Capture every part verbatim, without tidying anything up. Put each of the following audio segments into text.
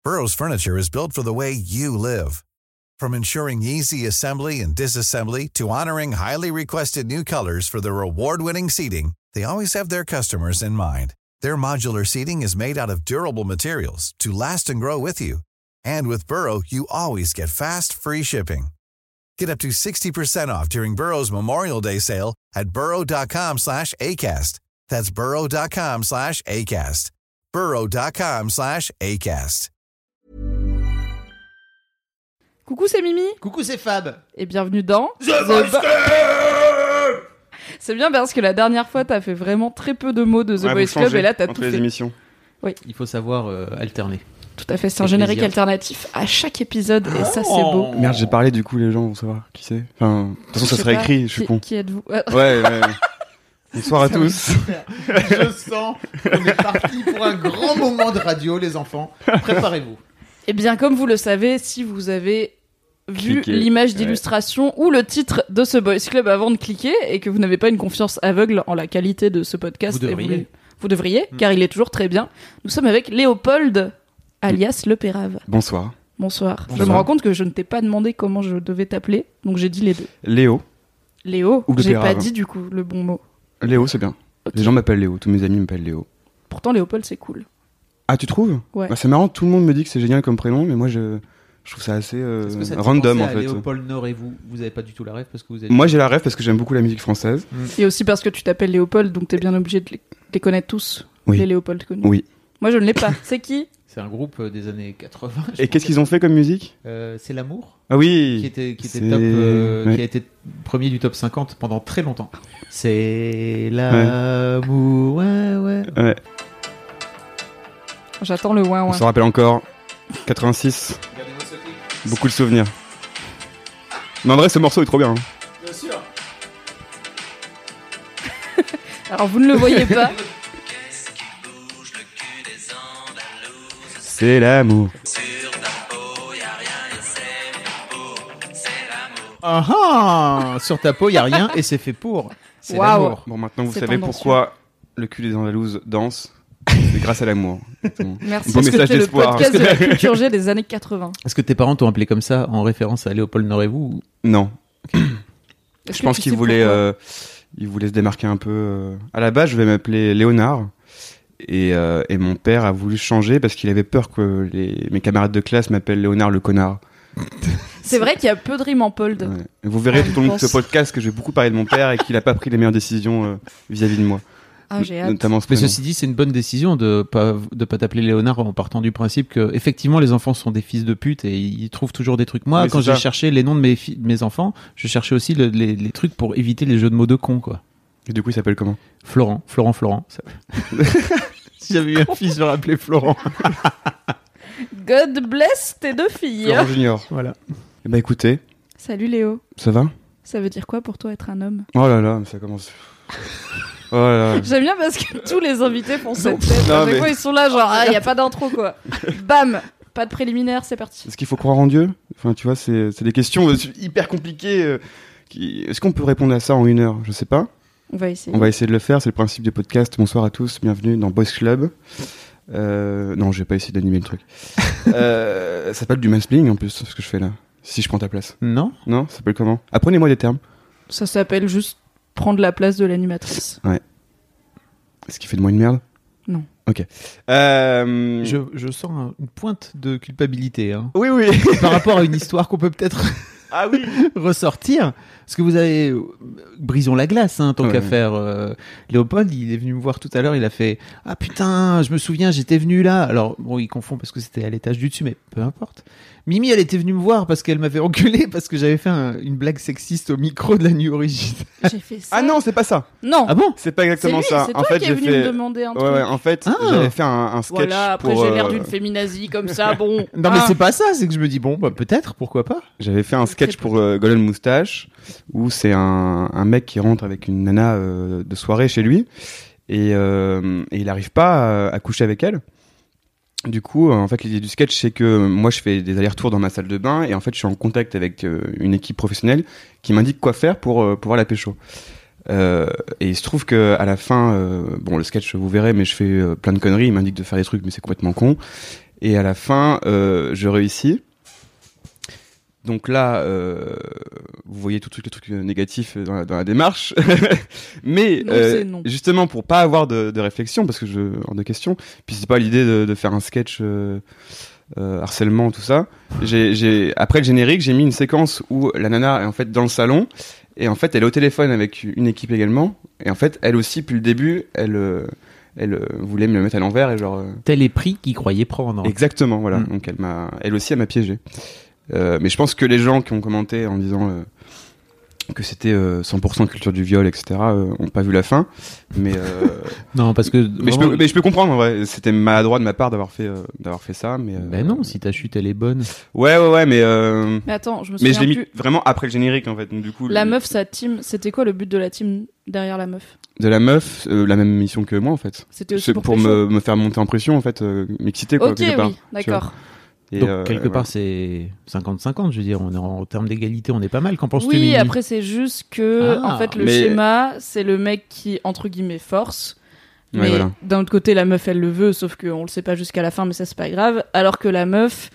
Burrow's furniture is built for the way you live. From ensuring easy assembly and disassembly to honoring highly requested new colors for their award-winning seating, they always have their customers in mind. Their modular seating is made out of durable materials to last and grow with you. And with Burrow, you always get fast, free shipping. Get up to sixty percent off during Burrow's Memorial Day sale at burrow.com slash ACAST. That's burrow.com slash ACAST. burrow.com slash ACAST. Coucou, c'est Mimi. Coucou, c'est Fab. Et bienvenue dans The, The Voice Club. C'est bien parce que la dernière fois, t'as fait vraiment très peu de mots de The ouais, Voice Club et là, t'as tout les fait. Émissions. Oui. Il faut savoir euh, alterner. Tout à fait, c'est Avec un générique plaisir. alternatif à chaque épisode et ça, c'est beau. Merde, j'ai parlé, du coup, les gens vont savoir qui c'est. Enfin, de toute façon, ça Je sera sais pas, écrit, je suis qui, con. Qui êtes-vous? Ouais, ouais. Bonsoir à tous. Je sens qu'on est parti pour un grand moment de radio, les enfants. Préparez-vous. Eh bien, comme vous le savez, si vous avez vu Cliquez. l'image d'illustration ouais. ou le titre de ce Boys Club avant de cliquer et que vous n'avez pas une confiance aveugle en la qualité de ce podcast, Vous devriez. Et vous, vous devriez, Mm. car il est toujours très bien. Nous sommes avec Léopold, alias Le Pérave. Bonsoir. Bonsoir. Bonsoir. Je me rends compte que je ne t'ai pas demandé comment je devais t'appeler, donc j'ai dit les deux. Léo. Léo, Ou Le j'ai pas Pérave. dit du coup le bon mot. Léo, c'est bien. Ok. Les gens m'appellent Léo. Tous mes amis m'appellent Léo. Pourtant, Léopold, c'est cool. Ah, tu trouves? Ouais. Bah, c'est marrant, tout le monde me dit que c'est génial comme prénom, mais moi, je, je trouve ça assez euh, Est-ce que ça te fait random, penser en à fait. Léopold Nord et vous, vous avez pas du tout la rêve parce que vous êtes. Moi, j'ai la rêve parce que j'aime beaucoup la musique française. Et aussi parce que tu t'appelles Léopold, donc t'es bien obligé de les, de les connaître tous, Oui. les Léopold connus. Oui. Moi, je ne l'ai pas. C'est qui? C'est un groupe euh, des années quatre-vingts. je Et pense. qu'est-ce qu'ils ont fait comme musique? Euh, C'est l'amour. Ah oui. Qui était, qui était C'est- top, euh, ouais. qui a été premier du top cinquante pendant très longtemps. C'est l'amour, ouais, ouais. Ouais. J'attends le ouin On ouin. se rappelle encore. quatre-vingt-six. Beaucoup de souvenirs. Mais en vrai, ce morceau est trop bien. hein. Bien sûr. Alors, vous ne le voyez pas. C'est l'amour. Ah ah. Sur ta peau, il y a rien et c'est fait pour. C'est Waouh. l'amour. Bon, maintenant, vous C'est savez tendancieux. pourquoi le cul des Andalouses danse. C'est grâce à l'amour. Exactement. Merci. Beau Parce que message c'est le d'espoir. podcast de la culture G des années quatre-vingts. Est-ce que tes parents t'ont appelé comme ça en référence à Léopold Nord et vous? Non. Est-ce Je que pense tu qu'il sais voulait, pourquoi euh, il voulait se démarquer un peu. euh. À la base, je vais m'appeler Léonard. Et, euh, et mon père a voulu changer parce qu'il avait peur que les, mes camarades de classe m'appellent Léonard le connard. C'est vrai qu'il y a peu de rimes en pold. Ouais. Et vous verrez Ah, tout au long de je ce pense. podcast que je vais beaucoup parler de mon père et qu'il a pas pris les meilleures décisions euh, vis-à-vis de moi. Ah, j'ai hâte. Notamment ce Mais prénom. ceci dit, c'est une bonne décision de pas de pas t'appeler Léonard en partant du principe que effectivement les enfants sont des fils de pute et ils trouvent toujours des trucs. Moi, Oui, quand c'est j'ai ça. cherché les noms de mes fi- de mes enfants, je cherchais aussi le- les, les trucs pour éviter les jeux de mots de con quoi. Et du coup, il s'appelle comment? Florent, Florent, Florent. Ça- si j'avais eu un fils, j'aurais appelé Florent. God bless tes deux filles. Florent Junior. Voilà. Eh ben écoutez, Salut Léo. ça va? Ça veut dire quoi pour toi être un homme? Oh là là, ça commence. Oh là là. J'aime bien parce que tous les invités font cette tête. Non, à chaque mais- fois, ils sont là, genre, ah, il n'y a pas d'intro, quoi. Bam! Pas de préliminaire, c'est parti. Est-ce qu'il faut croire en Dieu? Enfin, tu vois, c'est c'est des questions euh, hyper compliquées. euh, qui... Est-ce qu'on peut répondre à ça en une heure? Je sais pas. On va essayer. On va essayer de le faire. C'est le principe du podcast. Bonsoir à tous, bienvenue dans Boys Club. Euh... Non, je vais pas essayer d'animer le truc. euh... Ça s'appelle du mansplaining en plus, ce que je fais là. Si je prends ta place. Non. Non, ça s'appelle comment? Apprenez-moi des termes. Ça s'appelle juste prendre la place de l'animatrice. Est-ce qu'il fait de moi une merde? Non. Ok. Euh... Je, je sens un- une pointe de culpabilité hein. Oui, oui. par rapport à une histoire qu'on peut peut-être Ah oui. ressortir. Parce que vous avez... euh, Brisons la glace, hein, tant Ouais. qu'à faire. euh, Léopold, il est venu me voir tout à l'heure, il a fait « Ah putain, je me souviens, j'étais venu là !» Alors, bon, il confond parce que c'était à l'étage du dessus, mais peu importe. Mimi, elle était venue me voir parce qu'elle m'avait enculé parce que j'avais fait un- une blague sexiste au micro de la nuit origine. J'ai fait ça. Ah non, c'est pas ça. Non! Ah bon? C'est pas c'est exactement lui, ça. c'est En toi fait, qui est j'ai venu fait. me demander un Ouais, truc. ouais, en fait, Ah. j'avais fait un, un sketch Voilà, après pour. j'ai l'air euh, d'une féminazie comme ça, bon. Non, mais Ah. c'est pas ça, c'est que je me dis, bon, bah, peut-être, pourquoi pas? J'avais fait un C'est sketch très pour euh, Golden Moustache où c'est un, un mec qui rentre avec une nana euh, de soirée chez lui et, euh, et il arrive pas à, à coucher avec elle. Du coup, euh, en fait, l'idée du sketch, c'est que moi, je fais des allers-retours dans ma salle de bain et en fait, je suis en contact avec euh, une équipe professionnelle qui m'indique quoi faire pour euh, pouvoir la pécho. Euh, et il se trouve que à la fin, euh, bon, le sketch, vous verrez, mais je fais euh, plein de conneries. Il m'indique de faire des trucs, mais c'est complètement con. Et à la fin, euh, je réussis. Donc là, euh, vous voyez tout de suite les trucs négatifs dans la, dans la démarche. Mais Non, euh, c'est non. justement, pour pas avoir de, de réflexion, parce que je hors de question, puis c'est pas l'idée de, de faire un sketch euh, euh, harcèlement, tout ça. J'ai, j'ai, après le générique, j'ai mis une séquence où la nana est en fait dans le salon, et en fait, elle est au téléphone avec une équipe également. Et en fait, elle aussi, depuis le début, elle... Euh, elle euh, voulait me le mettre à l'envers et genre... Euh... Tel est pris qu'il croyait prendre. Exactement, voilà. Mm. Donc elle m'a, elle aussi, elle m'a piégé. Euh, mais je pense que les gens qui ont commenté en disant euh, que c'était euh, cent pour cent culture du viol, et cetera, euh, ont pas vu la fin. Mais euh... non, parce que mais, je vraiment... peux, mais je peux comprendre. En vrai, c'était maladroit de ma part d'avoir fait, euh, d'avoir fait ça. Mais euh... ben non, si ta chute elle est bonne. Ouais, ouais, ouais, mais. Euh... Mais attends, je me Mais souviens je l'ai plus. mis vraiment après le générique en fait. Donc, du coup. La le... meuf, sa team, c'était quoi le but de la team derrière la meuf? De la meuf, euh, la même mission que moi en fait. C'était aussi C'est pour, pour pécho. me, me faire monter en pression en fait, euh, m'exciter quoi Ok, quelque part. oui, d'accord. Et, Donc euh, quelque voilà. part c'est cinquante cinquante, je veux dire, on est en, en termes d'égalité, on est pas mal. Qu'en penses-tu, Oui, Mimi? après c'est juste que Ah, en fait le mais- schéma, c'est le mec qui entre guillemets force. Ouais, Mais voilà. d'un autre côté, la meuf elle le veut, sauf qu'on le sait pas jusqu'à la fin, mais ça c'est pas grave. Alors que la meuf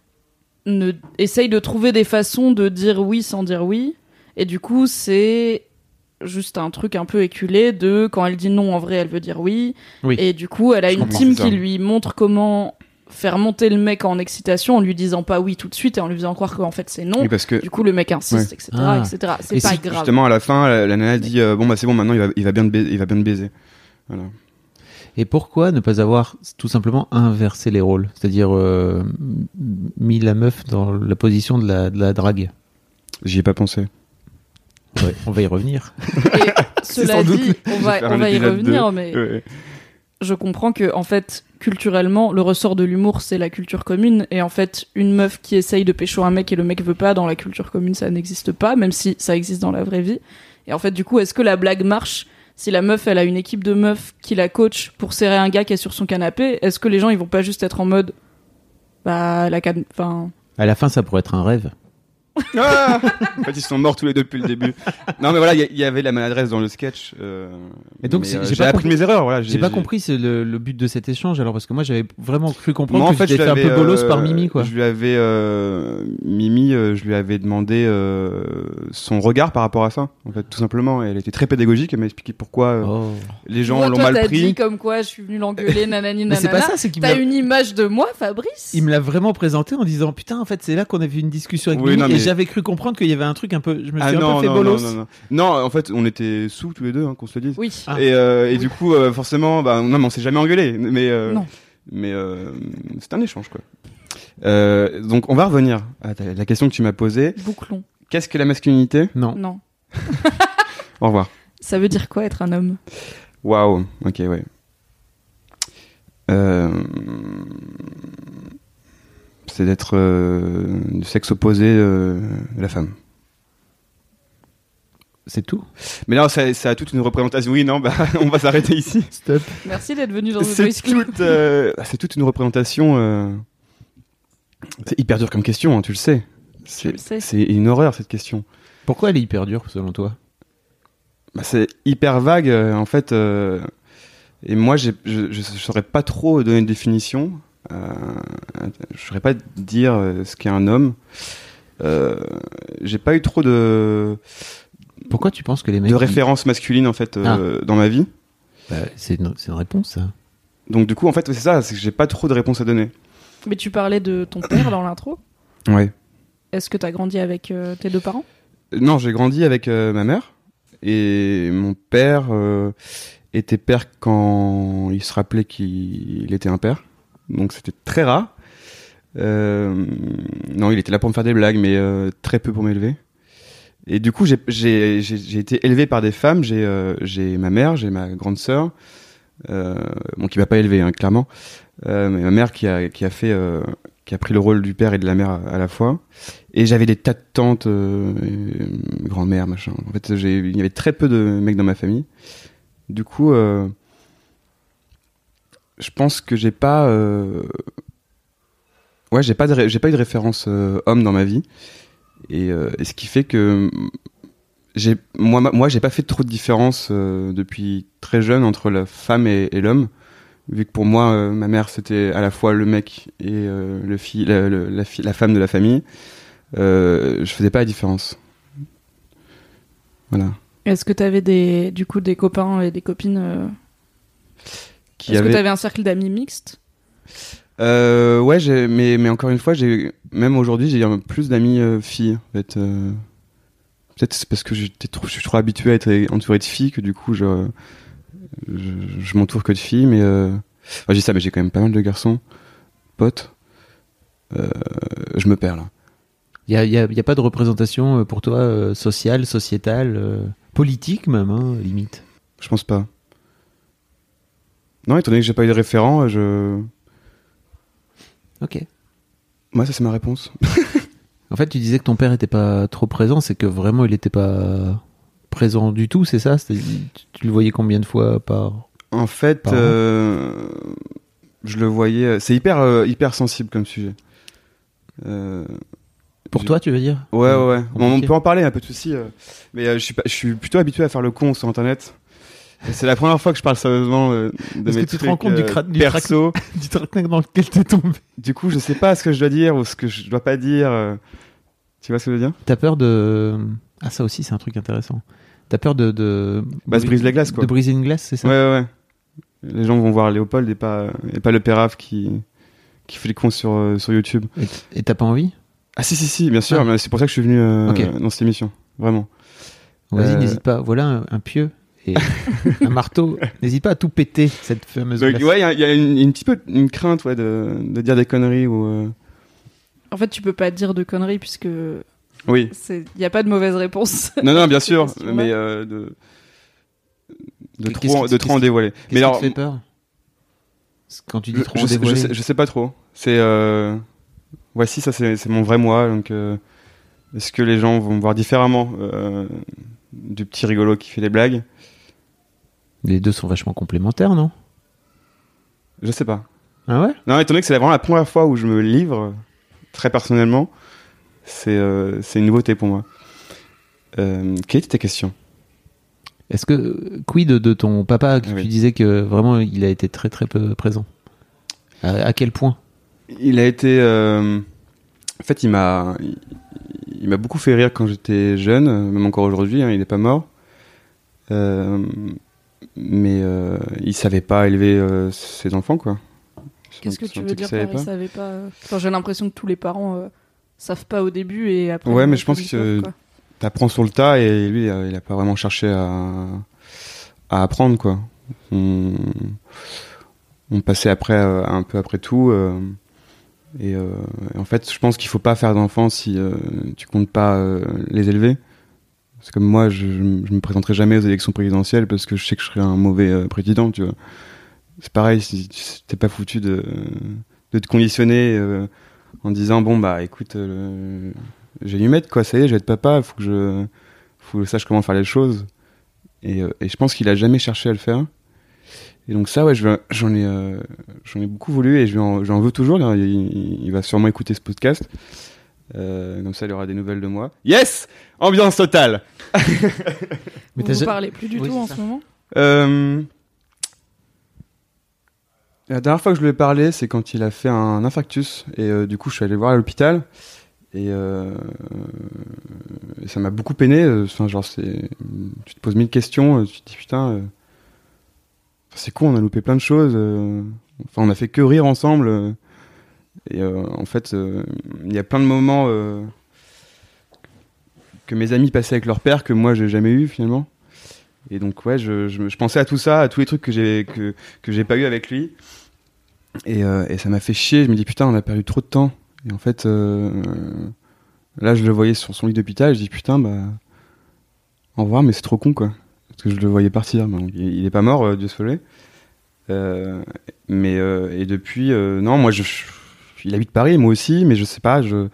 ne essaye de trouver des façons de dire oui sans dire oui, et du coup c'est juste un truc un peu éculé de quand elle dit non en vrai elle veut dire oui, Oui. et du coup elle a Je une comprends, team c'est ça. qui lui montre comment faire monter le mec en excitation en lui disant pas oui tout de suite et en lui faisant croire qu'en fait c'est non. Oui, parce que Du coup le mec insiste, Ouais. etc., Ah. etc. C'est Et pas si, grave. justement à la fin, la, la nana dit euh, bon bah c'est bon maintenant il va, il va bien te baiser, il va bien te baiser. Voilà. Et pourquoi ne pas avoir tout simplement inversé les rôles, c'est-à-dire euh, mis la meuf dans la position de la, de la drague? J'y ai pas pensé. Ouais, on va y revenir. Et cela sans doute dit, on va, faire on un va y épisode revenir, deux. mais Ouais. je comprends que en fait culturellement le ressort de l'humour c'est la culture commune, et en fait une meuf qui essaye de pécho un mec et le mec veut pas, dans la culture commune ça n'existe pas, même si ça existe dans la vraie vie. Et en fait du coup est-ce que la blague marche si la meuf elle a une équipe de meufs qui la coach pour serrer un gars qui est sur son canapé? Est-ce que les gens ils vont pas juste être en mode bah la can... enfin À la fin, ça pourrait être un rêve. Ah en fait ils sont morts tous les deux depuis le début. Non mais voilà il y, y avait la maladresse dans le sketch. Euh, Et donc, mais, c'est- euh, j'ai j'ai pas appris compris- mes erreurs. Voilà. J'ai pas compris c'est le, le but de cet échange, alors parce que moi j'avais vraiment cru comprendre Moi, en que fait, j'étais je fait un lui peu avais, bolos euh, par Mimi, quoi. Je lui avais euh, Mimi, euh, je lui avais demandé euh, son regard par rapport à ça. En fait, tout simplement, elle était très pédagogique. Elle m'a expliqué pourquoi euh, Oh. les gens toi, l'ont toi, mal t'as pris. dit comme quoi je suis venue l'engueuler nanani Mais c'est nanana. pas ça, c'est qu'il me T'as l'a- une image de moi, Fabrice? il me l'a vraiment présenté en disant putain, en fait, c'est là qu'on avait une discussion avec Oui, Mimi, non, et mais- j'avais cru comprendre qu'il y avait un truc un peu. Je me suis Ah un non, peu fait non, bolos. non, non, non. Non, en fait, on était sous tous les deux, hein, qu'on se le dise. Oui. Ah. Et, euh, et Oui. du coup, euh, forcément, bah, non, mais on s'est jamais engueulé. Mais, euh, Non. mais euh, c'est un échange, quoi. Euh, donc, on va revenir à ta- la question que tu m'as posée. Bouclon. Qu'est-ce que la masculinité? Non. Non. Au revoir. Ça veut dire quoi être un homme? Waouh. Ok, ouais. Euh, c'est d'être euh, du sexe opposé euh, de la femme. C'est tout. Mais là, ça, ça a toute une représentation. Oui, non, bah, on va s'arrêter ici. Stop. Merci d'être venu dans The C'est Voice Club. toute, euh, c'est toute une représentation. euh, C'est hyper dur comme question, hein, tu le sais. Je le sais. C'est, c'est une horreur cette question. Pourquoi elle est hyper dure selon toi? Bah, c'est hyper vague euh, en fait. euh, Et moi, j'ai, je, je saurais pas trop donner une définition. Euh, je saurais pas dire euh, ce qu'est un homme. Euh, j'ai pas eu trop de, Pourquoi tu penses que les mecs de qui- références masculines en fait euh, dans ma vie. Bah, c'est une, c'est une réponse, ça. Donc du coup, en fait, c'est ça, c'est que j'ai pas trop de réponses à donner. Mais tu parlais de ton père dans l'intro. Ouais. Est-ce que t'as grandi avec euh, tes deux parents? Non, j'ai grandi avec euh, ma mère et mon père euh, était père quand il se rappelait qu'il était un père. Donc c'était très rare. Euh, non, il était là pour me faire des blagues, mais euh, très peu pour m'élever. Et du coup, j'ai, j'ai, j'ai, j'ai été élevé par des femmes. J'ai, euh, j'ai ma mère, j'ai ma grande sœur, euh, bon, qui m'a pas élevé, hein, clairement. Euh, mais ma mère qui a, qui a fait, euh, qui a pris le rôle du père et de la mère à, à la fois. Et j'avais des tas de tantes, euh, et, grand-mère, machin. En fait, j'ai, il y avait très peu de mecs dans ma famille. Du coup, euh, je pense que j'ai pas, euh, ouais, j'ai pas, de, ré- j'ai pas eu de référence euh, homme dans ma vie. Et, euh, et ce qui fait que j'ai, moi, ma- moi, j'ai pas fait trop de différence euh, depuis très jeune entre la femme et, et l'homme. vu que pour moi, euh, ma mère c'était à la fois le mec et euh, le fille, la, la, la, fille, la femme de la famille, euh, je faisais pas la différence. Voilà. Est-ce que t'avais des, du coup, des copains et des copines euh... Qui Est-ce avait... que t'avais un cercle d'amis mixte? Euh, ouais, j'ai, mais, mais encore une fois, j'ai, même aujourd'hui, j'ai plus d'amis euh, filles. En fait, euh, peut-être c'est parce que j'étais trop, je suis trop habitué à être entouré de filles que du coup, je, je, je m'entoure que de filles. Mais euh, enfin, je dis ça, mais j'ai quand même pas mal de garçons, potes. Euh, je me perds là. Il y a, y a, y a pas de représentation pour toi euh, sociale, sociétale, euh, politique même, hein, limite. Je pense pas. Non, étant donné que j'ai pas eu de référent, je. Ok. Moi, ça c'est ma réponse. En fait, tu disais que ton père était pas trop présent, c'est que vraiment il était pas présent du tout, c'est ça? C'est, tu le voyais combien de fois par? En fait, par euh, je le voyais. C'est hyper, euh, hyper sensible comme sujet. Euh, Pour je... toi, tu veux dire? Ouais, ouais, ouais. Compliqué. On peut en parler, un peu de souci. Euh, mais euh, je suis, pas, je suis plutôt habitué à faire le con sur Internet. Et c'est la première fois que je parle sérieusement euh, de Est-ce mes que tu trucs te rends compte euh, du, cra- du perso. trac- du trac dans lequel t'es tombé? Du coup, je sais pas ce que je dois dire ou ce que je dois pas dire. Euh... Tu vois ce que je veux dire? T'as peur de... Ah, ça aussi, c'est un truc intéressant. T'as peur de... de... Bah, se brise la glace, quoi. De briser une glace, c'est ça? Ouais, ouais, ouais. Les gens vont voir Léopold et pas, et pas le pérave qui, qui fait les cons sur, euh, sur YouTube. Et, et t'as pas envie? Ah si, si, si, bien sûr. Ah. Mais c'est pour ça que je suis venu euh, Okay. dans cette émission. Vraiment. Vas-y, Euh... n'hésite pas. Voilà un, un pieu et un marteau. N'hésite pas à tout péter, cette fameuse Donc, glace. ouais, il y a, y a une, une petite peu une crainte ouais, de, de dire des conneries ou... Euh... En fait, tu peux pas dire de conneries puisque Oui. il y a pas de mauvaise réponse. Non, non, bien sûr, question-là. mais euh, de de Qu'est-ce trop, qui- de trop en qu'est-ce- dévoiler. Qu'est-ce Mais qui alors, te fait peur? Quand tu dis je, trop je, en sais, je, dévoilé. sais, je sais pas trop. C'est euh... voici, ça c'est, c'est mon vrai moi. Donc, euh, est-ce que les gens vont me voir différemment euh, du petit rigolo qui fait des blagues? Les deux sont vachement complémentaires, non? Je sais pas. Ah ouais? Non, étant donné que c'est vraiment la première fois où je me livre très personnellement, c'est euh, c'est une nouveauté pour moi. Euh, quelle était ta question? Est-ce que, quid de, de ton papa, que Ah tu oui. disais que vraiment il a été très très peu présent? À, à quel point? Il a été, euh, en fait, il m'a, il, il m'a beaucoup fait rire quand j'étais jeune, euh, même encore aujourd'hui. Hein, il est pas mort, euh, mais euh, il savait pas élever euh, ses enfants, quoi. Qu'est-ce que C'est tu un veux truc dire qu'il par savait il pas. savait pas euh, Enfin, j'ai l'impression que tous les parents euh, savent pas au début et après. Ouais, ils mais vont je pense plus que- vite, quoi. T'apprends sur le tas et lui, euh, il a pas vraiment cherché à, à apprendre, quoi. On, on passait après, euh, un peu après tout. Euh, et, euh, et en fait, je pense qu'il faut pas faire d'enfants si euh, tu comptes pas euh, les élever. C'est comme moi, je, je me présenterai jamais aux élections présidentielles parce que je sais que je serai un mauvais euh, président, tu vois. C'est pareil, si si t'es pas foutu de, de te conditionner euh, en disant bon bah écoute, euh, je vais y mettre quoi, ça y est, je vais être papa, faut que je, faut que je sache comment faire les choses. Et, euh, et je pense qu'il a jamais cherché à le faire. Et donc ça, ouais, je vais- j'en ai, euh, j'en ai beaucoup voulu et je lui en, j'en veux toujours. Là, il, il va sûrement écouter ce podcast. Euh, comme ça, il aura des nouvelles de moi. Yes, ambiance totale. Mais Vous t'as vous ja- parlez plus du Oui, tout c'est en ça. ce moment? Euh, La dernière fois que je lui ai parlé, c'est quand il a fait un infarctus. Et euh, du coup, je suis allé le voir à l'hôpital. Et, euh, et ça m'a beaucoup peiné. euh, Enfin, genre, c'est... tu te poses mille questions. euh, Tu te dis, putain, euh, c'est con, on a loupé plein de choses. euh, Enfin, on a fait que rire ensemble. euh, Et euh, en fait, euh, il y a plein de moments euh, que mes amis passaient avec leur père que moi, j'ai jamais eu finalement. Et donc, ouais, je, je, je pensais à tout ça, à tous les trucs que j'ai, que, que j'ai pas eu avec lui. Et, euh, et ça m'a fait chier. Je me dis, putain, on a perdu trop de temps. Et en fait, euh, là, je le voyais sur son lit d'hôpital. Je dis, putain, bah, au revoir, mais c'est trop con, quoi. Parce que je le voyais partir. Donc, il, il est pas mort, euh, Dieu se voulait. Euh, mais, euh, et depuis, euh, non, moi, je, je, il habite Paris, moi aussi, mais je sais pas, je,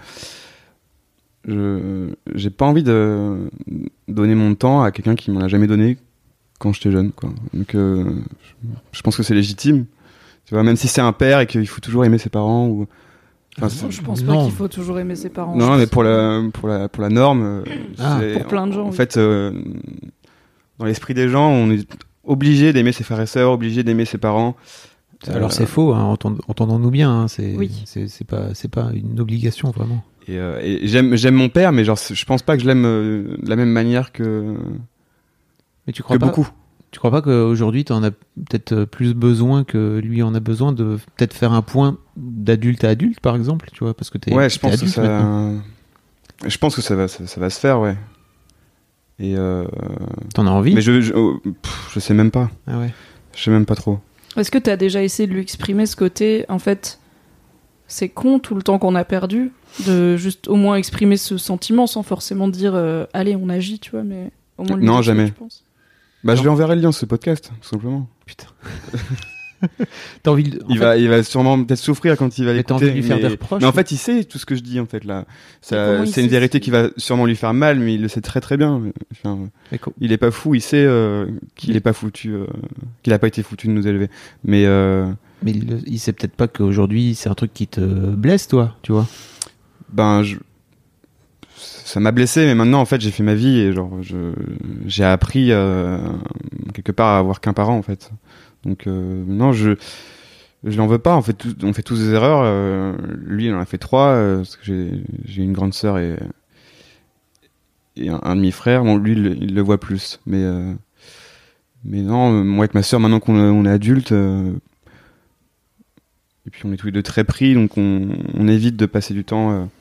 je, j'ai pas envie de donner mon temps à quelqu'un qui m'en a jamais donné quand j'étais jeune, quoi. Donc, euh, je, je pense que c'est légitime. Tu vois, même si c'est un père et qu'il faut toujours aimer ses parents ou. Enfin, c'est- Je pense Non. pas qu'il faut toujours aimer ses parents. non, mais pour la, pour la, pour la norme. euh, Ah, c'est- pour plein de gens, En oui. fait, euh, dans l'esprit des gens, on est obligé d'aimer ses frères et sœurs, obligé d'aimer ses parents. Alors Euh, c'est faux, hein, entend- entendons-nous bien. Hein, c'est, Oui. c'est, c'est pas, c'est pas une obligation vraiment. Et, euh, et j'aime, j'aime mon père, mais genre, c'est- je pense pas que je l'aime euh, de la même manière que, Mais tu crois que pas beaucoup. Tu crois pas qu'aujourd'hui t'en as peut-être plus besoin que lui en a besoin de peut-être faire un point d'adulte à adulte par exemple, tu vois, parce que t'es, Ouais, je t'es pense que adulte ça, maintenant. je pense que ça va, ça, ça va se faire, ouais. Et euh, T'en as envie? mais je, je, oh, pff, je sais même pas. Ah ouais. Je sais même pas trop. Est-ce que t'as déjà essayé de lui exprimer ce côté, en fait, c'est con tout le temps qu'on a perdu, de juste au moins exprimer ce sentiment sans forcément dire euh, allez, on agit, tu vois, mais au moins lui Non, dire ce que jamais. tu penses. Bah, je lui enverrai le lien, ce podcast, tout simplement. Putain. T'as envie de... en Il fait, va, il va sûrement peut-être souffrir quand il va Mais t'as l'écouter. envie de lui faire mais... des reproches, mais en ou- fait, il sait tout ce que je dis, en fait, là. Mais Ça, comment il c'est une sait vérité si- qui va sûrement lui faire mal, mais il le sait très très bien. Enfin, mais co- il est pas fou, il sait euh, qu'il est pas foutu, euh, qu'il a pas été foutu de nous élever. Mais, euh, mais il, le- il sait peut-être pas qu'aujourd'hui c'est un truc qui te blesse, toi, tu vois. ben, je... ça m'a blessé, mais maintenant, en fait, j'ai fait ma vie et genre, je... j'ai appris euh, quelque part à avoir qu'un parent, en fait. Donc, euh, non, je. Je l'en veux pas, on fait, tous, on fait tous des erreurs. Euh, lui, il en a fait trois, euh, parce que j'ai, j'ai une grande sœur et, et un, un demi-frère. Bon, lui, il, le- il le voit plus. Mais, euh, mais non, euh, moi avec ma sœur, maintenant qu'on est- on est adulte, euh, et puis on est tous les deux très pris, donc on, on évite de passer du temps, euh,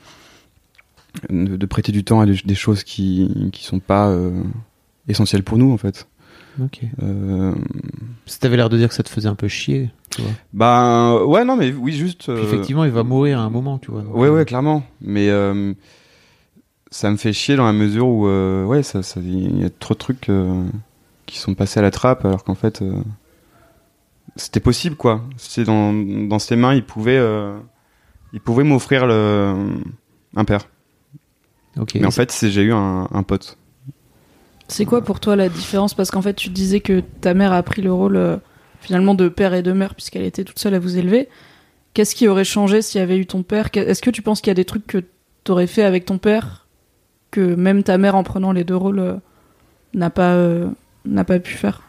de, de prêter du temps à des, des choses qui, qui sont pas euh, essentielles pour nous, en fait. Ok. Euh, Parce que t'avais l'air de dire que ça te faisait un peu chier, tu vois. ben, ouais, non, mais oui, juste. Puis euh, effectivement, il va mourir à un moment, tu vois. donc, Ouais, euh, ouais, clairement. Mais euh, ça me fait chier dans la mesure où, euh, ouais, ça, ça, il y a trop de trucs euh, qui sont passés à la trappe, alors qu'en fait, euh, c'était possible, quoi. C'était dans, dans ses mains, il pouvait, euh, il pouvait m'offrir le, un père. Ok. Mais en fait, c'est, j'ai eu un, un pote. C'est quoi pour toi la différence? Parce qu'en fait, tu disais que ta mère a pris le rôle euh, finalement de père et de mère puisqu'elle était toute seule à vous élever. Qu'est-ce qui aurait changé s'il y avait eu ton père? Est-ce que tu penses qu'il y a des trucs que t'aurais fait avec ton père que même ta mère en prenant les deux rôles euh, n'a pas euh, n'a pas pu faire?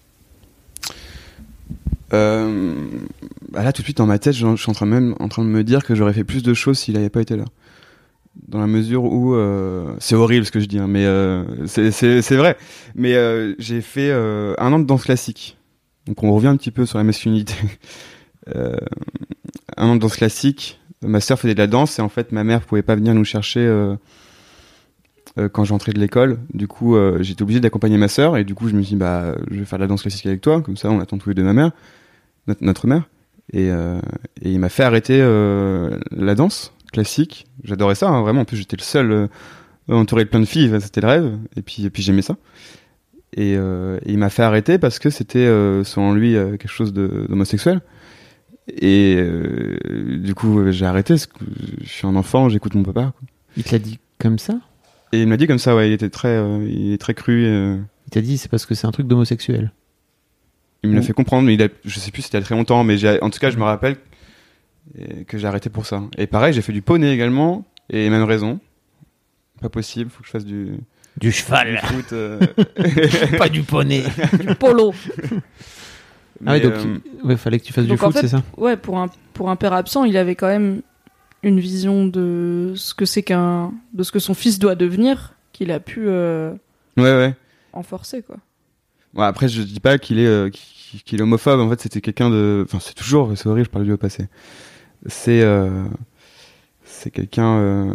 Euh, bah là, tout de suite, dans ma tête, je suis en train, même en train de me dire que j'aurais fait plus de choses s'il n'avait pas été là. Dans la mesure où euh, c'est horrible ce que je dis, hein, mais euh, c'est, c'est, c'est vrai. Mais euh, j'ai fait euh, un an de danse classique, donc on revient un petit peu sur la masculinité. euh, un an de danse classique. Ma sœur faisait de la danse et en fait ma mère pouvait pas venir nous chercher euh, euh, quand j'entrais de l'école. Du coup, euh, j'étais obligé d'accompagner ma sœur et du coup je me suis dit bah je vais faire de la danse classique avec toi, comme ça on attend tous les deux ma mère, notre, notre mère. Et, euh, et il m'a fait arrêter euh, la danse classique. J'adorais ça, hein, vraiment. En plus, j'étais le seul euh, entouré de plein de filles. Enfin, c'était le rêve. Et puis, et puis j'aimais ça. Et, euh, et il m'a fait arrêter parce que c'était, euh, selon lui, euh, quelque chose de, d'homosexuel. Et euh, du coup, euh, j'ai arrêté. Parce que je suis un enfant, j'écoute mon papa, quoi. Il te l'a dit comme ça? Et il m'a dit comme ça, ouais. Il était très, euh, il est très cru. Euh, Il t'a dit c'est parce que c'est un truc d'homosexuel. il me l'a Bon. fait comprendre, mais il a, je sais plus, c'était il y a très longtemps. Mais j'ai, en tout cas, je me rappelle que j'ai arrêté pour ça. Et pareil, j'ai fait du poney également, et même raison. Pas possible, faut que je fasse du, Du du cheval, foot. Euh... pas du poney. Polo. Ah ouais, Mais, donc euh, il ouais, fallait que tu fasses Donc du en foot, fait, c'est ça? ouais, pour un pour un père absent, il avait quand même une vision de ce que c'est qu'un de ce que son fils doit devenir qu'il a pu euh, ouais, ouais. enforcer, quoi. Ouais, après, je dis pas qu'il est, euh, qu'il qu'il est homophobe. En fait, c'était quelqu'un de. Enfin, c'est toujours. C'est horrible, je parle du au passé. C'est. Euh... C'est quelqu'un. Euh...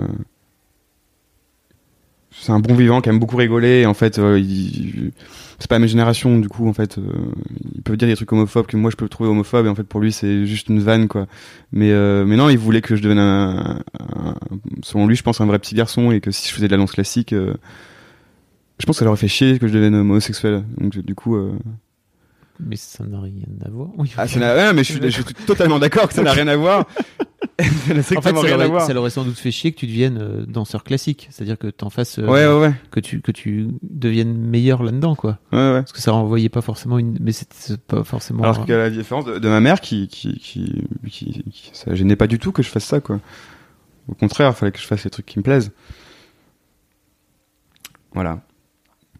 C'est un bon vivant qui aime beaucoup rigoler. Et en fait, euh, il... c'est pas la même génération, du coup. En fait, euh... ils peuvent dire des trucs homophobes que moi je peux trouver homophobes. Et en fait, pour lui, c'est juste une vanne, quoi. Mais, euh... Mais non, il voulait que je devienne un... un. Selon lui, je pense, un vrai petit garçon. Et que si je faisais de la danse classique. Euh... Je pense que ça leur aurait fait chier que je devienne homosexuel. Donc, du coup. Euh... Mais ça n'a rien à voir. Oui, Ah, ça n'a... Ouais, mais je suis, je suis totalement d'accord que ça n'a rien à voir. Ça n'a en fait, strictement ça rien à l'aurait, voir. ça l'aurait sans doute fait chier que tu deviennes euh, danseur classique. C'est-à-dire que t'en fasses. euh, Ouais, ouais, ouais. que, tu, que tu deviennes meilleur là-dedans, quoi. ouais, ouais. Parce que ça renvoyait pas forcément une. Mais c'est, c'est pas forcément. Alors qu'à la différence de, de ma mère, qui, qui, qui, qui, qui, ça gênait pas du tout que je fasse ça, quoi. Au contraire, il fallait que je fasse les trucs qui me plaisent. Voilà.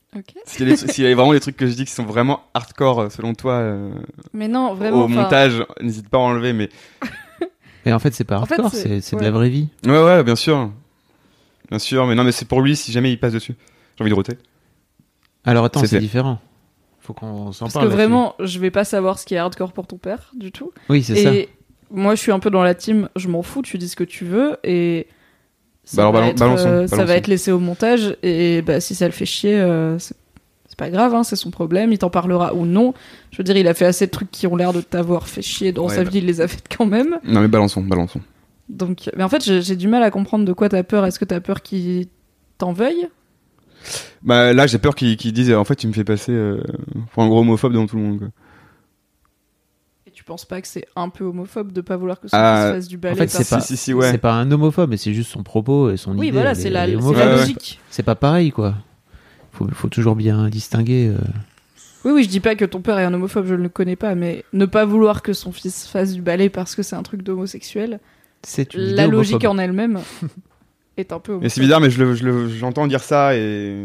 Ok. S'il y, a des trucs- s'il y a vraiment des trucs que je dis qui sont vraiment hardcore, euh, selon toi, euh, Mais non, vraiment. au enfin, montage, n'hésite pas à enlever. Mais Et en fait, c'est pas En fait, hardcore, c'est- c'est c'est de ouais. la vraie vie. ouais, ouais, bien sûr, bien sûr. Mais non, mais c'est pour lui si jamais il passe dessus. J'ai envie de roter. Alors attends, C'est c'est fait. différent. Faut qu'on s'en Parce parle. que là-dessus. vraiment, je vais pas savoir ce qui est hardcore pour ton père, du tout. Oui, c'est ça. Et moi, je suis un peu dans la team, je m'en fous, tu dis ce que tu veux, et ça, Bah alors, va, balan- être, balançons, euh, ça balançons. va être laissé au montage, et bah, si ça le fait chier, euh, c'est c'est pas grave, hein, c'est son problème, il t'en parlera ou non. Je veux dire, il a fait assez de trucs qui ont l'air de t'avoir fait chier dans Ouais, sa bah. vie, il les a fait quand même. Non, mais balançons, balançons. Donc, mais en fait, j'ai j'ai du mal à comprendre de quoi t'as peur. Est-ce que t'as peur qu'il t'en veuille? Bah là, j'ai peur qu'ils qu'ils disent, en fait, tu me fais passer euh, pour un gros homophobe devant tout le monde. Quoi. Et tu penses pas que c'est un peu homophobe de pas vouloir que son Ah, fils fasse du ballet en fait, parce c'est pas, Si, si, si, ouais. c'est pas un homophobe, mais c'est juste son propos et son Oui, idée. voilà, elle c'est est- la, elle est c'est homophobe. la Ouais, ouais. logique. C'est pas pareil, quoi. Faut, faut toujours bien distinguer. euh. Oui, oui, je dis pas que ton père est un homophobe, je ne le connais pas, mais ne pas vouloir que son fils fasse du ballet parce que c'est un truc d'homosexuel, C'est une la idée logique homophobe. en elle-même est un peu homophobe. Mais c'est bizarre, mais je le- je le- j'entends dire ça et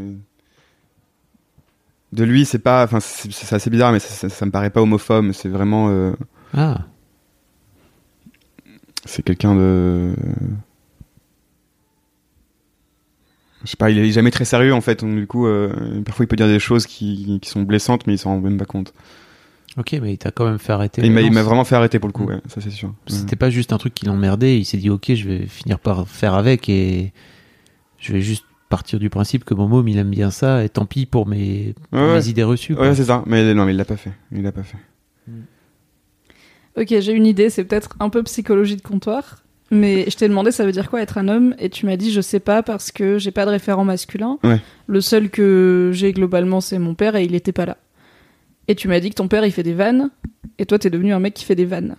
de lui, c'est pas, enfin, c'est c'est assez bizarre, mais ça, ça, ça me paraît pas homophobe. C'est vraiment, euh, Ah, c'est quelqu'un de, je sais pas, il est jamais très sérieux en fait. Donc, du coup, euh, parfois il peut dire des choses qui, qui sont blessantes, mais il s'en rend même pas compte. ok, mais il t'a quand même fait arrêter. Et il m'a la il m'a danse. vraiment fait arrêter pour le coup, ouais, ça c'est sûr. C'était pas juste un truc qui l'emmerdait. Il s'est dit, ok, je vais finir par faire avec et je vais juste partir du principe que mon môme il aime bien ça et tant pis pour mes, pour Ouais, mes ouais. idées reçues. quoi. Ouais, c'est ça. Mais non, mais il l'a pas fait. Il l'a pas fait. Ok, j'ai une idée, c'est peut-être un peu psychologie de comptoir, mais je t'ai demandé ça veut dire quoi être un homme, et tu m'as dit je sais pas parce que j'ai pas de référent masculin. Ouais. Le seul que j'ai globalement c'est mon père et il était pas là. Et tu m'as dit que ton père il fait des vannes, et toi t'es devenu un mec qui fait des vannes.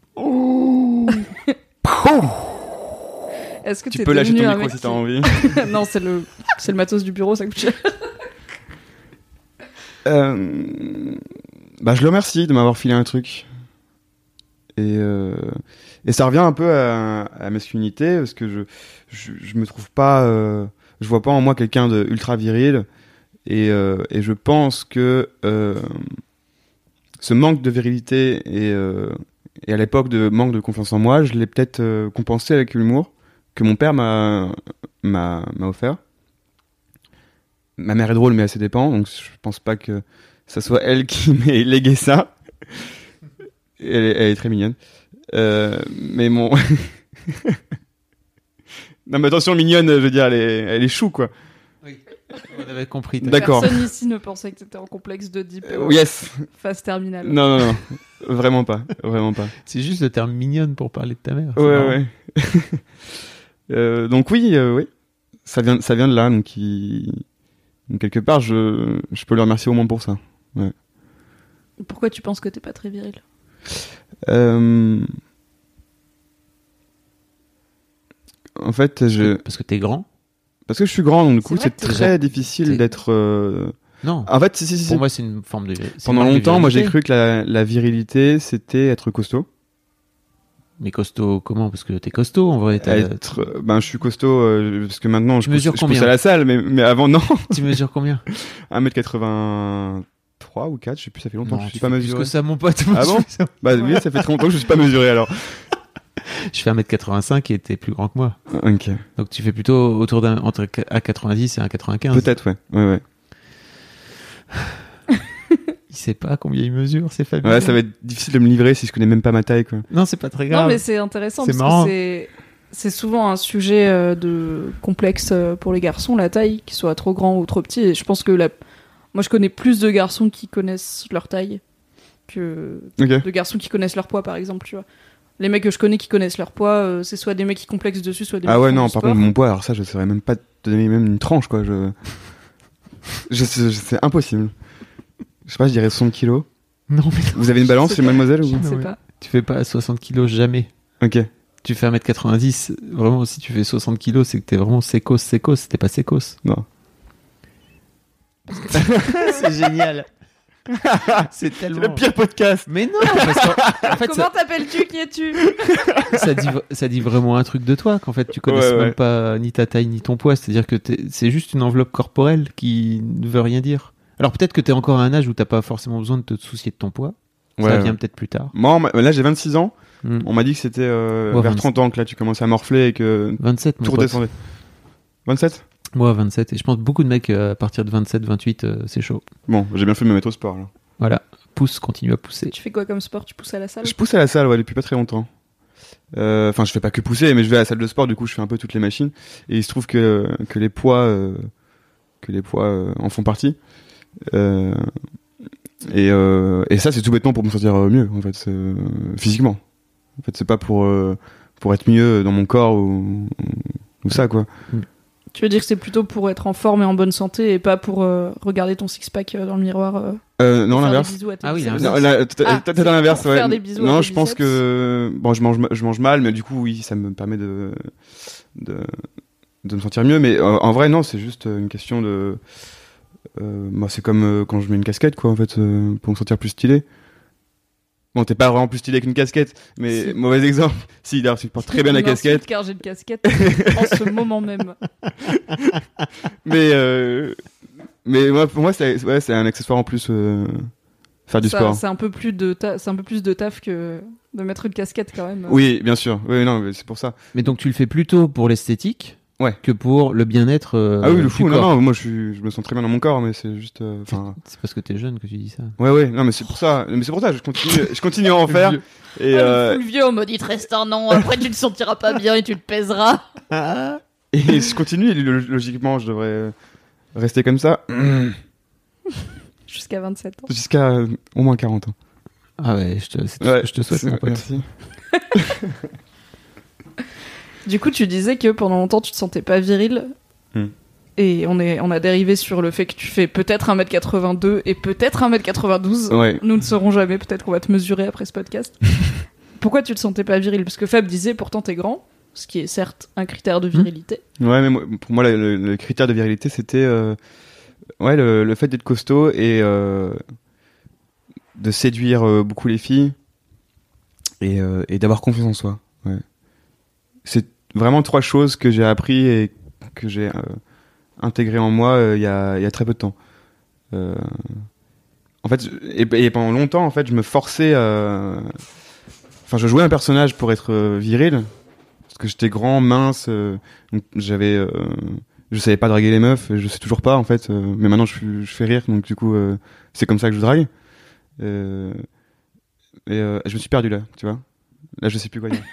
Est-ce que Tu t'es peux lâcher devenu ton un micro mec si qui- t'as envie. Non, c'est le, c'est le matos du bureau, ça coûte cher. Euh, bah, je le remercie de m'avoir filé un truc. Et, euh, et ça revient un peu à, à la masculinité, parce que je, je, je me trouve pas, euh, je vois pas en moi quelqu'un de ultra viril, et, euh, et je pense que euh, ce manque de virilité et, euh, et à l'époque de manque de confiance en moi, je l'ai peut-être euh, compensé avec l'humour que mon père m'a, m'a, m'a offert. Ma mère est drôle, mais elle se dépend, donc je pense pas que ça soit elle qui m'ait légué ça. Elle est, elle est très mignonne. Euh, mais mon... non mais attention, mignonne, je veux dire, elle est, elle est chou, quoi. Oui, on avait compris. t'as- D'accord. Personne ici ne pensait que t'étais en complexe de deep Euh, yes. phase terminale. Non, non, non. Vraiment pas. Vraiment pas. C'est juste le terme mignonne pour parler de ta mère. c'est Ouais, marrant. ouais. euh, donc oui, euh, oui. Ça vient, ça vient de là, donc, il... donc quelque part, je, je peux le remercier au moins pour ça. Pourquoi tu penses que t'es pas très viril? Euh... En fait, je... Parce que t'es grand. parce que je suis grand, donc du C'est coup, vrai c'est que t'es très grand. difficile T'es- d'être... euh, Non. En fait, si, si, si. Pour moi, c'est une forme de. c'est une Pendant marque de longtemps, moi, j'ai virilité. cru que la, la virilité, c'était être costaud. Mais costaud, comment? Parce que t'es costaud en vrai. t'as- Être... euh, Ben, je suis costaud, euh, parce que maintenant, je Tu pousse, mesures je pousse combien à la salle, mais, mais avant, non. Tu mesures combien? un mètre quatre-vingt-trois ou quatre, je sais plus, ça fait longtemps que je suis tu pas fais plus mesuré. que ça, mon pote. Ah bon? Bah oui, ça fait très longtemps que je suis pas mesuré, alors. Je fais un mètre quatre-vingt-cinq et t'es plus grand que moi. Ok. Donc tu fais plutôt autour d'un entre un quatre-vingt-dix et un quatre-vingt-quinze. Peut-être, ouais. Ouais, ouais. Il sait pas combien il mesure, c'est fabuleux. Ouais, ça va être difficile de me livrer si je connais même pas ma taille, quoi. Non, c'est pas très grave. Non, mais c'est intéressant C'est parce marrant. que c'est c'est souvent un sujet euh, de complexe euh, pour les garçons, la taille, qu'ils soient trop grands ou trop petits. Et je pense que la... moi, je connais plus de garçons qui connaissent leur taille que Ok. de garçons qui connaissent leur poids, par exemple, tu vois. Les mecs que je connais qui connaissent leur poids, euh, c'est soit des mecs qui complexent dessus, soit des mecs Ah ouais, qui font non, du par sport. contre, mon poids, alors ça, je saurais même pas te donner même une tranche, quoi. Je... je, je- c'est impossible. Je sais pas, je dirais soixante kilos. Non, mais Vous avez une balance Je chez sais pas. mademoiselle ou... Je ne sais Ouais. pas. tu fais pas soixante kilos jamais. Ok. Tu fais un mètre quatre-vingt-dix. Vraiment, si tu fais soixante kilos, c'est que t'es vraiment sécos, sécos. T'es pas sécos. Non. C'est génial. C'est tellement. C'est le pire podcast. Mais non, parce qu'en en fait, Comment ça, t'appelles-tu? Qui es-tu? ça dit, ça dit vraiment un truc de toi qu'en fait tu connais Ouais, même ouais. pas ni ta taille ni ton poids. C'est-à-dire que t'es- c'est juste une enveloppe corporelle qui ne veut rien dire. Alors peut-être que t'es encore à un âge où t'as pas forcément besoin de te soucier de ton poids. Ça Ouais, vient ouais. peut-être plus tard. Moi, on m'a- là, j'ai vingt-six ans. Hmm. On m'a dit que c'était euh, Ouais, vers vingt-sept. trente ans que là, tu commençais à morfler et que vingt-sept, mon tout pote. redescendait. vingt-sept? Moi, vingt-sept. Et je pense que beaucoup de mecs euh, à partir de vingt-sept, vingt-huit, euh, c'est chaud. Bon, j'ai bien fait de me mettre au sport, là. Voilà. Pousse, continue à pousser. Tu fais quoi comme sport? Tu pousses à la salle? Je pousse à la salle, ouais, depuis pas très longtemps. Euh, Enfin, je fais pas que pousser, mais je vais à la salle de sport, du coup, je fais un peu toutes les machines. Et il se trouve que, que les poids, euh, que les poids euh, en font partie. Euh, et, euh, et ça, c'est tout bêtement pour me sentir euh, mieux, en fait, c'est, euh, physiquement. En fait, c'est pas pour, euh, pour être mieux dans mon corps ou, ou ça, quoi. Tu veux dire que c'est plutôt pour être en forme et en bonne santé et pas pour euh, regarder ton six-pack euh, dans le miroir euh, Euh, non, faire l'inverse. des bisous à tes Ah oui, biceps. l'inverse. Non, là, t'as Ah, t'as- t'as c'est l'inverse, pour ouais. faire des bisous à Non, tes je pense biceps. que bon, je mange, je mange mal, mais du coup, oui, ça me permet de de, de me sentir mieux. Mais euh, en vrai, non, c'est juste une question de. Euh, moi, c'est comme euh, quand je mets une casquette, quoi, en fait, euh, pour me sentir plus stylé. Bon, t'es pas vraiment plus stylé qu'une casquette, mais Si. mauvais exemple. Si, d'ailleurs, tu portes très bien la Tu m'insultes casquette, Car j'ai une casquette en ce moment même. mais euh, mais moi, pour moi, c'est ouais, c'est un accessoire en plus. Euh, faire du Ça, sport. c'est un peu plus de ta- c'est un peu plus de taf que de mettre une casquette quand même. Oui, bien sûr. Oui, non, mais c'est pour ça. Mais donc tu le fais plutôt pour l'esthétique Ouais. que pour le bien-être. euh, Ah oui, le du fou, non, corps. non, moi je, suis, je me sens très bien dans mon corps, mais c'est juste. euh, Enfin. C'est parce que t'es jeune que tu dis ça. ouais, ouais, non, mais c'est pour ça. Mais c'est pour ça, je continue, je continue à en faire. Vieux. Et, Ah, euh, le full vieux, on m'a dit te reste un an, après tu te sentiras pas bien et tu te pèseras. et je continue, et lo- logiquement, je devrais rester comme ça Jusqu'à vingt-sept ans. jusqu'à euh, au moins quarante ans. Ah ouais, je te, c'est tout Ouais, ce que je te souhaite, c'est- mon pote. Merci. Du coup, tu disais que pendant longtemps tu te sentais pas viril. Hmm. Et on, est, on a dérivé sur le fait que tu fais peut-être un mètre quatre-vingt-deux et peut-être un mètre quatre-vingt-douze. Ouais. Nous ne saurons jamais, peut-être qu'on va te mesurer après ce podcast. Pourquoi tu te sentais pas viril? Parce que Fab disait pourtant t'es grand, ce qui est certes un critère de virilité. Ouais, mais moi- pour moi, le, le- le critère de virilité, c'était euh, ouais, le, le fait d'être costaud et euh, de séduire euh, beaucoup les filles et, euh, et d'avoir confiance en soi. Ouais. C'est vraiment trois choses que j'ai appris et que j'ai euh, intégré en moi euh, il y, a, il y a très peu de temps. Euh, en fait, je- et, et pendant longtemps, en fait, je me forçais. euh, Enfin, je jouais un personnage pour être euh, viril parce que j'étais grand, mince. euh, donc j'avais, euh, je savais pas draguer les meufs. Je sais toujours pas en fait. euh, mais maintenant, je, suis- je fais rire. Donc du coup, euh, c'est comme ça que je drague. Euh, et euh, je me suis perdu là, tu vois. Là, je sais plus quoi dire.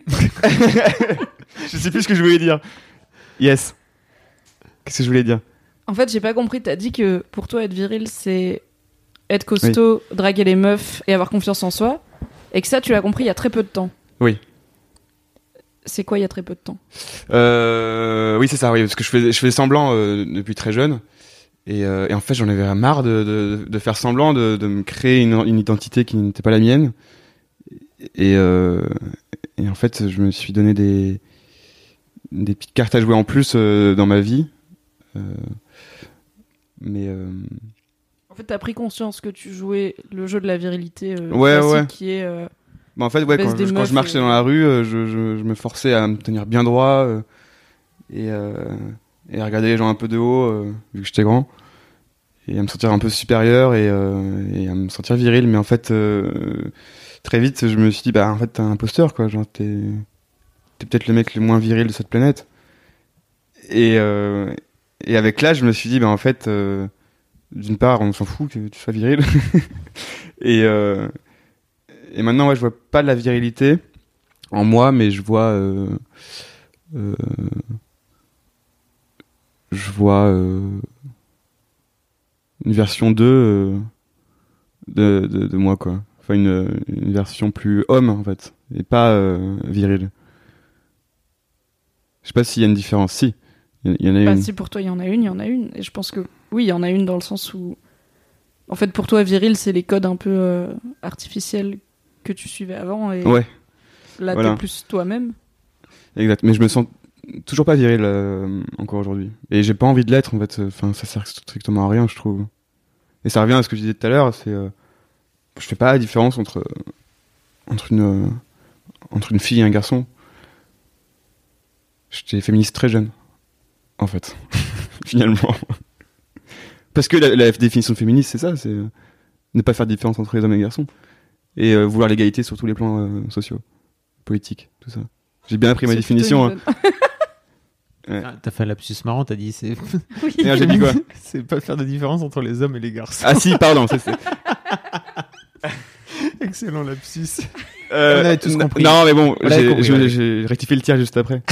Je sais plus ce que je voulais dire. Yes. Qu'est-ce que je voulais dire? En fait, j'ai pas compris, t'as dit que pour toi être viril c'est être costaud, draguer les meufs et avoir confiance en soi. Et que ça, tu l'as compris il y a très peu de temps. Oui. C'est quoi il y a très peu de temps? Euh, oui, c'est ça. Oui, parce que je fais, je fais semblant euh, depuis très jeune. Et, euh, et en fait, j'en avais marre de, de, de faire semblant, de, de me créer une, une identité qui n'était pas la mienne. Et, euh, et en fait, je me suis donné des, des petites cartes à jouer en plus euh, dans ma vie. Euh, mais euh, En fait, t'as pris conscience que tu jouais le jeu de la virilité euh, Ouais, classique ouais. qui est... euh, bah en fait, ouais, Baisse quand, des je, quand meufs je marchais et- dans la rue, euh, je, je, je me forçais à me tenir bien droit euh, et, euh, et à regarder les gens un peu de haut, euh, vu que j'étais grand, et à me sentir un peu supérieur et, euh, et à me sentir viril. Mais en fait, euh, très vite, je me suis dit, bah en fait, t'es un imposteur, quoi. Genre, t'es, t'es peut-être le mec le moins viril de cette planète. Et, euh, et avec l'âge, je me suis dit, bah en fait, euh, d'une part, on s'en fout que tu sois viril. et, euh, et maintenant, ouais, je vois pas de la virilité en moi, mais je vois, euh, euh, je vois euh, une version deux euh, de, de, de moi, quoi. Enfin, une, une version plus homme, en fait, et pas euh, viril. Je sais pas s'il y a une différence. Si, il y, y en a Bah, une. si pour toi il y en a une, il y en a une. Et je pense que oui, il y en a une dans le sens où, en fait, pour toi, viril, c'est les codes un peu euh, artificiels que tu suivais avant. Et Ouais, là, voilà. t'es plus toi-même. exact. Mais je me sens toujours pas viril euh, encore aujourd'hui. Et j'ai pas envie de l'être, en fait. Enfin, ça sert strictement à rien, je trouve. Et ça revient à ce que je disais tout à l'heure, c'est euh, je fais pas la différence entre entre une euh, entre une fille et un garçon. J'étais féministe très jeune, en fait, finalement. Parce que la, la définition de féministe, c'est ça, c'est euh, ne pas faire de différence entre les hommes et les garçons. Et euh, vouloir l'égalité sur tous les plans euh, sociaux, politiques, tout ça. J'ai bien appris ma C'est définition. plutôt Hein. une Ah, t'as fait un lapsus marrant, t'as dit c'est. Oui. Et là, j'ai dit quoi? C'est pas faire de différence entre les hommes et les garçons. Ah si, pardon. C'est, c'est... Excellent lapsus. Euh, On avait tous n- compris. Non, mais bon, On avait j'ai, compris, je- ouais. j'ai rectifié le tir juste après.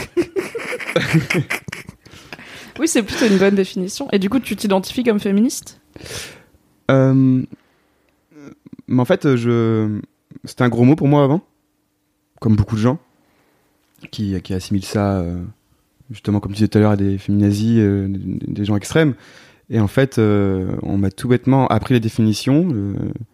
Oui, c'est plutôt une bonne définition. Et du coup, tu t'identifies comme féministe? Euh, mais en fait, je... c'était un gros mot pour moi avant, comme beaucoup de gens qui, qui assimilent ça, euh, justement, comme tu disais tout à l'heure, à des féminazis, euh, des, des gens extrêmes. Et en fait, euh, on m'a tout bêtement appris les définitions. Euh,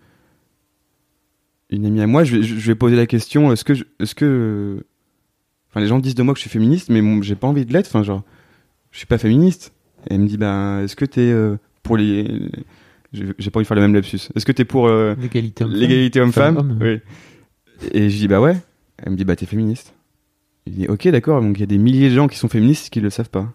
une amie à moi, je, je, je lui ai posé la question, est-ce que... Je, est-ce que enfin, les gens disent de moi que je suis féministe, mais bon, j'ai pas envie de l'être, enfin, genre, je suis pas féministe. Et elle me dit, ben, est-ce que t'es euh, pour les... J'ai j'ai pas envie de faire le même lapsus. Est-ce que t'es pour euh, L'égalité homme-femme. l'égalité homme-femme? Femme-homme. Oui. Et je dis, bah ouais. Elle me dit, bah t'es féministe. Je dis, ok, d'accord, donc il y a des milliers de gens qui sont féministes qui le savent pas.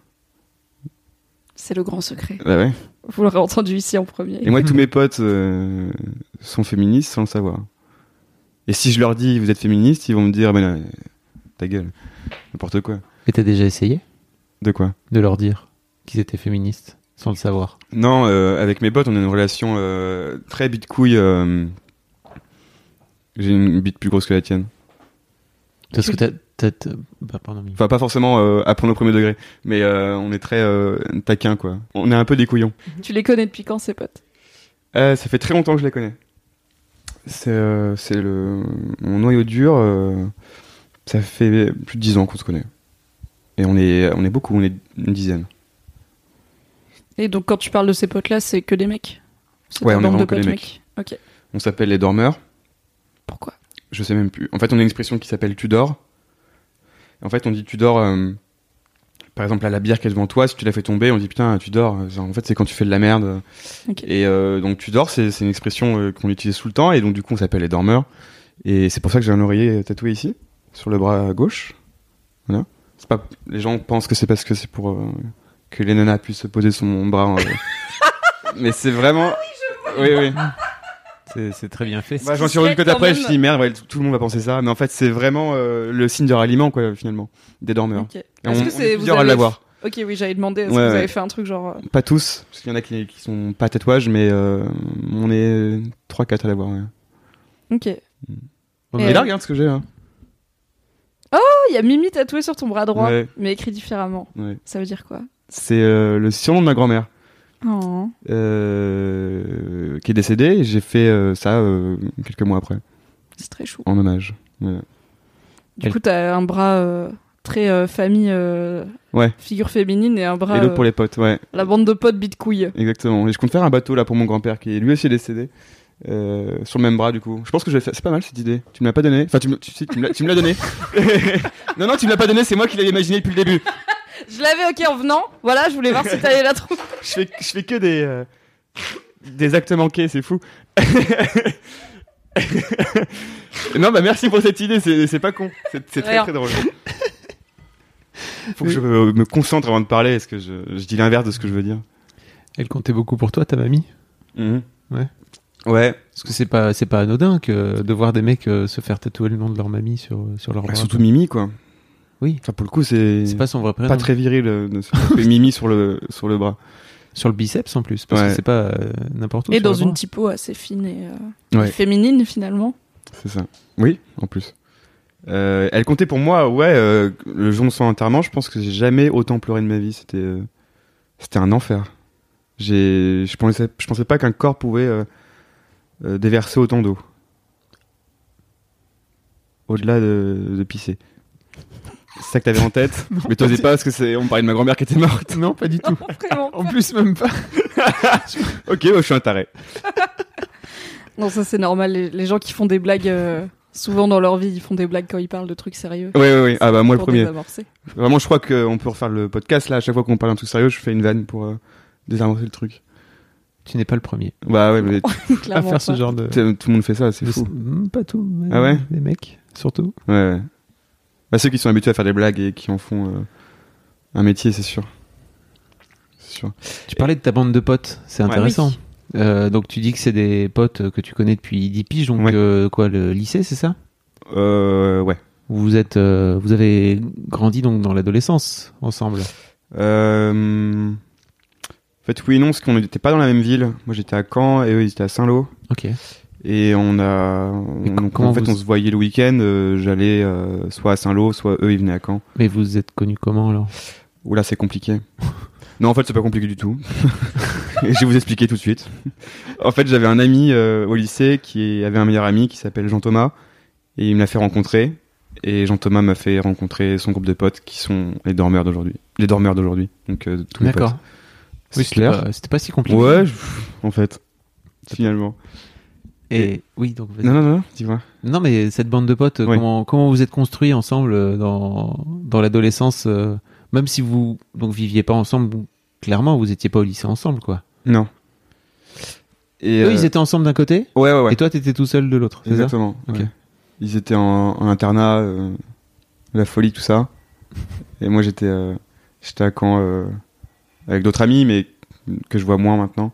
C'est le grand secret. Bah ouais. Vous l'aurez entendu ici en premier. Et moi, tous mes potes euh, sont féministes sans le savoir. Et si je leur dis, vous êtes féministe, ils vont me dire, bah non, ta gueule, n'importe quoi. Et t'as déjà essayé De quoi? de leur dire qu'ils étaient féministes sans le savoir? Non, euh, avec mes potes, on a une relation euh, très bite-couille. euh, J'ai une bite plus grosse que la tienne. Parce que t'as... t'as- t'as- Bah, pardon, mais... Enfin, pas forcément euh, à prendre au premier degré, mais euh, on est très euh, taquin, quoi. On est un peu des couillons. Tu les connais depuis quand, ces potes? Euh, ça fait très longtemps que je les connais. C'est, euh, c'est le mon noyau dur. euh, ça fait plus de dix ans qu'on se connaît. Et on est, on est beaucoup, on est une dizaine. Et donc, quand tu parles de ces potes-là, c'est que des mecs? C'est Ouais, ta on est bande vraiment de que des potes mecs. Ok. On s'appelle les dormeurs. Pourquoi? Je sais même plus. En fait, on a une expression qui s'appelle tu dors. En fait, on dit tu dors. euh, par exemple, à la bière qui est devant toi, si tu la fais tomber, on dit putain, tu dors. Genre, en fait, c'est quand tu fais de la merde. Ok. Et euh, donc, tu dors, c'est, c'est une expression euh, qu'on utilise tout le temps. Et donc, du coup, on s'appelle les dormeurs. Et c'est pour ça que j'ai un oreiller tatoué ici, sur le bras gauche. Voilà. C'est pas, les gens pensent que c'est parce que c'est pour euh, que les nanas puissent se poser sur mon bras. euh. Mais c'est vraiment. Oui, oui. C'est, c'est très bien fait. Bah, j'en suis serait rendu compte quand après, même- je me suis dit merde, ouais, tout, tout le monde va penser ça. Mais en fait, c'est vraiment euh, le signe de ralliement, quoi, finalement, des dormeurs. Ok. Et Est-ce on, que on c'est est vous plusieurs à avez- l'avoir. Ok, oui, j'avais demandé. Est-ce Ouais, que vous ouais. avez fait un truc genre euh, Pas tous, parce qu'il y en a qui, qui sont pas tatouages, mais euh, on est trois quatre à l'avoir. Ouais. Ok. Ouais, Et- Et là, regarde ce que j'ai. Hein. Oh, il y a Mimi tatoué sur ton bras droit, Ouais. mais écrit différemment. Ouais. Ça veut dire quoi? C'est euh, le surnom de ma grand-mère, Oh. euh, qui est décédée. Et j'ai fait euh, ça euh, quelques mois après, C'est très chou. en hommage. Ouais. Du Elle- coup, t'as un bras euh, très euh, famille, euh, Ouais. figure féminine, et un bras. Et l'autre euh, pour les potes, ouais, La bande de potes bite couille. exactement. Et je compte faire un bateau là pour mon grand-père, qui est lui aussi décédé. Euh, sur le même bras du coup. Je pense que je vais faire. C'est pas mal cette idée. Tu me l'as pas donné. Enfin, tu me, tu, si, tu me l'as, tu me l'as donné. non, non, tu me l'as pas donné. C'est moi qui l'ai imaginé depuis le début. Je l'avais ok en venant. Voilà, je voulais voir si t'allais la trouver. Je fais, je fais que des euh, des actes manqués. C'est fou. non, bah merci pour cette idée. C'est, c'est pas con. C'est, c'est très Rien. très drôle. Faut que je me, me concentre avant de parler. Est-ce que je, je dis l'inverse de ce que je veux dire? Elle comptait beaucoup pour toi, ta mamie? Mhm. Ouais. Ouais. Parce que c'est pas, c'est pas anodin que de voir des mecs euh, se faire tatouer le nom de leur mamie sur, sur leur Bah, bras. surtout Mimi, quoi. Oui. Enfin, pour le coup, c'est, C'est pas son vrai prénom. pas très viril euh, de se taper Mimi sur le sur le bras. Sur le biceps en plus, parce Ouais. que c'est pas euh, n'importe où. Et sur dans le une bras. typo assez fine et, euh, Ouais. et féminine finalement. C'est ça. Oui, en plus. Euh, elle comptait pour moi, ouais, euh, le jour de son enterrement, je pense que j'ai jamais autant pleuré de ma vie. C'était, euh, c'était un enfer. J'ai, je pensais, je pensais pas qu'un corps pouvait euh, euh, déverser autant d'eau. Au-delà de, de pisser. C'est ça que t'avais en tête, mais t'osais pas parce que c'est, on parlait de ma grand-mère qui était morte. Non, pas du tout. Vraiment. En plus, même pas. Ok, ouais, je suis un taré. Non, ça c'est normal. Les, les gens qui font des blagues, euh, souvent dans leur vie, ils font des blagues quand ils parlent de trucs sérieux. Oui, oui, oui. Ah bah moi le Pour premier. désamorcer. Vraiment, je crois qu'on peut refaire le podcast là. À chaque fois qu'on parle d'un truc sérieux, je fais une vanne pour euh, désamorcer le truc. Tu n'es pas le premier Bah ouais, mais à Clairement faire ce pas. genre de. t- tout le monde fait ça, c'est de- fou. Hmm, Pas tout. Mais Ah ouais les mecs, surtout. Ouais, ouais. Bah, ceux qui sont habitués à faire des blagues et qui en font euh, un métier, c'est sûr. C'est sûr. Tu parlais de ta bande de potes, c'est Ouais. intéressant. Euh, donc tu dis que c'est des potes que tu connais depuis dix piges, donc Ouais. euh, quoi, le lycée, c'est ça? Euh, ouais. Vous êtes, euh, vous avez grandi donc dans l'adolescence ensemble. Euh... En fait, oui et non, parce qu'on n'était pas dans la même ville. Moi, j'étais à Caen et eux, ils étaient à Saint-Lô. Ok. Et on a. Et on- co- donc, comment en fait, vous- on se voyait le week-end. euh, J'allais euh, soit à Saint-Lô, soit eux, ils venaient à Caen. Mais vous êtes connus comment alors? Oula, c'est compliqué. Non, en fait, c'est pas compliqué du tout. Et je vais vous expliquer tout de suite. En fait, j'avais un ami euh, au lycée qui avait un meilleur ami qui s'appelle Jean-Thomas. Et il me l'a fait rencontrer. Et Jean-Thomas m'a fait rencontrer son groupe de potes qui sont les dormeurs d'aujourd'hui. Les dormeurs d'aujourd'hui. Donc, euh, tous mes D'accord. potes. Oui, C'est c'était clair. pas, c'était pas si compliqué. Ouais, je- en fait. Finalement. Et oui, donc. vas-y. Non, non, non, dis-moi. Non, mais cette bande de potes, Oui. comment comment vous êtes construits ensemble euh, dans dans l'adolescence, euh, même si vous donc viviez pas ensemble, vous- clairement vous étiez pas au lycée ensemble, quoi. Non. Et, Eux, euh, ils étaient ensemble d'un côté, Ouais, ouais, ouais. et toi, t'étais tout seul de l'autre. C'est ça? Exactement. Ok. Ouais. Ils étaient en, en internat, euh, la folie, tout ça. Et moi, j'étais, euh, j'étais à Caen euh, avec d'autres amis, mais que je vois moins maintenant.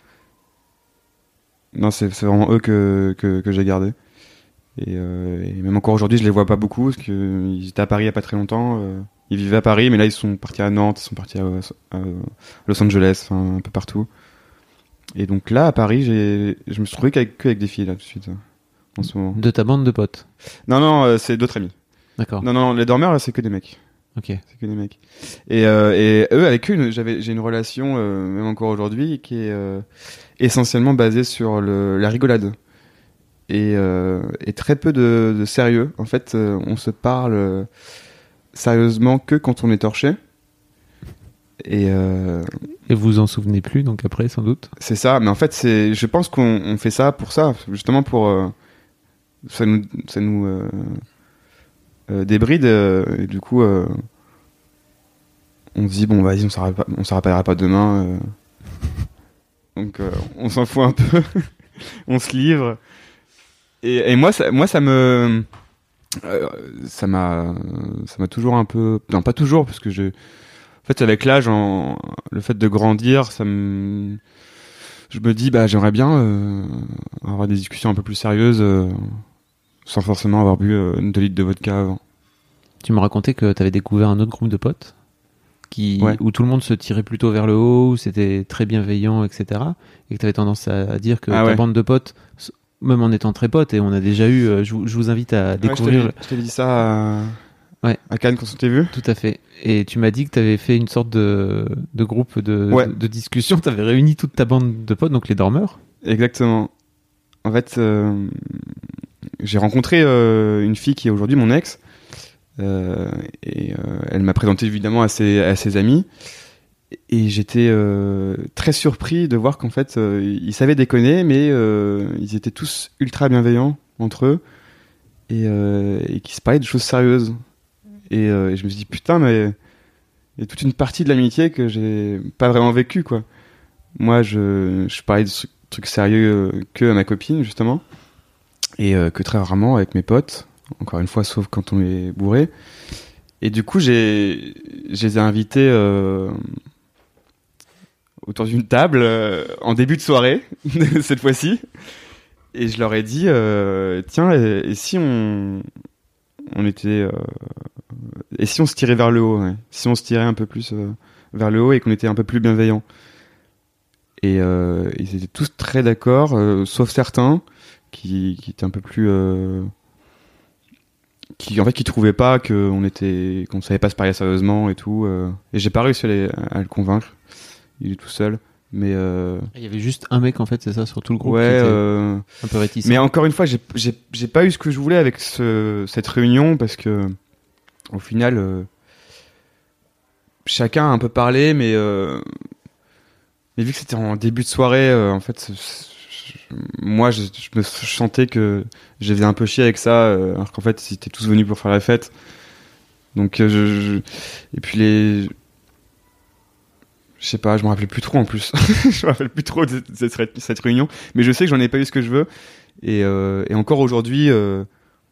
Non, c'est, c'est vraiment eux que, que, que j'ai gardé. Et, euh, et même encore aujourd'hui, je les vois pas beaucoup parce qu'ils étaient à Paris il y a pas très longtemps. euh, ils vivaient à Paris, mais là, ils sont partis à Nantes, ils sont partis à, à Los Angeles, enfin, un peu partout. Et donc là, à Paris, j'ai, je me suis trouvé qu'avec, qu'avec des filles là tout de suite. En ce moment. De ta bande de potes. Non, non, euh, c'est d'autres amis. D'accord. Non, non, les dormeurs, là, c'est que des mecs. Ok. C'est que des mecs. Et, euh, et eux, avec eux, une- j'avais, j'ai une relation, euh, même encore aujourd'hui, qui est euh, essentiellement basée sur le, la rigolade. Et, euh, et très peu de, de sérieux. En fait, euh, on se parle euh, sérieusement que quand on est torché. Et euh, Et vous vous en souvenez plus, donc après, sans doute. c'est ça. Mais en fait, c'est, je pense qu'on on fait ça pour ça, justement pour... euh, ça nous, ça nous euh, euh, débride. euh, et du coup, euh, on se dit, bon, vas-y, on s'en rappellera pas, on s'en rappellera pas demain. euh. Donc, euh, on s'en fout un peu. On se livre. Et, et moi, ça, moi, ça me... euh, ça m'a ça m'a toujours un peu... Non, pas toujours, parce que je... En fait, avec l'âge, en, le fait de grandir, ça me... Je me dis, bah, j'aimerais bien euh, avoir des discussions un peu plus sérieuses, euh, sans forcément avoir bu euh, deux litres de vodka avant. Tu me racontais que t'avais découvert un autre groupe de potes qui, Ouais. où tout le monde se tirait plutôt vers le haut, où c'était très bienveillant, et cetera. Et que t'avais tendance à, à dire que Ah ta ouais. bande de potes, s- même en étant très potes, et on a déjà eu, euh, je, vous- je vous invite à découvrir. Ouais, je t'avais- je t'avais dit ça à, Ouais. à Cannes quand on s'était vu. Tout à fait. Et tu m'as dit que tu avais fait une sorte de, de groupe de, Ouais. de, de discussion. Tu avais réuni toute ta bande de potes, donc les dormeurs. Exactement. En fait, euh, j'ai rencontré euh, une fille qui est aujourd'hui mon ex. Euh, et euh, elle m'a présenté évidemment à ses, à ses amis. Et j'étais euh, très surpris de voir qu'en fait, euh, ils savaient déconner, mais euh, ils étaient tous ultra bienveillants entre eux. Et, euh, et qui se parlaient de choses sérieuses. Et, euh, et je me suis dit, putain, mais il y a toute une partie de l'amitié que j'ai pas vraiment vécue, quoi. Moi, je, je parlais de tru- trucs sérieux euh, que à ma copine, justement. Et euh, que très rarement avec mes potes. Encore une fois, sauf quand on est bourré. Et du coup, j'ai, je les ai invités euh, autour d'une table euh, en début de soirée, cette fois-ci. Et je leur ai dit, euh, tiens, et, et si on, on était, euh, et si on se tirait vers le haut, ouais. Si on se tirait un peu plus euh, vers le haut et qu'on était un peu plus bienveillant. Et euh, ils étaient tous très d'accord, euh, sauf certains qui, qui étaient un peu plus, euh, qui en fait qui trouvaient pas qu'on était, qu'on savait pas se parler sérieusement et tout. Euh, et j'ai pas réussi à, les- à le convaincre. Il est tout seul, mais euh, Il y avait juste un mec, en fait, c'est ça, sur tout le groupe. ouais. qui était Euh, un peu réticent. mais encore une fois, j'ai, j'ai, j'ai pas eu ce que je voulais avec ce, cette réunion parce que, au final, euh, chacun a un peu parlé, mais, euh, mais vu que c'était en début de soirée, euh, en fait, c'est- c'est- moi, je, je me sentais que je faisais un peu chier avec ça, euh, alors qu'en fait, ils étaient tous venus pour faire la fête. Donc, euh, je, je- et puis les, Je sais pas, je me rappelle plus trop en plus. Je me rappelle plus trop de cette, cette, cette réunion, mais je sais que j'en ai pas eu ce que je veux. Et, euh, et encore aujourd'hui, euh,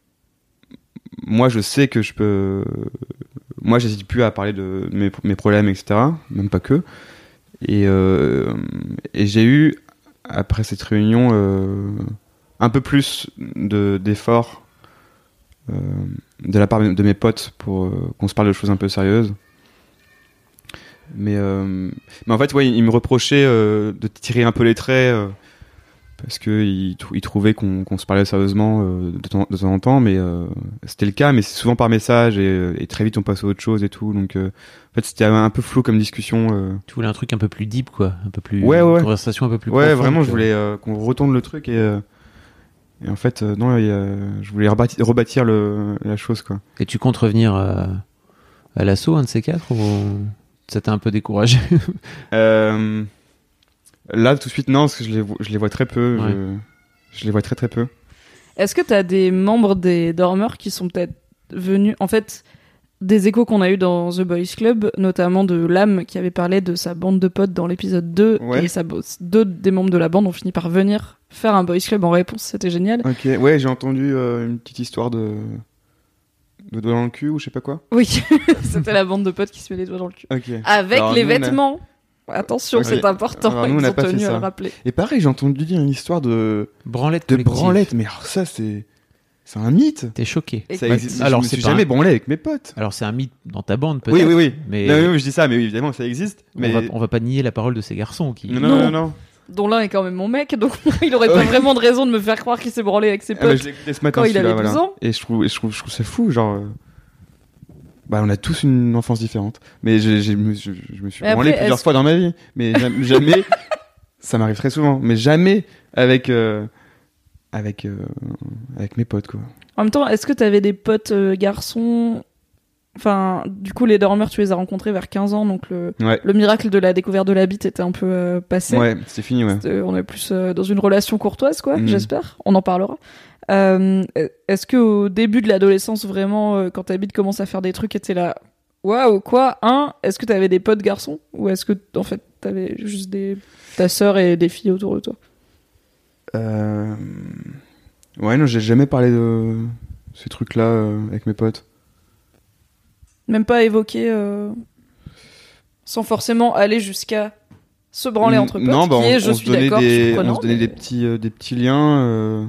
moi je sais que je peux. Moi j'hésite plus à parler de mes, mes problèmes, et cetera. Même pas que. Et, euh, et j'ai eu, après cette réunion, euh, un peu plus de, d'efforts euh, de la part de mes potes pour euh, qu'on se parle de choses un peu sérieuses. Mais, euh, mais en fait, ouais, il me reprochait euh, de tirer un peu les traits euh, parce qu'il il trouvait qu'on, qu'on se parlait sérieusement euh, de, temps, de temps en temps, mais euh, c'était le cas, mais c'est souvent par message et, et très vite on passe à autre chose et tout. Donc, euh, en fait, c'était un peu flou comme discussion. Euh. Tu voulais un truc un peu plus deep, quoi, un peu plus. Ouais, ouais. Une conversation un peu plus. Ouais, profonde, vraiment, que... je voulais euh, qu'on retourne le truc et, euh, et en fait, euh, non, et, euh, je voulais rebâtir, rebâtir le, la chose, quoi. Et tu comptes revenir euh, à l'assaut, un de ces quatre, ou ça t'a un peu découragé? euh, Là, tout de suite, non, parce que je les, je les vois très peu. Ouais. Je, je les vois très très peu. Est-ce que t'as des membres des dormeurs qui sont peut-être venus... En fait, des échos qu'on a eu dans The Boys Club, notamment de Lame qui avait parlé de sa bande de potes dans l'épisode deux, Ouais. et sa, deux des membres de la bande ont fini par venir faire un Boys Club en réponse, c'était génial. Ok, ouais, j'ai entendu euh, une petite histoire de... de doigts dans le cul ou je sais pas quoi. Oui, c'était la bande de potes qui se met les doigts dans le cul. Ok. Avec Alors, les nous, on a- vêtements. Attention, Ok. c'est important, Alors, nous, on ils n'a ont pas fait tenu à ça. le rappeler. Et pareil, j'ai entendu dire une histoire de... Branlette de collective. branlette, mais alors ça, c'est... C'est un mythe. T'es choqué. Et- Ça Ouais, existe. alors, je me c'est suis pas jamais un- branlé avec mes potes. Alors c'est un mythe dans ta bande, peut-être. Oui, oui, oui. Mais Non, oui, oui, je dis ça, mais oui, évidemment, ça existe. Mais... on, va, on va pas nier la parole de ces garçons qui. Non, non, Non. non, non. Dont l'un est quand même mon mec, donc il aurait pas Ouais. vraiment de raison de me faire croire qu'il s'est branlé avec ses Ah, bah, potes. je l'ai écouté ce matin, quand il celui-là, avait douze voilà. ans. Et je trouve, je trouve, je trouve ça fou, genre... euh, Bah, on a tous une enfance différente. Mais j'ai, j'ai, je, je me suis Mais branlé après, plusieurs est-ce- fois dans ma vie. Mais jam- jamais... Ça m'arrive très souvent. Mais jamais avec... euh, avec, euh, avec mes potes, quoi. En même temps, est-ce que t'avais des potes euh, garçons? Enfin, du coup, les dormeurs, tu les as rencontrés vers quinze ans, donc le, Ouais. le miracle de la découverte de la bite était un peu euh, passé. Ouais, c'est fini, ouais. C'était- on est plus euh, dans une relation courtoise, quoi, Mhm. j'espère. On en parlera. Euh, est-ce que au début de l'adolescence, vraiment, euh, quand ta bite commence à faire des trucs, et t'es là, waouh, quoi, hein? Est-ce que t'avais des potes garçons? Ou est-ce que, en fait, t'avais juste des... ta sœur et des filles autour de toi? Euh... Ouais, non, j'ai jamais parlé de ces trucs-là euh, avec mes potes. Même pas évoquer, euh, sans forcément aller jusqu'à se branler entre potes, Non, bah, qui on, est, je on suis se donnait d'accord, des, surprenant, on se donnait mais- des petits, euh, des petits liens, euh,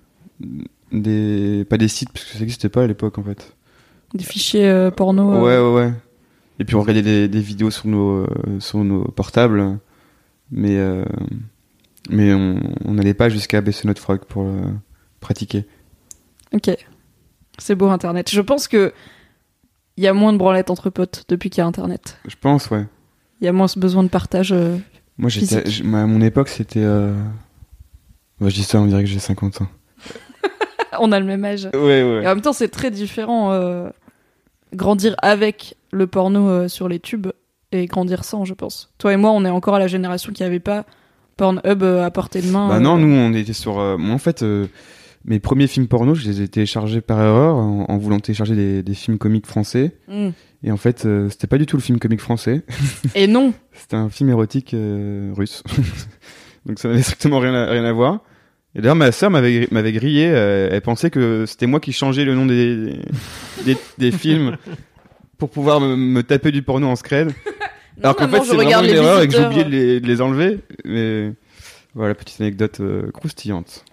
des, pas des sites parce que ça n'existait pas à l'époque en fait. des fichiers euh, porno. euh, Ouais, ouais, ouais. Et puis on regardait des, des vidéos sur nos, euh, sur nos portables, mais euh, mais on on n'allait pas jusqu'à baisser notre froc pour euh, pratiquer. Ok. C'est beau Internet. Je pense que il y a moins de branlettes entre potes depuis qu'il y a Internet. Je pense, ouais. Il y a moins ce besoin de partage. euh. Moi, j'étais, Physique. j'- à mon époque, c'était. Euh... ouais, je dis ça, on dirait que j'ai cinquante ans. On a le même âge. Ouais, ouais. Et en même temps, c'est très différent euh, grandir avec le porno euh, sur les tubes et grandir sans, je pense. Toi et moi, on est encore à la génération qui avait pas Pornhub euh, à portée de main. Bah euh. non, nous on était sur. euh, Moi en fait, euh, mes premiers films porno, je les ai téléchargés par erreur en, en voulant télécharger des, des films comiques français. Mm. Et en fait, euh, c'était pas du tout le film comique français. Et non. C'était un film érotique euh, russe. Donc ça n'avait strictement rien à, rien à voir. Et d'ailleurs, ma sœur m'avait, gri- m'avait grillé. euh, elle pensait que c'était moi qui changeais le nom des, des, des films pour pouvoir me, me taper du porno en scred. Alors qu'en maman, fait, je c'est vraiment regarde une les erreur et que j'ai visiteurs. oublié de les, de les enlever. Mais voilà, petite anecdote euh, croustillante.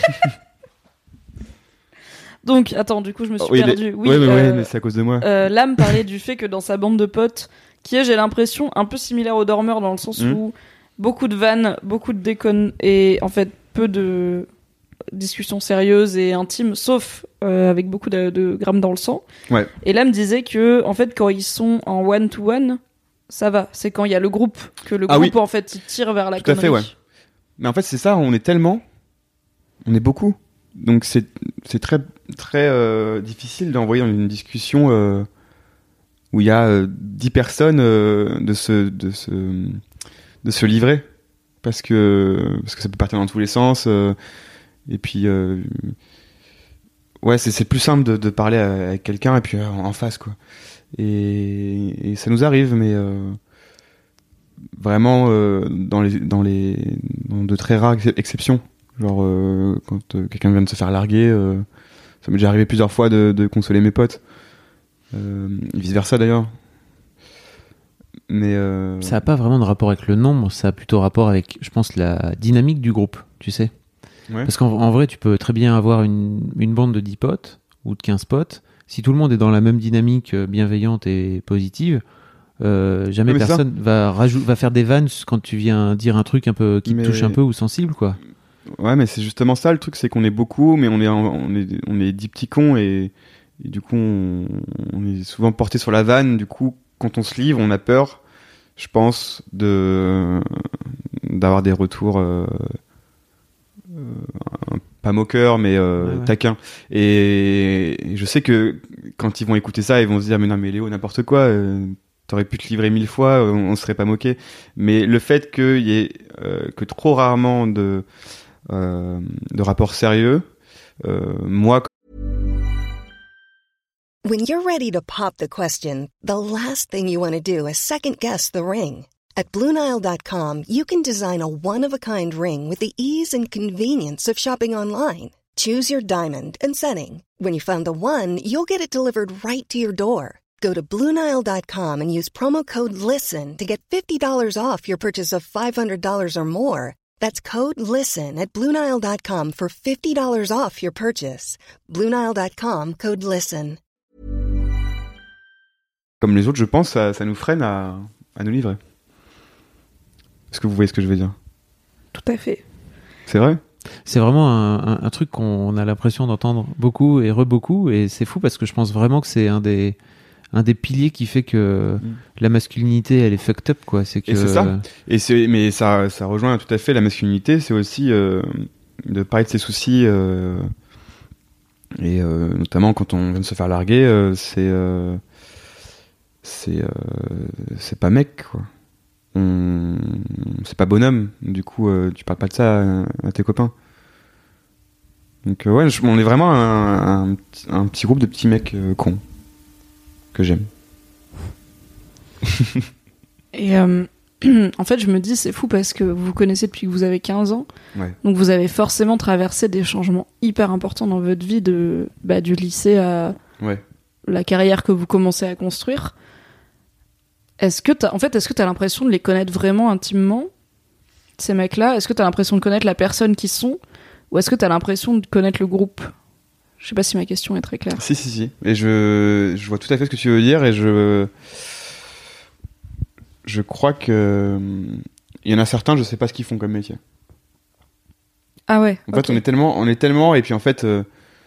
Donc, attends, du coup, je me suis Oui, perdue. les- Oui, ouais, mais, euh, ouais, mais c'est à cause de moi. Euh, Lame parlait du fait que dans sa bande de potes, qui est, j'ai l'impression, un peu similaire aux dormeurs dans le sens Mhm. où beaucoup de vannes, beaucoup de déconnes et en fait peu de discussions sérieuses et intimes, sauf euh, avec beaucoup de, de grammes dans le sang. Ouais. Et Lame disait que en fait quand ils sont en one to one, ça va. C'est quand il y a le groupe que le Ah groupe oui. en fait il tire vers la Tout à connerie. fait, ouais. Mais en fait, c'est ça, on est tellement. On est beaucoup. Donc c'est, c'est très, très euh, difficile d'envoyer dans une discussion euh, où il y a euh, dix personnes euh, de, se, de, se, de se livrer. Parce que, parce que ça peut partir dans tous les sens. euh, et puis. Euh, ouais, c'est, c'est plus simple de, de parler avec quelqu'un et puis euh, en face, quoi. Et, et ça nous arrive, mais. Euh, vraiment euh, dans les dans les dans de très rares ex- exceptions. Genre euh, quand euh, quelqu'un vient de se faire larguer, euh, ça m'est déjà arrivé plusieurs fois de, de consoler mes potes. Euh, vice versa d'ailleurs. Mais euh... Ça n'a pas vraiment de rapport avec le nombre, ça a plutôt rapport avec, je pense, la dynamique du groupe, tu sais. Ouais. Parce qu'en en vrai, tu peux très bien avoir une, une bande de dix potes ou de quinze potes. Si tout le monde est dans la même dynamique bienveillante et positive, euh, jamais Ouais, personne va, rajou- va faire des vannes quand tu viens dire un truc un peu qui Mais... te touche un peu ou sensible, quoi. Ouais, mais c'est justement ça le truc, c'est qu'on est beaucoup, mais on est on est on est dix petits cons et, et du coup on, on est souvent porté sur la vanne. Du coup, quand on se livre, on a peur, je pense, de d'avoir des retours euh, euh, pas moqueurs, mais euh, ouais, ouais. taquins. Et, et je sais que quand ils vont écouter ça, ils vont se dire mais non mais Léo, n'importe quoi. Euh, T'aurais pu te livrer mille fois, on, on serait pas moqué. Mais le fait qu'il y ait euh, que trop rarement de Euh, de rapports sérieux. Euh, moi, When you're ready to pop the question, the last thing you want to do is second guess the ring. At Blue Nile dot com, you can design a one-of-a-kind ring with the ease and convenience of shopping online. Choose your diamond and setting. When you find the one, you'll get it delivered right to your door. Go to Blue Nile dot com and use promo code LISTEN to get fifty dollars off your purchase of five hundred dollars or more. That's code LISTEN at Blue Nile dot com for fifty dollars off your purchase. Blue Nile dot com, code LISTEN. comme les autres, je pense, ça, ça nous freine à, à nous livrer. Est-ce que vous voyez ce que je veux dire ? Tout à fait. C'est vrai ? C'est vraiment un, un, un truc qu'on a l'impression d'entendre beaucoup et re-beaucoup, et c'est fou parce que je pense vraiment que c'est un des, un des piliers qui fait que mmh. la masculinité, elle est fucked up, quoi. C'est que... Et c'est ça. Et c'est, mais ça, ça rejoint tout à fait la masculinité. C'est aussi euh, de parler de ses soucis. Euh, et euh, notamment quand on vient de se faire larguer, euh, c'est, euh, c'est, euh, c'est pas mec, quoi. On, c'est pas bonhomme. Du coup, euh, tu parles pas de ça à, à tes copains. Donc euh, ouais, je, on est vraiment un, un, un petit groupe de petits mecs euh, cons que j'aime. Et euh, en fait, je me dis, c'est fou parce que vous vous connaissez depuis que vous avez quinze ans. Ouais. Donc vous avez forcément traversé des changements hyper importants dans votre vie, de, bah, du lycée à ouais. la carrière que vous commencez à construire. Est-ce que t'as, en fait, est-ce que t'as l'impression de les connaître vraiment intimement, ces mecs-là ? Est-ce que t'as l'impression de connaître la personne qu'ils sont ? Ou est-ce que t'as l'impression de connaître le groupe ? Je sais pas si ma question est très claire. Si, si, si. Et je, je vois tout à fait ce que tu veux dire, et je... Je crois que... Il y en a certains, je sais pas ce qu'ils font comme métier. Ah ouais. En fait, okay. on est tellement... On est tellement... Et puis en fait... Euh,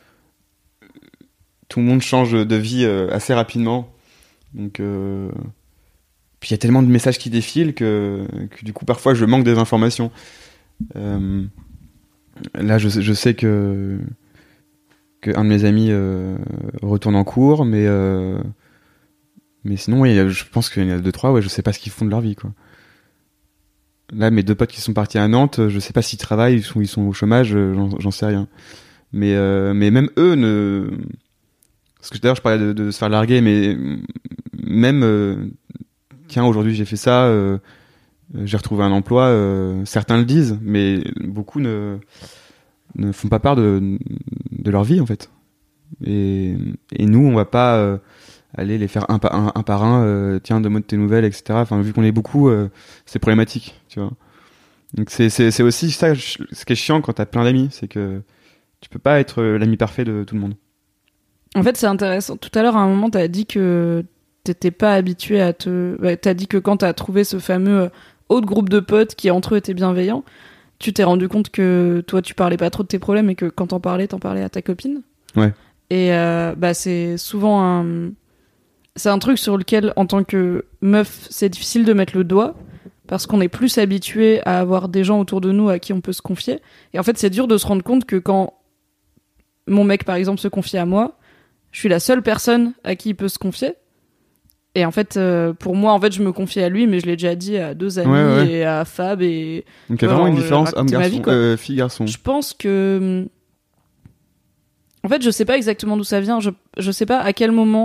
tout le monde change de vie euh, assez rapidement. Donc... Euh, puis il y a tellement de messages qui défilent que, que du coup, parfois, je manque des informations. Euh, là, je, je sais que... qu'un de mes amis euh, retourne en cours, mais... Euh, Mais sinon, oui, je pense qu'il y en a deux, trois, ouais, je sais pas ce qu'ils font de leur vie, quoi. Là, mes deux potes qui sont partis à Nantes, je sais pas s'ils travaillent, ils sont, ils sont au chômage, j'en, j'en sais rien. Mais, euh, mais même eux ne... Parce que d'ailleurs, je parlais de, de se faire larguer, mais même... Euh... Tiens, aujourd'hui, j'ai fait ça, euh... j'ai retrouvé un emploi, euh... certains le disent, mais beaucoup ne, ne font pas part de, de leur vie, en fait. Et, et nous, on va pas... Euh... aller les faire un, pa- un, un par un, euh, tiens, donne-moi de tes nouvelles, et cetera. Enfin, vu qu'on est beaucoup, euh, c'est problématique, tu vois. Donc c'est, c'est, c'est aussi ça, ce qui est chiant quand t'as plein d'amis, c'est que tu peux pas être l'ami parfait de tout le monde. En fait, c'est intéressant. Tout à l'heure, à un moment, t'as dit que t'étais pas habitué à te... Ouais, t'as dit que quand t'as trouvé ce fameux autre groupe de potes qui, entre eux, étaient bienveillants, tu t'es rendu compte que toi, tu parlais pas trop de tes problèmes et que quand t'en parlais, t'en parlais à ta copine. Ouais. Et euh, bah, c'est souvent un... C'est un truc sur lequel, en tant que meuf, c'est difficile de mettre le doigt, parce qu'on est plus habitué à avoir des gens autour de nous à qui on peut se confier. Et en fait, c'est dur de se rendre compte que quand mon mec, par exemple, se confie à moi, je suis la seule personne à qui il peut se confier. Et en fait, euh, pour moi, en fait, je me confie à lui, mais je l'ai déjà dit à deux amis ouais, ouais. et à Fab. Et donc il y a vraiment une différence homme-garçon, euh, fille-garçon. Je pense que... En fait, je sais pas exactement d'où ça vient. Je, je sais pas à quel moment...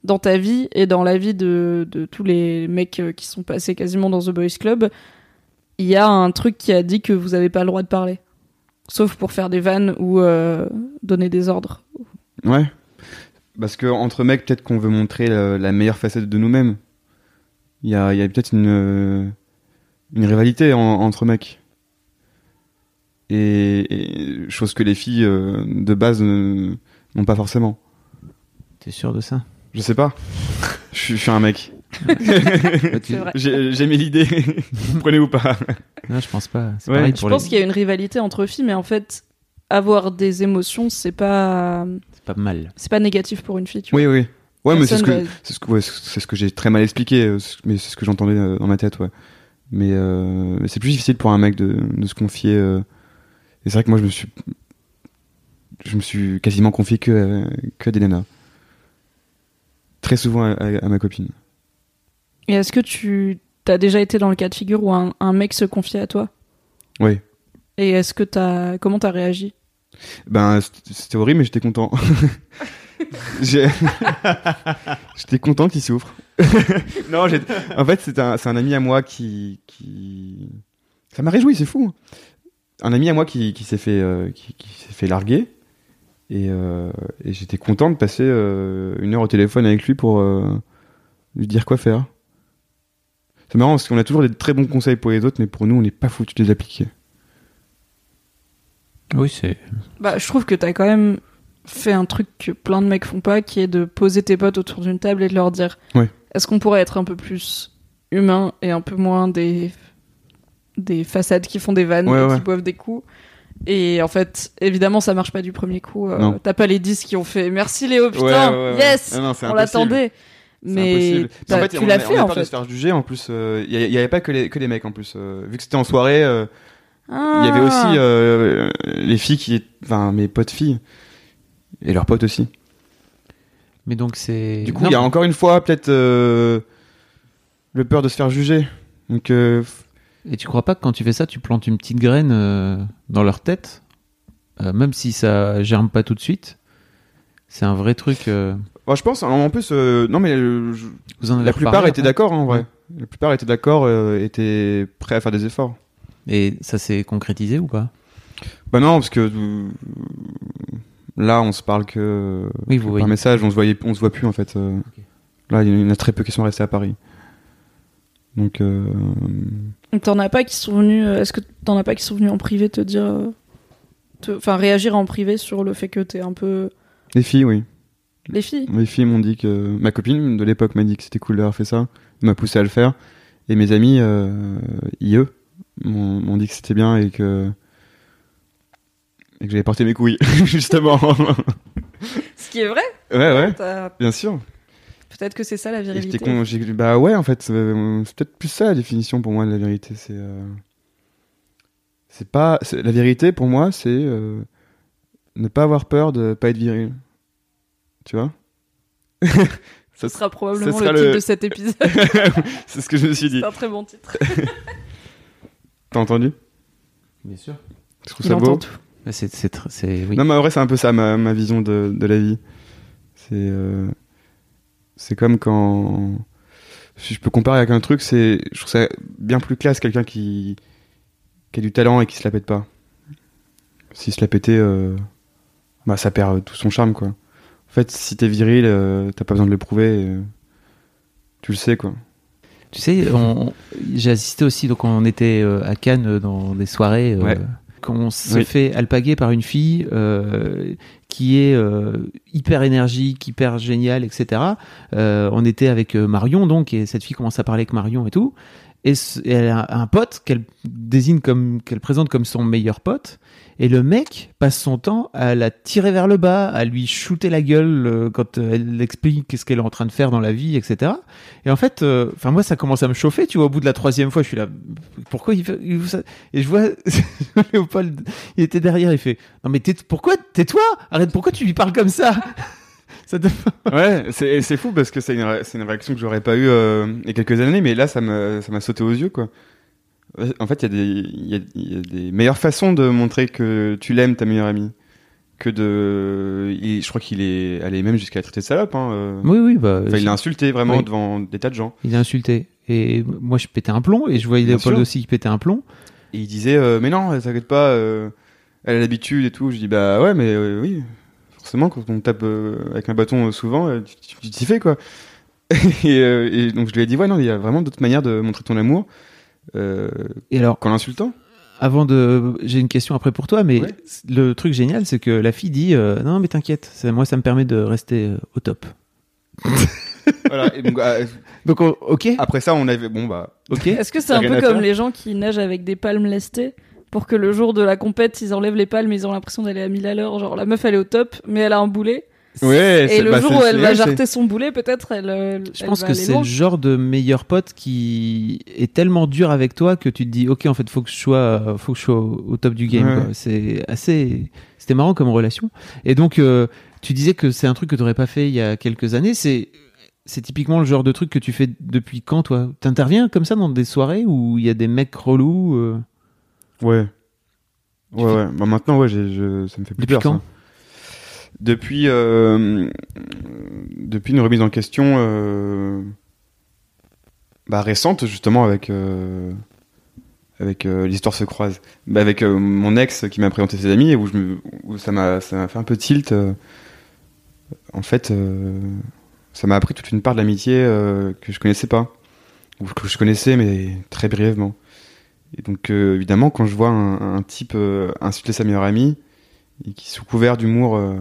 dans ta vie et dans la vie de, de tous les mecs qui sont passés quasiment dans The Boys Club, il y a un truc qui a dit que vous avez pas le droit de parler. Sauf pour faire des vannes ou euh, donner des ordres. Ouais. Parce que entre mecs, peut-être qu'on veut montrer la, la meilleure facette de nous-mêmes. Il y a, il y a peut-être une, une rivalité en, entre mecs. Et, et chose que les filles euh, de base euh, n'ont pas forcément. T'es sûr de ça? Je sais pas. je, suis, je suis un mec. C'est vrai. J'ai, j'ai mis l'idée. Vous prenez ou pas? Non, je pense pas. C'est Ouais. pareil Je pour pense les... qu'il y a une rivalité entre filles, mais en fait, avoir des émotions, c'est pas, C'est pas mal. c'est pas négatif pour une fille. Tu vois. Oui, oui. Ouais, mais c'est ce Personne que, va- c'est ce que, ouais, c'est ce que j'ai très mal expliqué, euh, mais c'est ce que j'entendais euh, dans ma tête, ouais. Mais euh, c'est plus difficile pour un mec de, de se confier. Euh... Et c'est vrai que moi, je me suis, je me suis quasiment confié que, euh, que à des nanas. Très souvent à, à, à ma copine. Et est-ce que tu as déjà été dans le cas de figure où un, un mec se confiait à toi? Oui. Et est-ce que t'as, comment t'as réagi? Ben, c'était c'était horrible, mais j'étais content. J'ai- j'étais content qu'il souffre. non, j'ai... en fait, c'est un, c'est un ami à moi qui, qui... Ça m'a réjoui, c'est fou. Un ami à moi qui, qui s'est fait, euh, qui, qui s'est fait larguer. Et, euh, et j'étais content de passer euh, une heure au téléphone avec lui pour euh, lui dire quoi faire. C'est marrant parce qu'on a toujours des très bons conseils pour les autres, mais pour nous, on n'est pas foutus de les appliquer. Oui, c'est. Bah, je trouve que t'as quand même fait un truc que plein de mecs font pas, qui est de poser tes potes autour d'une table et de leur dire Ouais. est-ce qu'on pourrait être un peu plus humain et un peu moins des, des façades qui font des vannes Ouais, et ouais. qui boivent des coups. Et en fait, évidemment, ça marche pas du premier coup. Euh, Non. t'as pas les dix qui ont fait merci Léo, putain, Ouais, ouais, ouais. yes, Ah non, c'est on impossible. l'attendait. C'est Mais impossible. t'as- En fait, tu on l'as a- fait on a en peur de fait. se faire juger. En plus, il n'y avait pas que les, que les mecs en plus. Euh, vu que c'était en soirée, il euh, Ah. y avait aussi euh, les filles qui, enfin mes potes filles et leurs potes aussi. Mais donc c'est. Du coup, Non, il y a mais- encore une fois peut-être euh, le peur de se faire juger. Donc euh, Et tu crois pas que quand tu fais ça, tu plantes une petite graine euh, dans leur tête, euh, même si ça germe pas tout de suite. C'est un vrai truc. euh, bon, je pense en, en plus, euh, non mais euh, je- Vous en avez la plupart reparlé étaient après d'accord hein, en vrai. Ouais. La plupart étaient d'accord, euh, étaient prêts à faire des efforts. Et ça s'est concrétisé ou pas? Bah non, parce que euh, là, on se parle que, Oui, que vous par voyez. message, on se voyait, on se voit plus en fait. euh. Là, il y en a très peu qui sont restés à Paris. Donc, euh, T'en as pas qui sont venus. euh, Est-ce que t'en as pas qui sont venus en privé te dire, euh, te- enfin réagir en privé sur le fait que t'es un peu les filles, oui. les filles. Les filles m'ont dit que ma copine de l'époque m'a dit que c'était cool d'avoir fait ça, m'a poussé à le faire. Et mes amis, euh, I E, m'ont, m'ont dit que c'était bien et que et que j'avais porté mes couilles justement. Ce qui est vrai. ouais, ouais, T'as- bien sûr. Peut-être que c'est ça la Et virilité. j'étais con, j'ai- bah ouais, en fait, euh, c'est peut-être plus ça la définition pour moi de la vérité. C'est, euh, c'est pas, c'est- la vérité pour moi, c'est euh, ne pas avoir peur de pas être viril. Tu vois? Ce sera probablement ça sera le titre le- de cet épisode. C'est ce que je me suis dit. C'est un très bon titre. T'as entendu? Bien sûr. Je trouve Il ça beau. entend tout. C'est, c'est, tr- c'est, oui. Non, mais en vrai, c'est un peu ça ma, ma vision de, de la vie. C'est, euh, c'est comme quand. Si je peux comparer avec un truc, c'est, je trouve ça bien plus classe quelqu'un qui, qui a du talent et qui se la pète pas. S'il se la pétait, euh, bah, ça perd tout son charme, quoi. En fait, si t'es viril, euh, t'as pas besoin de le prouver. et, euh, tu le sais, quoi. Tu sais, on- j'ai assisté aussi, donc on était euh, à Cannes euh, dans des soirées, euh, Ouais. qu'on se Oui. fait alpaguer par une fille euh, qui est euh, hyper énergique, hyper géniale, et cetera. Euh, on était avec euh, Marion, donc, et cette fille commence à parler avec Marion et tout. Et, ce- et elle a un pote qu'elle désigne comme, qu'elle présente comme son meilleur pote. Et le mec passe son temps à la tirer vers le bas, à lui shooter la gueule euh, quand euh, elle explique ce qu'elle est en train de faire dans la vie, et cetera. Et en fait, enfin moi ça commence à me chauffer, tu vois. Au bout de la troisième fois, je suis là, pourquoi il fait, il fait ça? Et je vois Léopold, il était derrière, il fait, non mais tais, pourquoi tais-toi, arrête, pourquoi tu lui parles comme ça? Ça te... Ouais, c'est, c'est fou parce que c'est une, ré- c'est une réaction que j'aurais pas eue euh, il y a quelques années, mais là, ça m'a, ça m'a sauté aux yeux, quoi. En fait, il y a des, il y a, il y a des meilleures façons de montrer que tu l'aimes, ta meilleure amie, que de. Il, je crois qu'il est allé même jusqu'à la traiter de salope. Hein, euh. Oui, oui. Bah, enfin, il l'a insulté vraiment oui. devant des tas de gens. Il a insulté. Et moi, je pétais un plomb. Et je voyais Bien Léopold sûr. aussi qui pétait un plomb. Et il disait euh, mais non, t'inquiète pas, euh, elle a l'habitude et tout. Je dis bah ouais, mais euh, oui, forcément quand on tape euh, avec un bâton euh, souvent, euh, tu, tu, tu t'y fais quoi. et, euh, et donc je lui ai dit ouais non, il y a vraiment d'autres manières de montrer ton amour euh, Et alors, qu'en l'insultant. avant de, j'ai une question après pour toi, mais Ouais. le truc génial, c'est que la fille dit euh, non, mais t'inquiète, ça- moi, ça me permet de rester euh, au top. Voilà. Et donc euh, Donc, oh, ok, après ça, on avait bon bah. ok. Est-ce que c'est T'as un rien peu à comme faire les gens qui nagent avec des palmes lestées pour que le jour de la compète, ils enlèvent les palmes, ils ont l'impression d'aller à mille à l'heure. Genre la meuf elle est au top, mais elle a un boulet. Ouais. Et c'est- le bah, jour c'est- où elle c'est- va c'est- jarter son boulet, peut-être elle. euh, Je elle pense va que aller c'est loin. le genre de meilleur pote qui est tellement dur avec toi que tu te dis ok, en fait, faut que je sois, euh, faut que je sois au, au top du game. Ouais. quoi. C'est assez, c'était marrant comme relation. Et donc, euh, tu disais que c'est un truc que t'aurais pas fait il y a quelques années. C'est, c'est typiquement le genre de truc que tu fais depuis quand, toi? T'interviens comme ça dans des soirées où il y a des mecs relous euh, Ouais. Tu Ouais, fais- ouais. Bah, maintenant, ouais, j'ai, je, ça me fait plus Depuis peur. quand ça. Depuis, euh, depuis une remise en question euh, bah, récente, justement, avec, euh, avec euh, l'histoire se croise. Bah, avec euh, mon ex qui m'a présenté ses amis et où, je me, où ça, m'a, ça m'a fait un peu tilt. euh. En fait, euh, ça m'a appris toute une part de l'amitié euh, que je connaissais pas. Ou que je connaissais, mais très brièvement. Et donc, euh, évidemment, quand je vois un, un type euh, insulter sa meilleure amie, et qui, sous couvert d'humour, euh,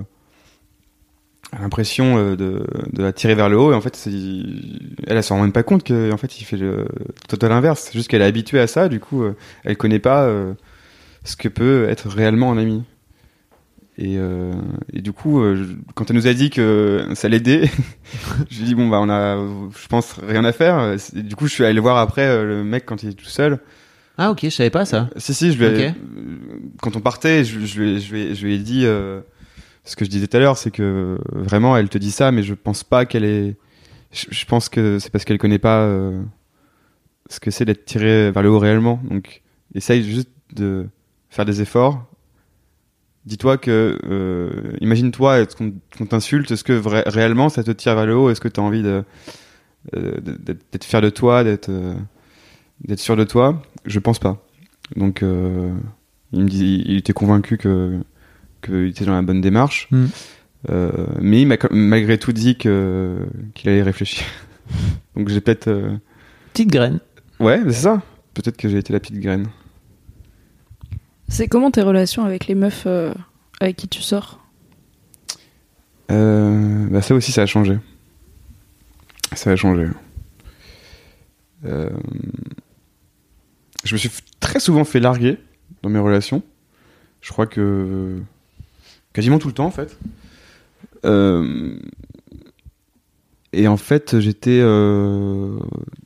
a l'impression euh, de, de la tirer vers le haut, et en fait, c'est, elle, elle s'en rend même pas compte qu'en fait, il fait le total inverse. C'est juste qu'elle est habituée à ça, du coup, euh, elle connaît pas euh, ce que peut être réellement un ami. Et, euh, et du coup, euh, je- quand elle nous a dit que ça l'aidait, je lui ai dit, bon, bah, on a, je pense, rien à faire. Et du coup, je suis allé voir après euh, le mec quand il est tout seul. Ah ok, je savais pas ça. Si, si, je lui ai- Ok. euh, quand on partait, je, je, lui ai- je, lui ai- je lui ai dit euh, ce que je disais tout à l'heure, c'est que vraiment, elle te dit ça, mais je pense pas qu'elle est. Je, je pense que c'est parce qu'elle connaît pas euh, ce que c'est d'être tiré vers le haut réellement. Donc, essaye juste de faire des efforts. Dis-toi que, euh, imagine-toi est-ce qu'on, qu'on t'insulte, est-ce que vra- réellement ça te tire vers le haut, est-ce que tu as envie de, euh, d'être, d'être fier de toi, d'être, euh, d'être sûr de toi? Je pense pas. Donc, euh, il me dit, il était convaincu que qu'il était dans la bonne démarche, Mm. euh, mais il m'a quand- malgré tout dit que qu'il allait réfléchir. Donc j'ai peut-être, euh, Petite graine. ouais, c'est ça. Peut-être que j'ai été la petite graine. C'est comment tes relations avec les meufs euh, avec qui tu sors? Euh, bah ça aussi, ça a changé. Ça a changé. Euh, je me suis f- très souvent fait larguer dans mes relations. Je crois que quasiment tout le temps en fait. Euh, et en fait, j'étais euh,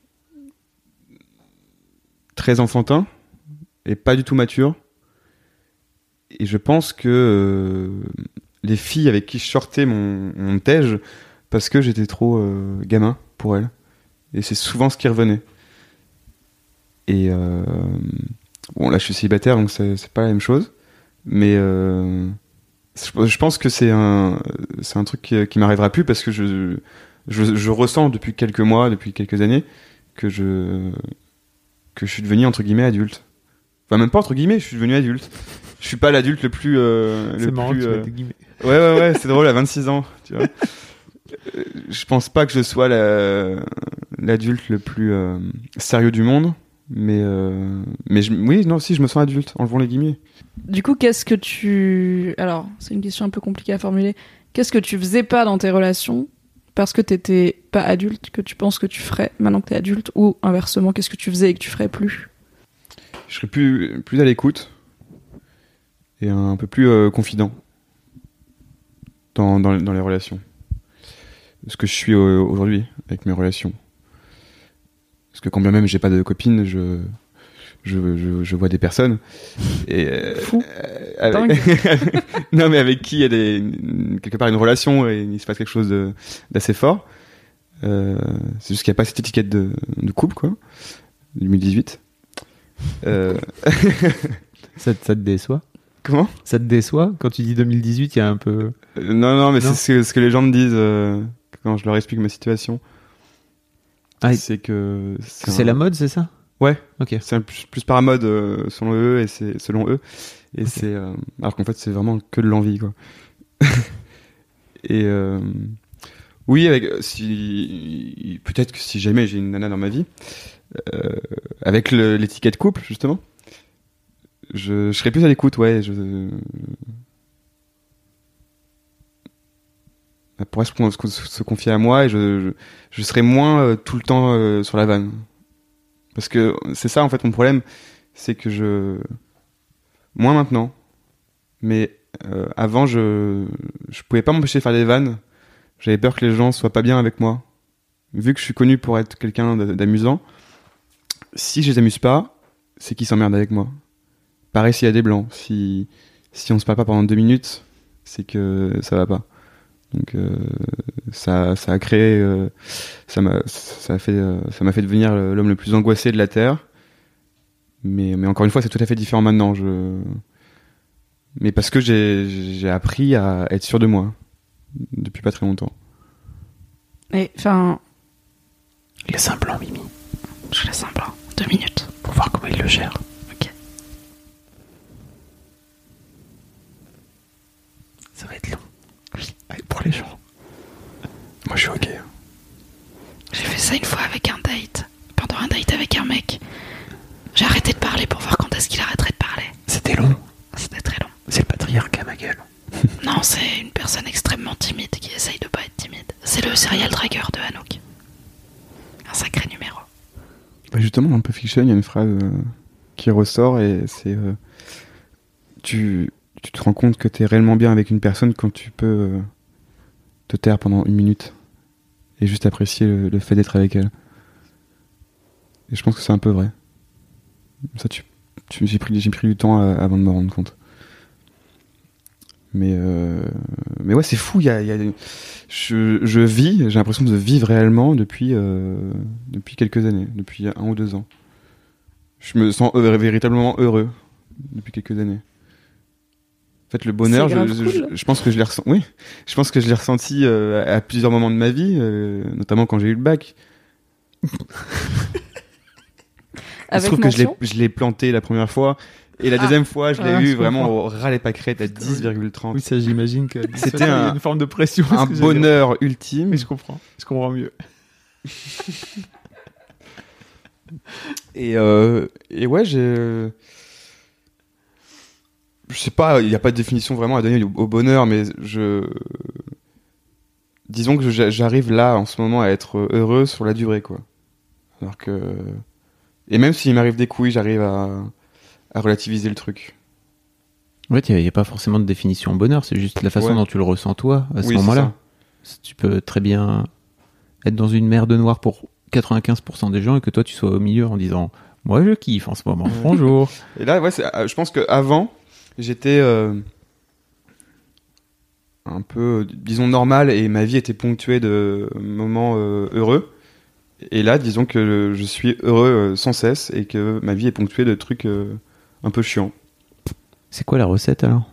très enfantin et pas du tout mature. Et je pense que euh, les filles avec qui je sortais mon, mon tège parce que j'étais trop euh, gamin pour elles. Et c'est souvent ce qui revenait. Et euh, bon, là je suis célibataire donc c'est, c'est pas la même chose. Mais euh, je, je pense que c'est un, c'est un truc qui, qui m'arrivera plus parce que je, je, je ressens depuis quelques mois, depuis quelques années, que je, que je suis devenu entre guillemets adulte. Enfin, même pas entre guillemets, je suis devenu adulte. Je suis pas l'adulte le plus. Euh, le C'est marrant plus, que tu euh, mettes des guillemets. Ouais, ouais, ouais, c'est drôle, à vingt-six ans, tu vois. Euh, Je pense pas que je sois la, l'adulte le plus euh, sérieux du monde, mais, euh, mais je, oui, non, si, je me sens adulte, enlevons les guillemets. Du coup, qu'est-ce que tu... Alors, c'est une question un peu compliquée à formuler. Qu'est-ce que tu faisais pas dans tes relations parce que t'étais pas adulte, que tu penses que tu ferais maintenant que t'es adulte, ou inversement, qu'est-ce que tu faisais et que tu ferais plus? Je serais plus, plus à l'écoute et un peu plus euh, confident dans, dans, dans les relations. Ce que je suis euh, aujourd'hui avec mes relations. Parce que quand bien même j'ai pas de copine, je, je, je, je vois des personnes. Et, euh, Fou. euh, avec... non, mais avec qui il y a des, quelque part une relation et il se passe quelque chose de, d'assez fort. Euh, c'est juste qu'il n'y a pas cette étiquette de, de couple, quoi. deux mille dix-huit. Euh... Ça, te- ça te déçoit? Comment ? Ça te déçoit quand tu dis deux mille dix-huit, il y a un peu. Euh, Non, non, mais Non. c'est ce que, ce que les gens me disent euh, quand je leur explique ma situation. Ah, et- c'est que C'est, c'est un- la mode, c'est ça ? Ouais. Ok. C'est un plus, plus par mode euh, selon eux et c'est selon eux et Ok. c'est euh, alors qu'en fait c'est vraiment que de l'envie quoi. et euh, oui avec si peut-être que si jamais j'ai une nana dans ma vie euh, avec le, l'étiquette couple justement je, je serais plus à l'écoute ouais je elle pourrait se, se, se confier à moi et je je, je serais moins euh, tout le temps euh, sur la vanne. Parce que c'est ça, en fait, mon problème, c'est que je... Moins maintenant, mais euh, avant, je je pouvais pas m'empêcher de faire des vannes. J'avais peur que les gens soient pas bien avec moi. Vu que je suis connu pour être quelqu'un d'amusant, si je les amuse pas, c'est qu'ils s'emmerdent avec moi. Pareil s'il y a des blancs. Si, si on se parle pas pendant deux minutes, c'est que ça va pas. Donc euh, ça, ça a créé, euh, ça m'a, ça a fait, euh, ça m'a fait devenir l'homme le plus angoissé de la terre. Mais, mais encore une fois, c'est tout à fait différent maintenant. Je, mais parce que j'ai, j'ai appris à être sûr de moi depuis pas très longtemps. Et enfin, Laisse un blanc, Mimi, je laisse un blanc, deux minutes. pour voir comment il le gère. Ok. Ça va être long. Oui. Ouais, pour les gens. Moi, je suis ok. J'ai fait ça une fois avec un date. Pendant un date avec un mec. J'ai arrêté de parler pour voir quand est-ce qu'il arrêterait de parler. C'était long. C'était très long. C'est le patriarcat, ma gueule. Non, c'est une personne extrêmement timide qui essaye de pas être timide. C'est le serial tracker de Hanouk. Un sacré numéro. Bah justement, dans Pulp Fiction, il y a une phrase euh, qui ressort et c'est euh, tu, tu te rends compte que t'es réellement bien avec une personne quand tu peux euh, te taire pendant une minute et juste apprécier le, le fait d'être avec elle. Et je pense que c'est un peu vrai. Ça, tu, tu, j'ai, pris, j'ai pris du temps à, avant de me rendre compte. Mais, euh, mais ouais, c'est fou. Y a, y a, je, je vis, j'ai l'impression de vivre réellement depuis, euh, depuis quelques années, depuis un ou deux ans. Je me sens heureux, véritablement heureux depuis quelques années. En fait, le bonheur, C'est je, grave je, cool. je, je pense que je l'ai ressenti. Oui, je pense que je l'ai ressenti euh, à plusieurs moments de ma vie, euh, notamment quand j'ai eu le bac. Il se Avec trouve que je l'ai, mention. je l'ai planté la première fois. Et la Ah. deuxième fois, je l'ai Ah, eu je vraiment comprends. au ras les pâquerettes à dix virgule trente. Oui, ça, j'imagine que C'était il y a un- une forme de pression. Un parce que j'allais dire. bonheur ultime. Mais je comprends. Je comprends mieux. Et, euh, et ouais, j'ai. Je sais pas, il n'y a pas de définition vraiment à donner au, au bonheur, mais je. Disons que j'a- j'arrive là, en ce moment, à être heureux sur la durée, quoi. Alors que. Et même s'il m'arrive des couilles, j'arrive à, à relativiser le truc. Ouais, il n'y a pas forcément de définition bonheur, c'est juste la façon Ouais. dont tu le ressens toi à ce Oui, c'est moment-là. Tu peux très bien être dans une mer de noir pour quatre-vingt-quinze pour cent des gens et que toi tu sois au milieu en disant moi je kiffe en ce moment. Bonjour. Et là, ouais, c'est, euh, je pense qu'avant, j'étais euh, un peu, disons, normal et ma vie était ponctuée de moments euh, heureux. Et là, disons que je suis heureux euh, sans cesse et que ma vie est ponctuée de trucs euh, un peu chiants. C'est quoi la recette alors?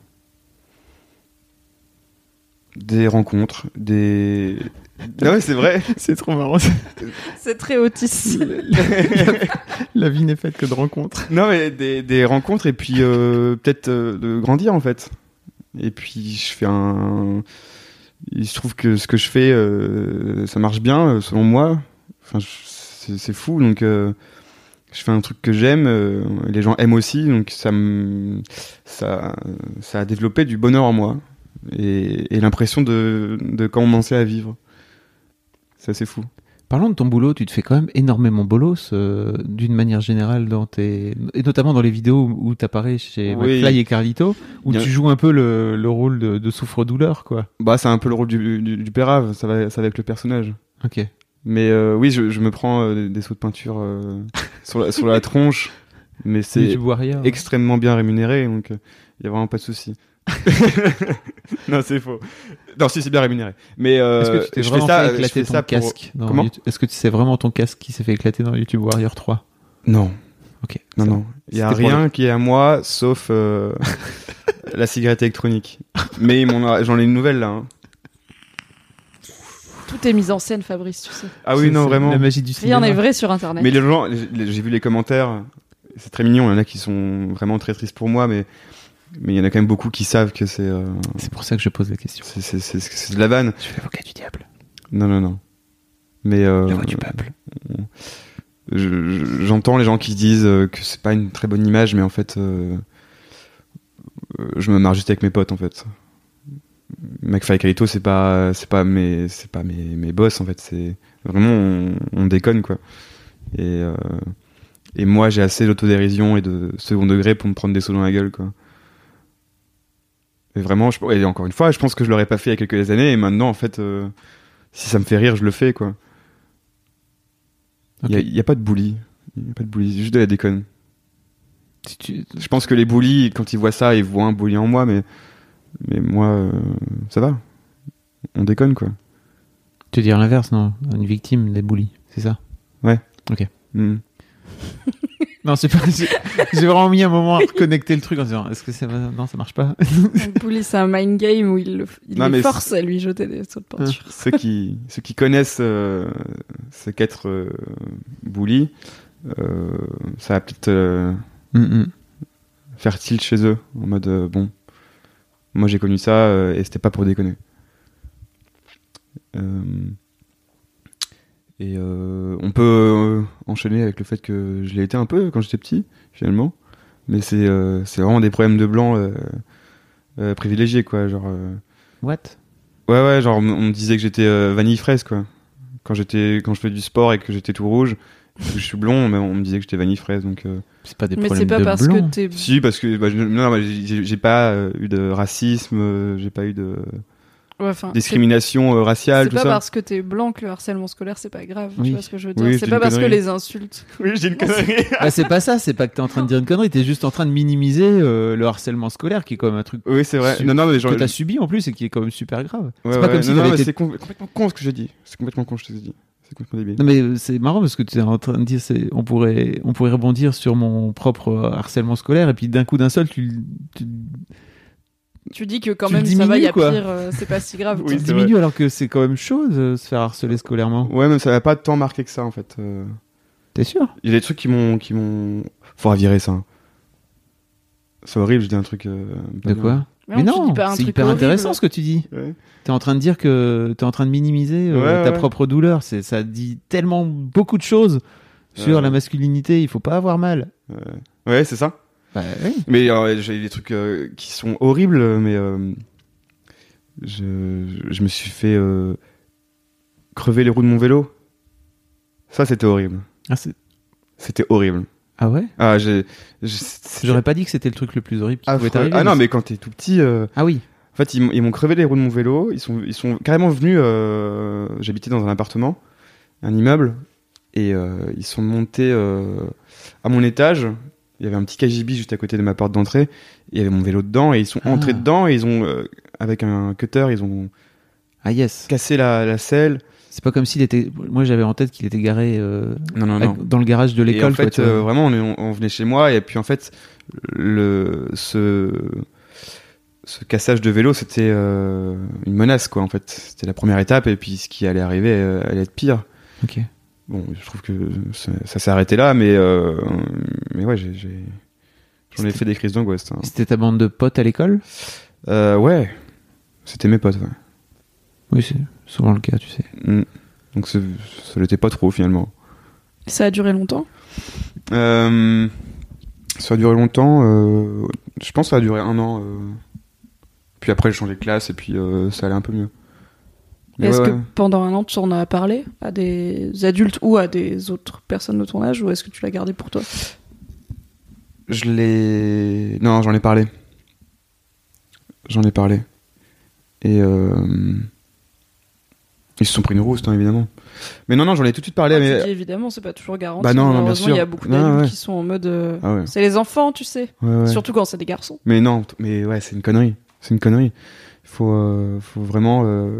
Des rencontres, des... Non mais c'est vrai. C'est trop marrant. C'est très autiste. La vie n'est faite que de rencontres. Non mais des, des rencontres et puis euh, peut-être euh, de grandir en fait. Et puis je fais un... Il se trouve que ce que je fais, euh, ça marche bien euh, selon moi. Enfin, je- c'est, c'est fou, donc euh, je fais un truc que j'aime, euh, les gens aiment aussi, donc ça, me, ça, ça a développé du bonheur en moi et, et l'impression de, de commencer à vivre. C'est assez fou. Parlons de ton boulot, tu te fais quand même énormément bolos euh, d'une manière générale dans tes... et notamment dans les vidéos où tu apparais chez Oui. McFly et Carlito, où Bien. tu joues un peu le, le rôle de, de souffre-douleur, quoi. Bah, c'est un peu le rôle du, du, du pérave, ça va, ça va avec le personnage. Ok. Mais euh, oui, je, je me prends euh, des sauts de peinture euh, sur, la, sur la tronche, mais c'est YouTube Warrior. extrêmement bien rémunéré, donc il euh, y a vraiment pas de souci. Non, c'est faux. Non, si, c'est bien rémunéré. Mais euh, Est-ce que tu t'es je vraiment fais ça, fait je éclater fais ton ça pour- casque dans Comment YouTube- Est-ce que tu sais vraiment ton casque qui s'est fait éclater dans YouTube Warrior trois? Non, Ok. non, ça- non. Il y a C'était pour rien qui est à moi, sauf euh, la cigarette électronique. Mais ils m'ont- j'en ai une nouvelle là. Hein. Tout est mis en scène, Fabrice, tu sais. Ah oui, C'est- non, c'est vraiment. La magie du cinéma. Rien n'est vrai sur Internet. Mais les gens, les- j'ai vu les commentaires, c'est très mignon. Il y en a qui sont vraiment très tristes pour moi, mais mais il y en a quand même beaucoup qui savent que c'est euh, C'est pour ça que je pose la question. c'est c'est c'est c'est de la vanne. Je suis l'avocat du diable. Non, non, non. Mais euh, La voix du peuple. je- je- j'entends les gens qui se disent euh, que c'est pas une très bonne image, mais en fait, euh, euh, je me marre juste avec mes potes en fait. McFly et Carlito, c'est pas, c'est pas mes, c'est pas mes, mes boss en fait. C'est vraiment, on, on déconne quoi. Et euh, et moi, j'ai assez d'autodérision et de second degré pour me prendre des sauts dans la gueule quoi. Et vraiment, je, et encore une fois, je pense que je l'aurais pas fait il y a quelques années, et maintenant en fait, euh, si ça me fait rire, je le fais quoi. Il Ok. y, a, y a pas de bully, il y a pas de bully, c'est juste de la déconne. Si tu... Je pense que les bullies, quand ils voient ça, ils voient un bully en moi, mais mais moi, euh, ça va. On déconne quoi. tu veux dire l'inverse, non? Une victime des bullies, c'est ça? Mm. Non, c'est pas. J'ai j'ai vraiment mis un moment à reconnecter le truc en disant est-ce que ça va... Non, ça marche pas. Donc, Bully, c'est un mind game où il, le, il Non, les mais force à lui jeter des sauts de peinture. ceux qui ceux qui connaissent euh, ce qu'être euh, bully, euh, ça va peut-être euh, Mm-mm. faire tilt chez eux en mode euh, bon, moi j'ai connu ça euh, et c'était pas pour déconner. Euh, et euh, on peut euh, enchaîner avec le fait que je l'ai été un peu quand j'étais petit finalement, mais c'est euh, c'est vraiment des problèmes de blanc euh, euh, privilégiés quoi, genre euh, What? ouais ouais, genre on me disait que j'étais euh, vanille fraise quoi. Quand j'étais quand je faisais du sport et que j'étais tout rouge, que je suis blond, mais on me disait que j'étais vanille fraise donc euh, C'est pas des Mais problèmes c'est pas de parce blanc. que t'es. si, parce que bah, je- non, bah, j'ai j'ai pas euh, eu de racisme, euh, j'ai pas eu de Ouais, enfin, c'est- discrimination euh, raciale, C'est tout pas ça. parce que t'es blanc que le harcèlement scolaire c'est pas grave. Oui. Tu vois ce que je veux dire? Oui, je C'est dis pas une parce que connerie. les insultes. Oui, j'ai une connerie. Bah, c'est pas ça, c'est pas que t'es en train de dire une connerie, t'es juste en train de minimiser euh, le harcèlement scolaire qui est quand même un truc Oui, c'est vrai. Su- Non, non, mais genre. que t'as subi en plus et qui est quand même super grave. Ouais, c'est pas ouais, comme si non, non, t'avais mais été- c'est com- complètement con ce que j'ai dit. C'est complètement con, je te dis. C'est complètement débile. Non mais euh, c'est marrant parce que tu es en train de dire c'est on pourrait on pourrait rebondir sur mon propre euh, harcèlement scolaire et puis d'un coup d'un seul tu, tu, Tu dis que quand Tu même le ça va, il y a diminues, quoi. pire, euh, c'est pas si grave. Oui, quoi. tu c'est diminues alors que c'est quand même chaud de se faire harceler scolairement. Ouais, même ça m'a pas tant marqué que ça en fait. Euh, T'es sûr? Il y a des trucs qui m'ont. qui m'ont. Faudra virer ça. hein. C'est horrible, je dis un truc. euh, pas De bien. quoi? Mais Mais non, tu non, dis pas un c'est truc hyper horrible. intéressant ce que tu dis. Ouais. T'es en train de dire que t'es en train de minimiser euh, Ouais, ta ouais. propre douleur. C'est ça dit tellement beaucoup de choses sur Ouais. la masculinité. Il faut pas avoir mal. Ouais, c'est ça. Bah, oui. Mais euh, j'ai des trucs euh, qui sont horribles, mais euh, je, je me suis fait euh, crever les roues de mon vélo. Ça, c'était horrible. Ah, c'est- C'était horrible. ah ouais. Ah, j'ai. j'ai- c'était- J'aurais pas dit que c'était le truc le plus horrible qui affreux. pouvait t'arriver. Ah non, mais mais quand t'es tout petit, euh, ah oui. en fait, ils, m'ont- ils m'ont crevé les roues de mon vélo. Ils sont, ils sont carrément venus. Euh, J'habitais dans un appartement, un immeuble, et euh, ils sont montés euh, à mon étage. Il y avait un petit K G B juste à côté de ma porte d'entrée. Il y avait mon vélo dedans, et ils sont Ah. entrés dedans, et ils ont, euh, avec un cutter, ils ont Ah yes. cassé la, la selle. C'est pas comme s'il était. Moi, j'avais en tête qu'il était garé euh, Non, non, à- non. dans le garage de Et en l'école. quoi, fait, tu vois. euh, vraiment, on, est- on, on venait chez moi, et puis en fait, le, ce, ce cassage de vélo, c'était euh, une menace, quoi, en fait. C'était la première étape, et puis ce qui allait arriver euh, allait être pire. Ok. Bon, je trouve que ça, ça s'est arrêté là, mais, euh, mais ouais, j'ai, j'ai- j'en ai C'était- fait des crises d'angoisse. hein. C'était ta bande de potes à l'école? Euh, ouais, c'était mes potes, ouais. Oui, c'est souvent le cas, tu sais. Mm. Donc c'est- ça l'était pas trop, finalement. Ça a duré longtemps. Euh, ça a duré longtemps, euh, je pense que ça a duré un an. euh. Puis après, j'ai changé de classe, et puis euh, ça allait un peu mieux. Mais Est-ce ouais, que ouais. pendant un an tu en as parlé à des adultes ou à des autres personnes de ton âge, ou est-ce que tu l'as gardé pour toi? Je l'ai... Non, j'en ai parlé. J'en ai parlé. Et euh... ils se sont pris une rouste, hein, évidemment. Mais non, non, j'en ai tout de suite parlé. Ah, mais... tu dis, évidemment, c'est pas toujours garanti. Bah non, non, bien Malheureusement, sûr. il y a beaucoup Non, d'adultes ouais. qui sont en mode. euh, Ah ouais. C'est les enfants, tu sais. Ouais, ouais. Surtout quand c'est des garçons. Mais non, t- mais ouais, c'est une connerie. C'est une connerie. Il faut, euh, faut vraiment euh,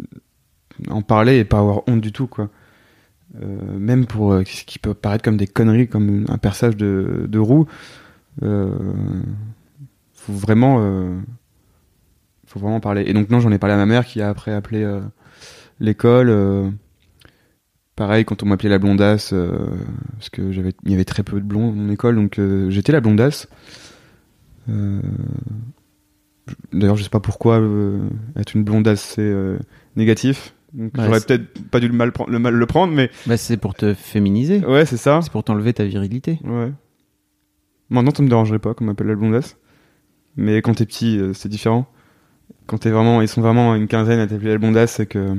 en parler et pas avoir honte du tout, quoi. Euh, même pour euh, ce qui peut paraître comme des conneries, comme un perçage de, de roue. Euh, faut vraiment, euh, faut vraiment parler. Et donc non, j'en ai parlé à ma mère qui a après appelé euh, l'école. Euh, pareil, quand on m'appelait la blondasse, euh, parce que j'avais, il y avait très peu de blonds dans mon école, donc euh, j'étais la blondasse. Euh, d'ailleurs, je sais pas pourquoi euh, être une blondasse c'est euh, négatif. Donc Ouais, j'aurais c'est... peut-être pas dû le mal, prendre, le mal le prendre, mais Bah, c'est pour te féminiser. ouais, c'est ça. C'est pour t'enlever ta virilité. Ouais. Maintenant, ça me dérangerait pas qu'on m'appelle la blondasse. Mais quand t'es petit, euh, c'est différent. Quand t'es vraiment, ils sont vraiment une quinzaine à t'appeler la blondasse, c'est que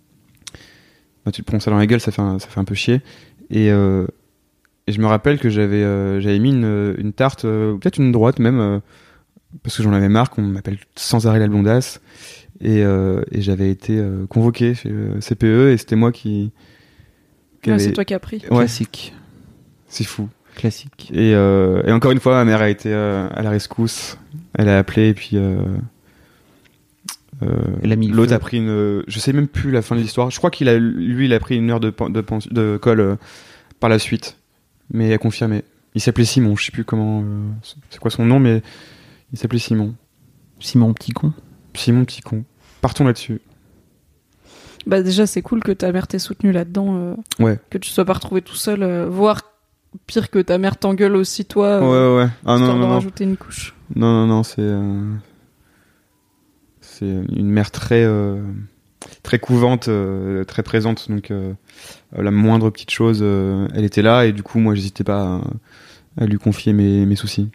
bah, tu te prends ça dans la gueule, ça fait un, ça fait un peu chier. Et, euh, et je me rappelle que j'avais, euh, j'avais mis une, une tarte, euh, ou peut-être une droite même, euh, parce que j'en avais marre qu'on m'appelle sans arrêt la blondasse. Et, euh, et j'avais été euh, convoqué chez euh, C P E et c'était moi qui. qui Ouais, avait... c'est toi qui as pris. Ouais, Classique. c'est fou. Classique. Et, euh, et encore une fois, ma mère a été euh, à la rescousse. Elle a appelé et puis euh, euh, Elle a mis le l'autre feu. a pris une. Je sais même plus la fin de l'histoire. Je crois qu'il a, lui, il a pris une heure de pen- de, pen- de colle euh, par la suite. Mais il a confirmé. Il s'appelait Simon. Je sais plus comment. Euh, c'est quoi son nom, mais il s'appelait Simon. Simon petit con. Simon petit con. Partons là-dessus. Bah déjà c'est cool que ta mère t'ait soutenu là-dedans, euh, Ouais. que tu sois pas retrouvé tout seul, euh, voire pire que ta mère t'engueule aussi toi, euh, Ouais, ouais, ouais. Ah non, histoire non, de non. rajouter une couche. Non, non, non, c'est euh, c'est une mère très euh, très couvante, euh, très présente. Donc euh, la moindre petite chose, euh, elle était là et du coup, moi, j'hésitais pas à, à lui confier mes, mes soucis.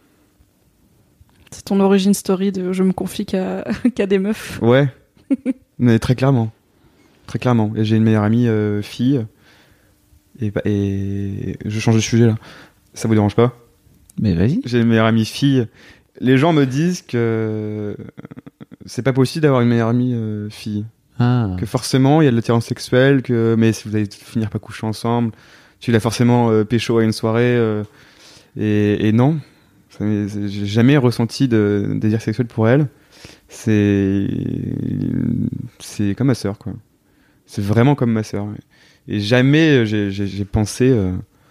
C'est ton origin story de je me confie qu'à qu'à des meufs. Ouais, mais très clairement, très clairement. Et j'ai une meilleure amie euh, fille et, et je change de sujet là. Ça vous dérange pas? Mais vas-y. J'ai une meilleure amie fille. Les gens me disent que c'est pas possible d'avoir une meilleure amie euh, fille. Ah. Que forcément il y a de l'attirance sexuelle, que mais si vous allez finir par coucher ensemble, tu l'as forcément euh, pécho à une soirée euh, et, et non, ça m'est- c'est- j'ai jamais ressenti de, de désir sexuel pour elle. C'est c'est comme ma sœur quoi. C'est vraiment comme ma sœur. Et jamais j'ai, j'ai, j'ai pensé, euh,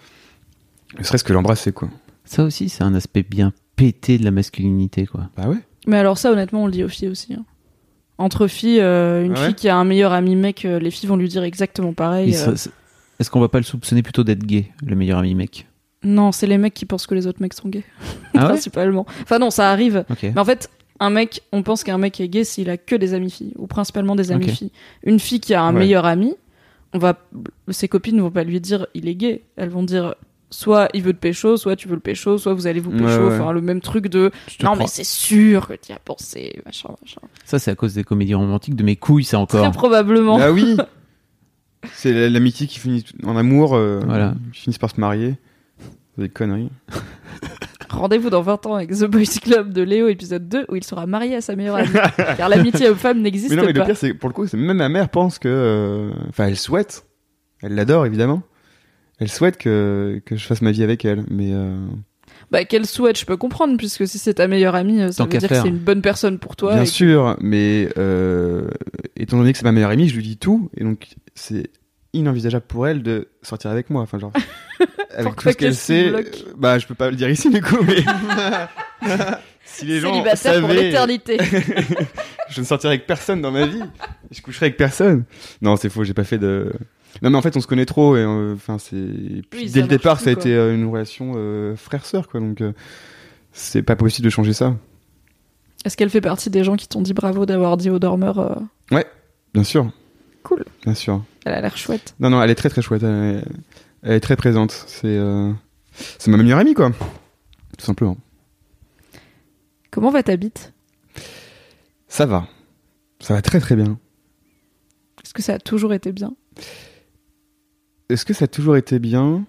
ne serait-ce que l'embrasser quoi. Ça aussi, c'est un aspect bien pété de la masculinité, quoi. Bah ouais. Mais alors ça honnêtement on le dit aux filles aussi. Hein. Entre filles, euh, une Ah ouais fille qui a un meilleur ami mec, euh, les filles vont lui dire exactement pareil. Il euh. serait- c'est- Est-ce qu'on va pas le soupçonner plutôt d'être gay, le meilleur ami mec? Non, c'est les mecs qui pensent que les autres mecs sont gays, Ah ouais? principalement. Enfin non, ça arrive. Ok. Mais en fait, un mec, on pense qu'un mec est gay s'il a que des amies filles, ou principalement des amies Ok. filles. Une fille qui a un Ouais. meilleur ami, on va, ses copines ne vont pas lui dire il est gay. Elles vont dire soit il veut te pécho, soit tu veux le pécho, soit vous allez vous pécho. Ouais, ouais. Enfin, le même truc de Je te non, crois. mais c'est sûr que tu y as pensé, machin, machin. Ça, c'est à cause des comédies romantiques de mes couilles, ça Très encore. probablement. Ah oui. C'est la- l'amitié qui finit en amour, euh, Voilà. qui finissent par se marier. C'est des conneries. Rendez-vous dans vingt ans avec The Boys Club de Léo, épisode deux, où il sera marié à sa meilleure amie. Car l'amitié homme-femme n'existe Mais non, mais le pas. pire, c'est pour le coup, c'est même ma mère pense que, euh, enfin, elle souhaite, elle l'adore évidemment. Elle souhaite que que je fasse ma vie avec elle, mais euh, Bah, qu'elle souhaite, je peux comprendre, puisque si c'est ta meilleure amie, ça Tant veut qu'à dire que faire. c'est une bonne personne pour toi. bien et- sûr, mais euh, étant donné que c'est ma meilleure amie, je lui dis tout, et donc c'est inenvisageable pour elle de sortir avec moi. Enfin, genre, avec Pourquoi tout ce qu'elle qu'elle s'y sait, bloque euh, bah, je peux pas le dire ici du coup, mais si les gens Célibataire pour savaient, l'éternité. je ne sortirai avec personne dans ma vie. Je coucherai avec personne. Non, c'est faux, j'ai pas fait de. Non, mais en fait, on se connaît trop et euh, enfin, c'est. Puis, Oui, ça dès le marche départ, plus, ça a quoi. été euh, une relation euh, frère-sœur, quoi. Donc, euh, c'est pas possible de changer ça. Est-ce qu'elle fait partie des gens qui t'ont dit bravo d'avoir dit au dormeur euh, Bien sûr. Cool. Bien sûr. Elle a l'air chouette. Non, non, elle est très très chouette. Elle est, elle est très présente. C'est, euh, c'est ma meilleure amie, quoi. Tout simplement. Comment va ta bite? Ça va. Ça va très très bien. Est-ce que ça a toujours été bien? Est-ce que ça a toujours été bien?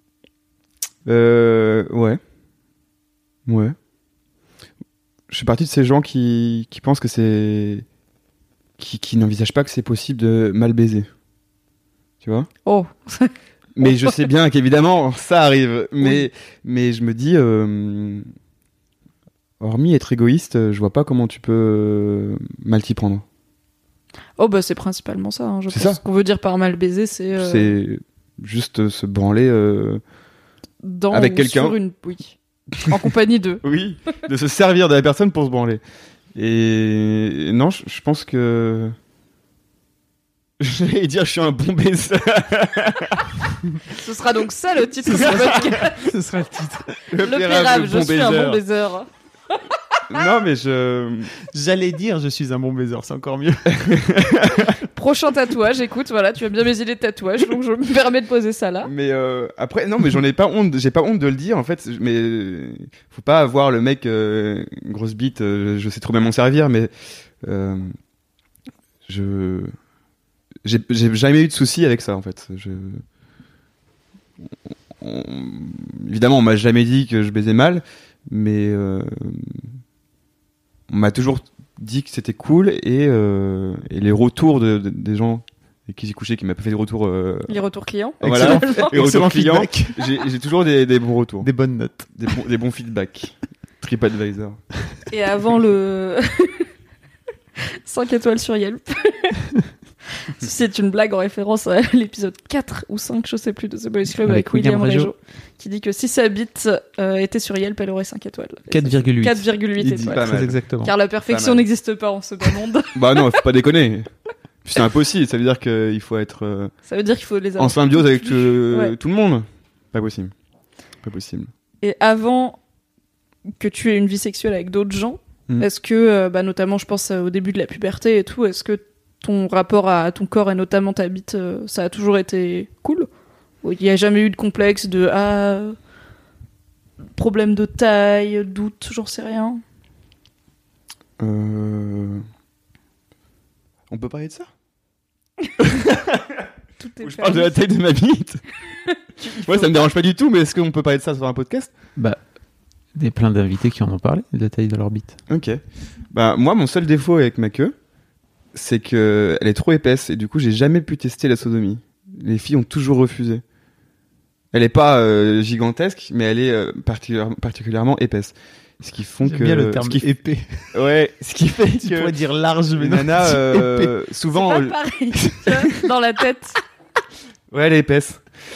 Euh, ouais. Ouais. Je suis partie de ces gens qui, qui pensent que c'est... Qui, qui n'envisagent pas que c'est possible de mal baiser. Tu vois? Oh, Mais je sais bien qu'évidemment, ça arrive. Mais, mais je me dis... euh, hormis être égoïste, je vois pas comment tu peux euh, mal t'y prendre. oh bah c'est principalement ça. Hein. Je C'est pense ça. Ce qu'on veut dire par mal baiser, c'est euh, C'est juste se branler... euh, dans avec ou quelqu'un. sur une... Oui. En compagnie d'eux. Oui, de se servir de la personne pour se branler. Et non, je, je pense que... J'allais dire, je suis un bon baiser. Ce sera donc ça le titre du podcast. Ce sera le titre. Le Pérave, je suis un bon baiser. Non, mais je... J'allais dire, je suis un bon baiser, c'est encore mieux. Prochain tatouage, écoute, voilà, tu as bien mes idées de tatouage, donc je me permets de poser ça là. Mais euh, après, non, mais j'en ai pas honte, j'ai pas honte de le dire, en fait, mais faut pas avoir le mec, euh, grosse bite, euh, je sais trop bien m'en servir, mais euh, je... J'ai, j'ai jamais eu de soucis avec ça, en fait. Je... On... Évidemment, on m'a jamais dit que je baisais mal, mais euh... on m'a toujours dit que c'était cool, et, euh... et les retours de, de, des gens avec qui j'ai couché, qui m'ont pas fait des retours... Euh... Les retours clients. Voilà, les retours Excellent clients. feedback. J'ai, j'ai toujours des, des bons retours. Des bonnes notes. Des, bons, des bons feedbacks. TripAdvisor. Et avant le... cinq étoiles sur Yelp. C'est une blague en référence à l'épisode quatre ou cinq, je sais plus, de The Boys Club avec, avec William, William Régeau, qui dit que si sa bite euh, était sur Yelp, elle aurait cinq étoiles. quatre virgule huit. quatre virgule huit étoiles. Très exactement. Car la perfection n'existe pas en ce bas monde. Bah non, faut pas déconner. C'est impossible, ça veut dire qu'il faut être euh, ça veut dire qu'il faut les en symbiose avec tout, ouais. tout le monde. Pas possible. Pas possible. Et avant que tu aies une vie sexuelle avec d'autres gens, mmh. est-ce que, euh, bah, notamment je pense au début de la puberté et tout, est-ce que ton rapport à ton corps et notamment ta bite, euh, ça a toujours été cool? Il n'y a jamais eu de complexe de ah, problème de taille, doute, j'en sais rien. Euh... On peut parler de ça? Tout est Je parle de la taille de ma bite. Ouais, ça me dérange pas du tout, mais est-ce qu'on peut parler de ça sur un podcast? Bah, il y a plein d'invités qui en ont parlé de la taille de leur bite. Ok. Bah moi, mon seul défaut avec ma queue, c'est que elle est trop épaisse et du coup, j'ai jamais pu tester la sodomie. Les filles ont toujours refusé. Elle est pas euh, gigantesque, mais elle est euh, particulièrement, particulièrement épaisse. Ce qui font J'aime que bien le terme ce qui... épais. Ouais, ce qui fait tu que pourrais dire large, mais les non, nanas euh, souvent c'est pas pareil, tu vois, dans la tête. Ouais, elle est épaisse.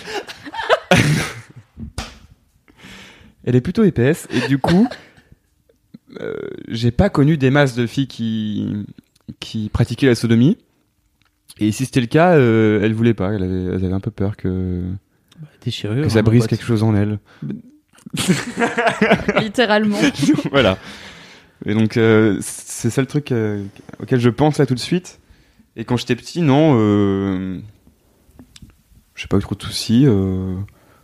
Elle est plutôt épaisse et du coup, euh, j'ai pas connu des masses de filles qui qui pratiquaient la sodomie. Et si c'était le cas, euh, elles voulaient pas. Elles avaient, elles avaient un peu peur que bah, déchirure, que ça hein, brise pote. quelque chose en elles. Littéralement. Voilà. Et donc euh, c'est ça le truc euh, auquel je pense là tout de suite. Et quand j'étais petit, non, euh, j'ai pas eu trop de soucis. Euh,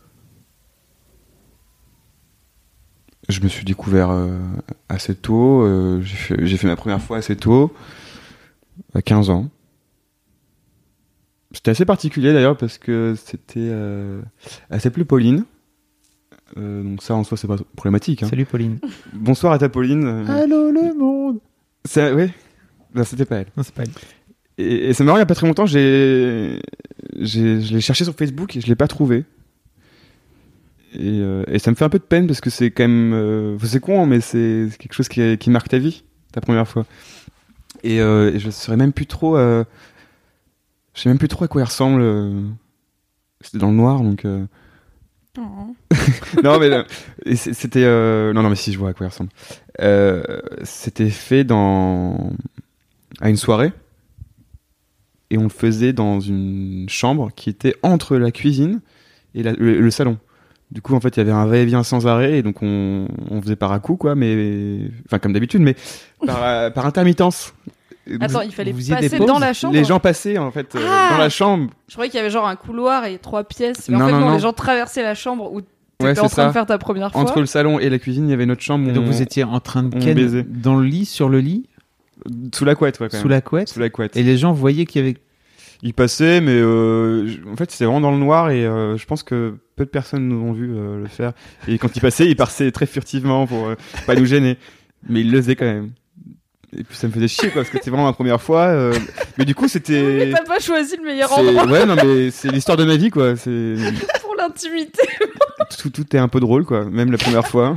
je me suis découvert euh, assez tôt. Euh, j'ai fait, j'ai fait ma première fois assez tôt, à quinze ans. C'était assez particulier d'ailleurs parce que c'était, euh, elle s'appelait Pauline. Euh, donc ça en soi c'est pas problématique. Hein. Salut Pauline. Bonsoir à ta Pauline. Euh, Allô le monde. Ça, ouais. Non, c'était pas elle. Non, c'est pas elle. Et, et c'est marrant, il y a pas très longtemps, j'ai, j'ai, je l'ai cherché sur Facebook et je l'ai pas trouvé. Et, euh, et ça me fait un peu de peine parce que c'est quand même, euh, c'est con, hein, mais c'est, c'est quelque chose qui, qui marque ta vie, ta première fois. Et, euh, et je saurais même plus trop, euh, je sais même plus trop à quoi elle ressemble. Euh, c'était dans le noir, donc. Euh... Oh. non mais là, et c'était, euh... non non mais si je vois à quoi elle ressemble. Euh, c'était fait dans à une soirée. Et on le faisait dans une chambre qui était entre la cuisine et la, le, le salon. Du coup, en fait, il y avait un va-et-vient sans arrêt, et donc on, on faisait par à coup, quoi, mais, enfin, comme d'habitude, mais par, par intermittence. Attends, il fallait vous passer dans la chambre. Les gens passaient, en fait, ah euh, dans la chambre. Je croyais qu'il y avait genre un couloir et trois pièces. Mais non, en fait, non, non, non, les gens traversaient la chambre où t'étais ouais, en train ça. de faire ta première fois. Entre le salon et la cuisine, il y avait notre chambre. Et donc on... vous étiez en train de ken baisait. dans le lit, sur le lit, sous la couette, ouais, quand même. sous la couette. Sous la couette. Et les gens voyaient qu'il y avait. Il passait, mais euh, en fait, c'était vraiment dans le noir, et euh, je pense que peu de personnes nous ont vu euh, le faire. Et quand il passait, il passait très furtivement pour euh, pas nous gêner. Mais il le faisait quand même. Et puis ça me faisait chier, quoi, parce que c'était vraiment ma première fois. Euh... Mais du coup, c'était. Mais t'as pas choisi le meilleur c'est... endroit. Ouais, non, mais c'est l'histoire de ma vie, quoi. C'est... Pour l'intimité. Tout, tout est un peu drôle, quoi. Même la première fois.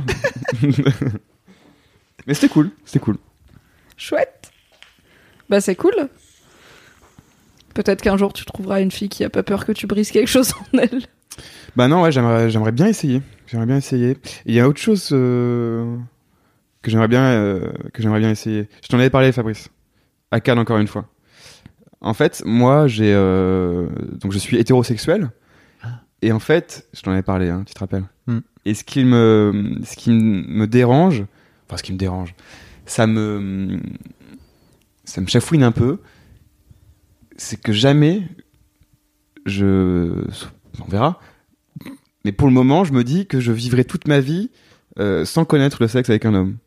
Mais c'était cool, c'était cool. Chouette. Bah, c'est cool. Peut-être qu'un jour tu trouveras une fille qui a pas peur que tu brises quelque chose en elle. Bah non, ouais, j'aimerais, j'aimerais bien essayer. J'aimerais bien essayer. Il y a autre chose euh, que j'aimerais bien, euh, que j'aimerais bien essayer. Je t'en avais parlé, Fabrice. À Cannes, encore une fois. En fait, moi, j'ai, euh, donc je suis hétérosexuel. Ah. Et en fait, je t'en avais parlé, hein, tu te rappelles. Mm. Et ce qui me, ce qui me dérange, enfin, ce qui me dérange, ça me, ça me chafouine un peu. C'est que jamais, je, on verra. Mais pour le moment, je me dis que je vivrai toute ma vie euh, sans connaître le sexe avec un homme.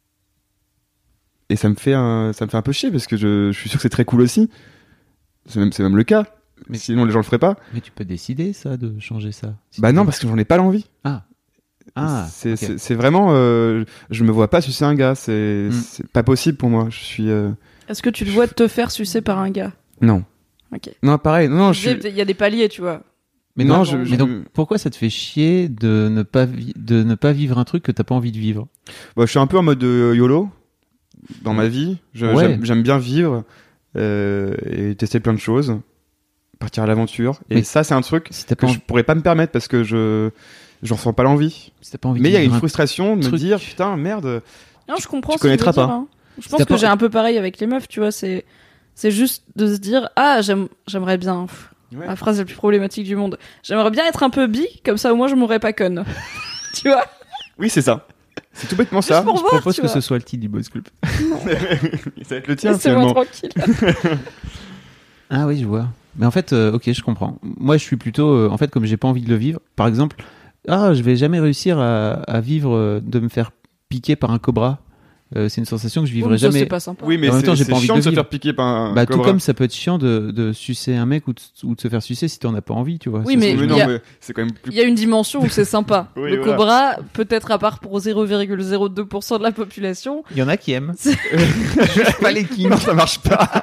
Et ça me fait un, ça me fait un peu chier parce que je, je suis sûr que c'est très cool aussi. C'est même, c'est même le cas. Mais sinon, les gens le feraient pas. Mais tu peux décider, ça, de changer ça. Si Bah tu non, veux. parce que j'en ai pas l'envie. Ah. Ah. c'est, ok. c'est, c'est vraiment, euh, je me vois pas sucer un gars. C'est, Mm. c'est pas possible pour moi. Je suis. Euh... Est-ce que tu te vois te faire sucer par un gars? Non. Ok. Non, pareil. Non, non, je suis. Il y a des paliers, tu vois. Mais Non, non, je- mais je- donc pourquoi ça te fait chier de ne pas vi- de ne pas vivre un truc que t'as pas envie de vivre? Bah, je suis un peu en mode euh, YOLO dans ma vie. Je, Ouais. j'aime, j'aime bien vivre euh, et tester plein de choses, partir à l'aventure. Et Mais ça, c'est un truc Si t'as que pas, je envie, pourrais pas me permettre parce que je, j'en ressens pas l'envie. si t'as pas envie Mais il de y a vivre une un- frustration de me truc- dire putain merde. Non, je comprends. tu ce que tu veux connaîtras dire, pas. hein. Je Si pense t'as que pas- j'ai un peu pareil avec les meufs, tu vois. C'est, c'est juste de se dire, ah, j'aime, j'aimerais bien. Pff, Ouais. La phrase la plus problématique du monde. J'aimerais bien être un peu bi, comme ça au moins je mourrais pas conne. Tu vois. Oui, c'est ça. C'est tout bêtement ça. Juste pour Je voir, propose tu que vois. ce soit le titre du Boys Club. Ça va être le tien Laissez-moi finalement. tranquille. Ah oui, je vois. Mais en fait, euh, ok, je comprends. Moi, je suis plutôt, euh, en fait, comme j'ai pas envie de le vivre. Par exemple, ah, je vais jamais réussir à, à vivre, euh, de me faire piquer par un cobra. Euh, c'est une sensation que je Bon, vivrai ça, jamais. c'est pas sympa. Oui, mais En même c'est, temps, j'ai c'est pas envie chiant de de se vivre. faire piquer par un Bah, tout cobra. comme ça peut être chiant de, de sucer un mec ou de, ou de se faire sucer si t'en as pas envie, tu vois. Oui, C'est- mais c'est- Mais il non, y a- mais c'est quand même plus. Il y a une dimension où c'est sympa. Oui, le voilà. cobra, peut-être à part pour zéro virgule zéro deux pour cent de la population. Il y en a qui aiment. C'est- Pas les kings. Non, ça marche pas.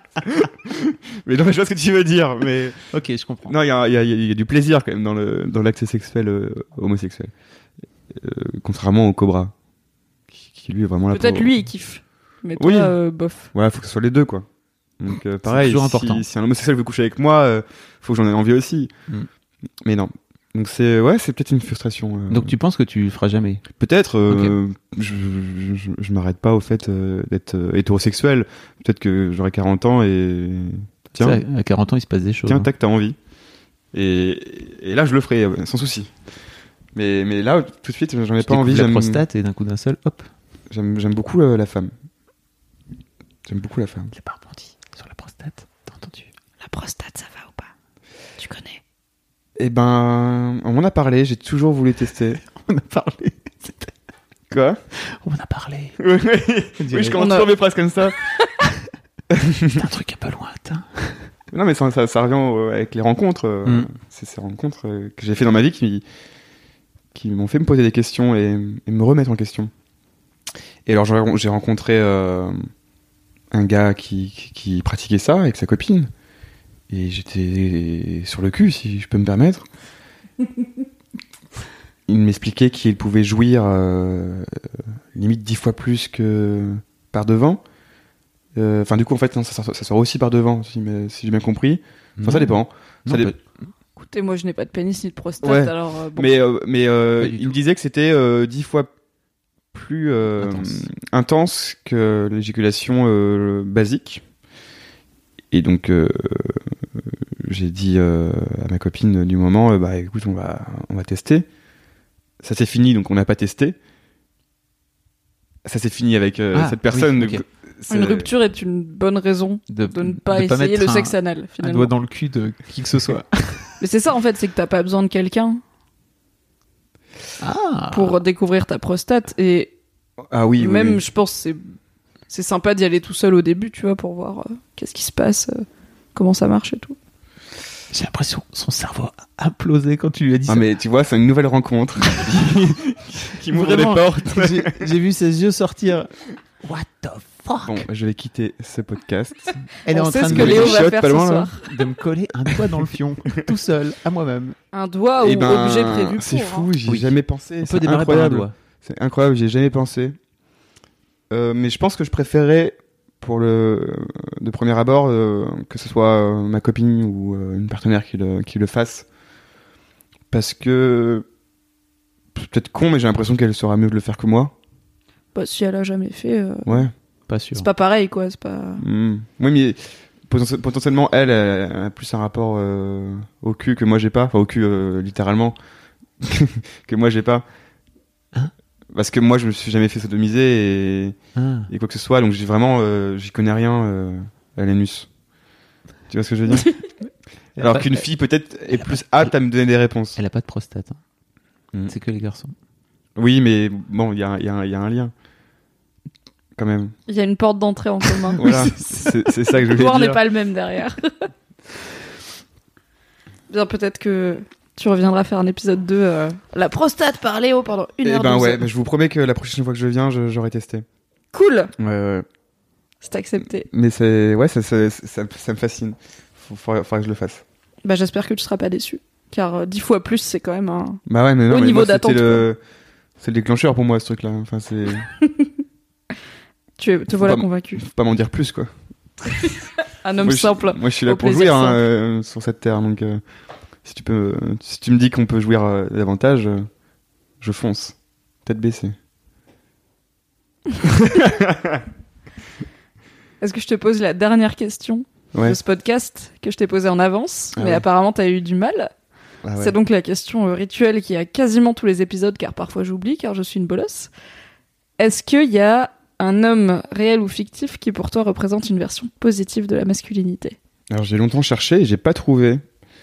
Mais non, mais je vois ce que tu veux dire. Mais Ok, je comprends. non, il y a, il y, a, il y a du plaisir quand même dans le dans l'accès sexuel euh, homosexuel, euh, contrairement au cobra, qui, qui lui est vraiment là Peut-être pour- lui, il kiffe. Mais toi, Oui. euh, bof. Ouais, faut que ce soit les deux quoi. Donc euh, pareil, toujours si, important. si un homosexuel veut coucher avec moi, euh, faut que j'en ai envie aussi. Mm. Mais non. Donc c'est ouais, c'est peut-être une frustration. euh, Donc tu penses que tu le feras jamais? peut-être. Euh, je, je, je, je m'arrête pas au fait euh, d'être euh, hétérosexuel. Peut-être que j'aurai quarante ans et tiens, Ça, à quarante ans, il se passe des choses. tiens, hein. tac, t'as envie. Et, et là, je le ferai euh, sans souci. Mais mais là, tout de suite, j'en ai Tu pas envie. découvres la J'aime prostate et d'un coup d'un seul, hop. j'aime j'aime beaucoup euh, la femme. J'aime beaucoup la femme. Il a pas rebondi sur la prostate. T'as entendu? La prostate, ça va ou pas? Tu connais? Eh ben, on m'en a parlé. J'ai toujours voulu tester. On a parlé. Quoi? On en a parlé. Oui, dirait. je commence On a- toujours mes phrases comme ça. C'est un truc un peu lointain. Non, mais ça, ça, ça revient euh, avec les rencontres. euh, Mm. C'est ces rencontres euh, que j'ai fait dans ma vie qui, qui m'ont fait me poser des questions et, et me remettre en question. Et alors, j'ai j'ai rencontré euh, un gars qui, qui, qui pratiquait ça avec sa copine. Et j'étais sur le cul, si je peux me permettre. Il m'expliquait qu'il pouvait jouir euh, limite dix fois plus que par devant. Euh, Enfin, du coup, en fait, non, ça, sort- ça sort aussi par devant, si, mais- si j'ai bien compris. Enfin, ça dépend. Non, Ça dé- bah, Écoutez, moi, je n'ai pas de pénis ni de prostate, Ouais. alors euh, bon. Mais, euh, mais euh, Pas du il tout. me disait que c'était euh, dix fois plus euh, Intense. intense que l'éjaculation euh, basique. Et donc, euh, j'ai dit euh, à ma copine du moment, euh, bah écoute, on va, on va tester. Ça s'est fini, donc on n'a pas testé. Ça s'est fini avec euh, Ah, cette personne. oui, donc, ok. c'est- Une rupture est une bonne raison de, de ne pas de essayer mettre le un- sexe anal, Un finalement. doigt dans le cul de qui que ce soit. Mais c'est ça, en fait, c'est que t'as pas besoin de quelqu'un Ah. pour découvrir ta prostate. Et Ah oui, oui, même, oui. je pense, c'est c'est sympa d'y aller tout seul au début, tu vois, pour voir euh, qu'est-ce qui se passe, euh, comment ça marche et tout. J'ai l'impression que son cerveau a implosé quand tu lui as dit Ah, ça. mais tu vois, c'est une nouvelle rencontre qui m'ouvre des Vraiment. portes. J'ai j'ai vu ses yeux sortir. What the fuck? Bon, je vais quitter ce podcast. Elle est On en sait train ce de que me, Léo Chiotte, va faire pas ce loin, là. soir. de me coller un doigt dans le fion, tout seul, à moi-même. Un doigt Eh ou ben, objet prévu pour. c'est hein. fou, j'y ai Oui. jamais pensé. On peut C'est démarrer par un incroyable. doigt. C'est incroyable, j'y ai jamais pensé. Euh, mais je pense que je préférais, pour le de premier abord, euh, que ce soit euh, ma copine ou euh, une partenaire qui le, qui le fasse. Parce que peut-être con, mais j'ai l'impression qu'elle saura mieux de le faire que moi. Bah, si elle a jamais fait, euh, Ouais. Pas sûr. c'est pas pareil, quoi. C'est pas. Mmh. Oui, mais poten- potentiellement, elle, elle a plus un rapport euh, au cul que moi j'ai pas. Enfin, au cul, euh, littéralement. que moi j'ai pas. Hein Parce que moi, je me suis jamais fait sodomiser et, Ah. et quoi que ce soit. Donc, j'ai vraiment, euh, j'y connais rien euh, à l'anus. Tu vois ce que je veux dire? Elle a Alors pas- qu'une fille, peut-être, est plus apte à me donner des réponses. Elle a pas de prostate. Hein. Mm. C'est que les garçons. Oui, mais bon, il y, y, y a un lien. Quand même. Il y a une porte d'entrée en commun. Voilà, c'est c'est ça que je Le voulais pouvoir n'est dire. pas le même derrière. Bien, peut-être que tu reviendras faire un épisode deux, euh, la prostate par Léo pendant une Eh heure. ben douze. ouais, bah, je vous promets que la prochaine fois que je viens, je- j'aurai testé. Cool, Ouais, ouais. c'est accepté. Mais c'est, ouais, ça, ça, ça, ça me fascine. Faut, faudra, faudra que je le fasse. Bah, j'espère que tu seras pas déçu. Car euh, dix fois plus, c'est quand même un. Bah ouais, mais non, Au mais niveau moi, c'était d'attente, le, c'est le déclencheur pour moi, ce truc-là. Enfin, c'est, Tu es- te Faut voilà pas m- convaincu. faut pas m'en dire plus, quoi. Un homme moi, je, simple. moi, je suis là au pour plaisir jouir, hein, simple. euh, sur cette terre. Donc, euh, si tu peux, euh, si tu me dis qu'on peut jouir euh, davantage, euh, je fonce. Tête baissée. Est-ce que je te pose la dernière question Ouais. de ce podcast que je t'ai posée en avance, Ah mais ouais. apparemment t'as eu du mal. Ah ouais. C'est donc la question euh, rituelle qui a quasiment tous les épisodes, car parfois j'oublie, car je suis une bolosse. Est-ce qu'il y a un homme réel ou fictif qui pour toi représente une version positive de la masculinité? Alors j'ai longtemps cherché et j'ai pas trouvé.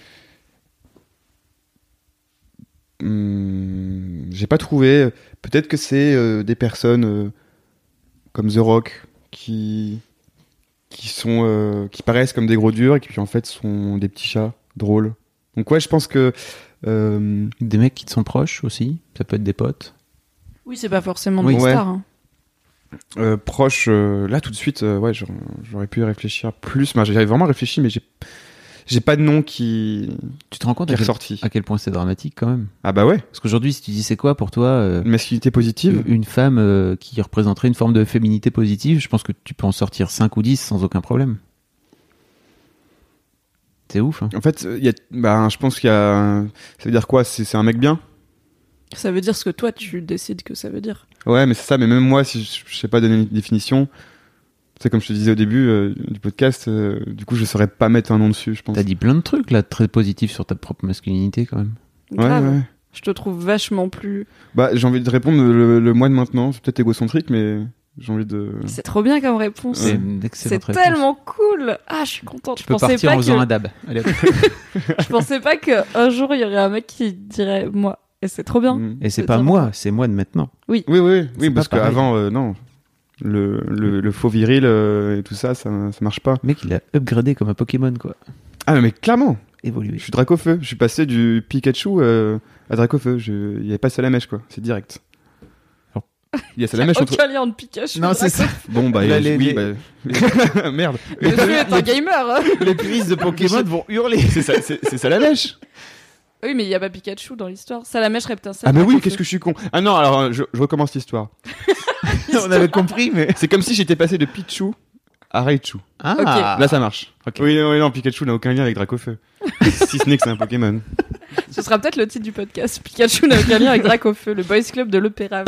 Hum, j'ai pas trouvé. Peut-être que c'est euh, des personnes euh, comme The Rock qui qui sont euh, qui paraissent comme des gros durs et qui en fait sont des petits chats drôles. Donc ouais, je pense que euh, Des mecs qui te sont proches aussi. Ça peut être des potes. Oui, c'est pas forcément Oui. des Ouais. stars. hein. euh, proche euh, là tout de suite, euh, ouais, j'aurais, j'aurais pu y réfléchir plus. Mais j'avais vraiment réfléchi, mais j'ai j'ai pas de nom qui, Tu te rends compte qui à est quel, ressorti. à quel point c'est dramatique quand même. Ah bah ouais, Parce qu'aujourd'hui, si tu dis c'est quoi pour toi euh, une masculinité positive. une femme euh, qui représenterait une forme de féminité positive, je pense que tu peux en sortir cinq ou dix sans aucun problème. C'est ouf, hein. En fait, il y a, bah, je pense qu'il y a. Ça veut dire quoi? C'est, c'est un mec bien? Ça veut dire ce que toi tu décides que ça veut dire. Ouais, mais c'est ça. Mais même moi, si je, je sais pas donner une définition, c'est comme je te disais au début euh, du podcast, euh, du coup, je saurais pas mettre un nom dessus, je pense. T'as dit plein de trucs là, très positifs sur ta propre masculinité quand même. Ouais, Grave. ouais. Je te trouve vachement plus. Bah, j'ai envie de répondre le, le mois de maintenant. C'est peut-être égocentrique, mais j'ai envie de. C'est trop bien comme réponse. C'est Ouais. une C'est excellente réponse. tellement cool. Ah, je suis contente. Tu Je peux pensais partir pas en faisant que un dab. Allez, hop. je pensais pas que un jour il y aurait un mec qui dirait moi. Et c'est trop bien. Mm. Et c'est C'est pas dire- moi, c'est moi de maintenant. Oui, oui, oui, C'est parce pas pareil. qu'avant, euh, non. Le, le, le faux viril euh, et tout ça, ça, ça marche pas. Le mec, il a upgradé comme un Pokémon, quoi. Ah, mais clairement! Évolué. Je suis Dracofeu. Je suis passé du Pikachu euh, à Dracofeu. Je... Il y avait pas Salamèche, quoi. C'est direct. Alors- Il y a Salamèche entre. Aucun lien entre Pikachu. Non, et c'est ça. Bon, bah, Là, il y a- les- oui, les- bah. Merde. Monsieur est un gamer. hein. Les puristes de Pokémon vont hurler. C'est ça, c'est, c'est Salamèche. Oui, mais il y a pas Pikachu dans l'histoire. Salamèche Reptincelle. Ah, mais oui, Dracofeu. qu'est-ce que je suis con. Ah non, alors, je, je recommence l'histoire. On avait compris, mais. C'est comme si j'étais passé de Pichu à Raichu. Ah, Là, ça marche. Ok. Oui, non, oui, non, Pikachu n'a aucun lien avec Dracofeu. Si ce n'est que c'est un Pokémon. Ce sera peut-être le titre du podcast. Pikachu n'a aucun lien avec Dracofeu, le boys club de l'opéra.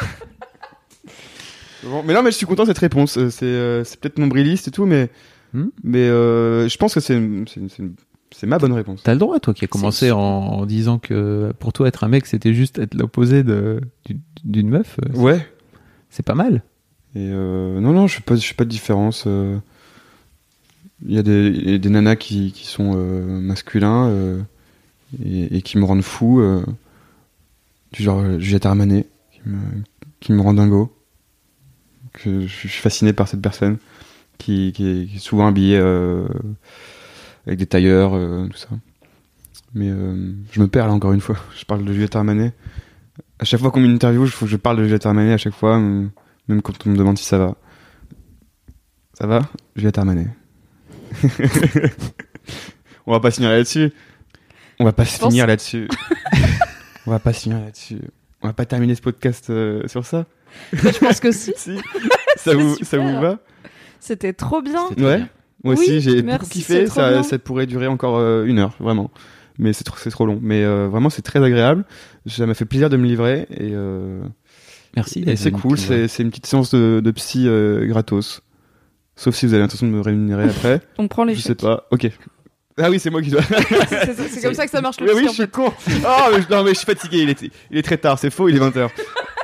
Bon, mais non, mais je suis content de cette réponse. Euh, C'est, euh, c'est peut-être nombriliste et tout, mais, Hmm. mais euh, je pense que c'est, une- c'est, une- c'est, une- c'est ma bonne réponse. T'as le droit, toi, qui a commencé C'est en, en disant que pour toi, être un mec, c'était juste être l'opposé de, d'une, d'une meuf. euh, Ouais. C'est pas mal. Et euh, non, non, je fais pas, je fais pas de différence. euh. Il y a des, il y a des nanas qui, qui sont euh, masculins euh, et, et qui me rendent fou. euh, du genre euh, Juliette Armanet, qui me, qui me rend dingo. Que je suis fasciné par cette personne qui, qui, est, qui est souvent habillée euh, avec des tailleurs, euh, tout ça. Mais euh, je me perds là encore une fois. Je parle de Juliette Armanet. À chaque fois qu'on m'interviewe, il faut que je parle de Juliette Armanet à chaque fois. euh, Même quand on me demande si ça va. Ça va, Juliette Armanet. On va pas se finir là-dessus. On va pas se pense- finir là-dessus. On va pas se finir là-dessus. On va pas terminer ce podcast euh, sur ça. Je pense que si. Si. Ça vous, super. ça vous va? C'était trop bien. C'était très Ouais. bien. Moi Oui, aussi, j'ai merci, beaucoup kiffé. c'est trop Ça, bien. ça pourrait durer encore euh, une heure, vraiment. mais c'est trop, c'est trop long. Mais euh, vraiment, c'est très agréable. Ça m'a fait plaisir de me livrer et, euh, Merci. et c'est cool. C'est, c'est une petite séance de, de psy euh, gratos. Sauf si vous avez l'intention de me rémunérer après. On prend les Je chèques. sais pas. Ok. Ah oui, c'est moi qui dois. c'est, c'est, c'est comme ça que ça marche le Mais psy, oui, en je suis fait. con. Oh, mais je, non, mais je suis fatigué. Il est, il est très tard. C'est faux. Il est vingt heures.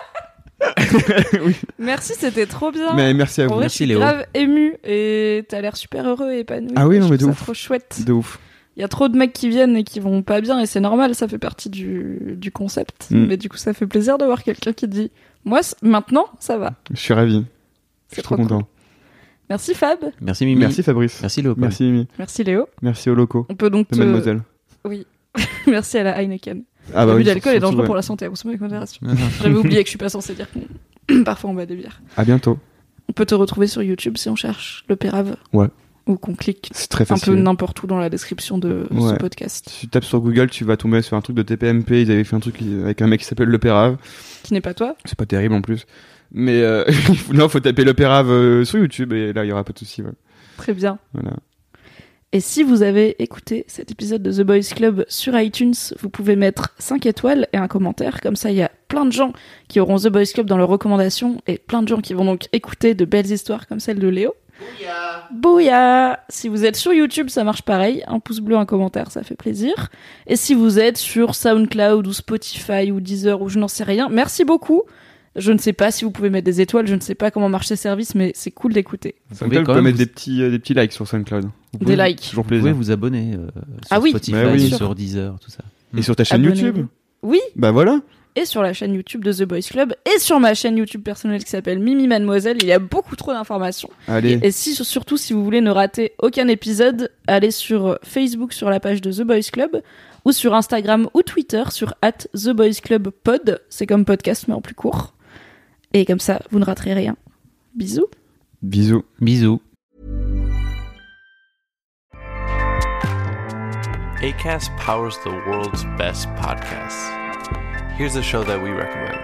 Oui. Merci, c'était trop bien. Mais merci à En vous. vrai, Merci, je suis Léo. grave ému et t'as l'air super heureux et épanoui. Ah oui, non, Je mais de trouve ça ouf. trop chouette. De ouf. Il y a trop de mecs qui viennent et qui vont pas bien et c'est normal, ça fait partie du, du concept. Mm. Mais du coup, ça fait plaisir de voir quelqu'un qui dit moi c- maintenant ça va. Je suis ravi. Je C'est suis trop trop content. cool. Merci Fab, Merci Mimi. Merci Fabrice. Merci Léo. Merci Mimi. merci Léo. Merci aux locaux On peut donc de te... Mademoiselle. Oui. Merci à la Heineken. Ah L'abus oui, d'alcool est surtout, dangereux ouais. pour la santé, à consommer avec modération. J'avais oublié que je suis pas censée dire qu'on parfois on bat des bières. À bientôt. On peut te retrouver sur YouTube si on cherche le Pérave. Ouais. Ou qu'on clique C'est très un peu facile. n'importe où dans la description de ce Ouais. podcast, Si tu tapes sur Google, tu vas tomber sur un truc de T P M P. Ils avaient fait un truc avec un mec qui s'appelle Le Pérave. qui n'est pas toi. C'est pas terrible en plus. Mais euh, non, faut taper Le Pérave euh, sur YouTube et là, il y aura pas de souci. Ouais. Très bien. Voilà. Et si vous avez écouté cet épisode de The Boys Club sur iTunes, vous pouvez mettre cinq étoiles et un commentaire. Comme ça, il y a plein de gens qui auront The Boys Club dans leurs recommandations et plein de gens qui vont donc écouter de belles histoires comme celle de Léo. Bouya Bouya Si vous êtes sur YouTube, ça marche pareil. Un pouce bleu, un commentaire, ça fait plaisir. Et si vous êtes sur SoundCloud ou Spotify ou Deezer ou je n'en sais rien, merci beaucoup. Je ne sais pas si vous pouvez mettre des étoiles, je ne sais pas comment marche ces services, mais c'est cool d'écouter. SoundCloud, vous quand pouvez même mettre vous- des petits, euh, des petits likes sur SoundCloud. Vous Des pouvez- likes. c'est Toujours Vous pouvez plaisir. vous abonner euh, sur Ah oui. Spotify, Bah oui. sur Deezer, tout ça. Et sur ta chaîne Abonnez-vous. YouTube. Oui, Bah voilà. et sur la chaîne YouTube de The Boys Club, et sur ma chaîne YouTube personnelle qui s'appelle Mimi Mademoiselle. Il y a beaucoup trop d'informations. Allez. Et si, surtout, si vous voulez ne rater aucun épisode, allez sur Facebook, sur la page de The Boys Club, ou sur Instagram ou Twitter, sur at The Boys Club Pod. C'est comme podcast, mais en plus court. Et comme ça, vous ne raterez rien. Bisous. Bisous. Bisous. Acast powers the world's best podcasts. Here's a show that we recommend.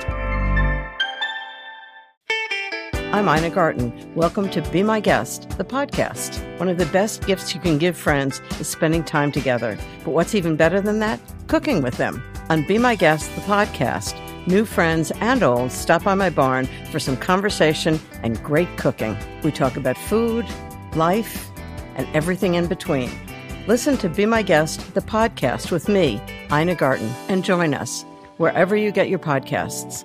I'm Ina Garten. Welcome to Be My Guest, the podcast. One of the best gifts you can give friends is spending time together. But what's even better than that? Cooking with them. On Be My Guest, the podcast, new friends and old stop by my barn for some conversation and great cooking. We talk about food, life, and everything in between. Listen to Be My Guest, the podcast with me, Ina Garten, and join us wherever you get your podcasts.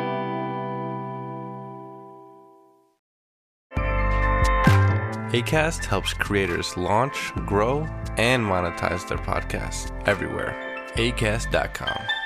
Acast helps creators launch, grow, and monetize their podcasts everywhere. acast dot com.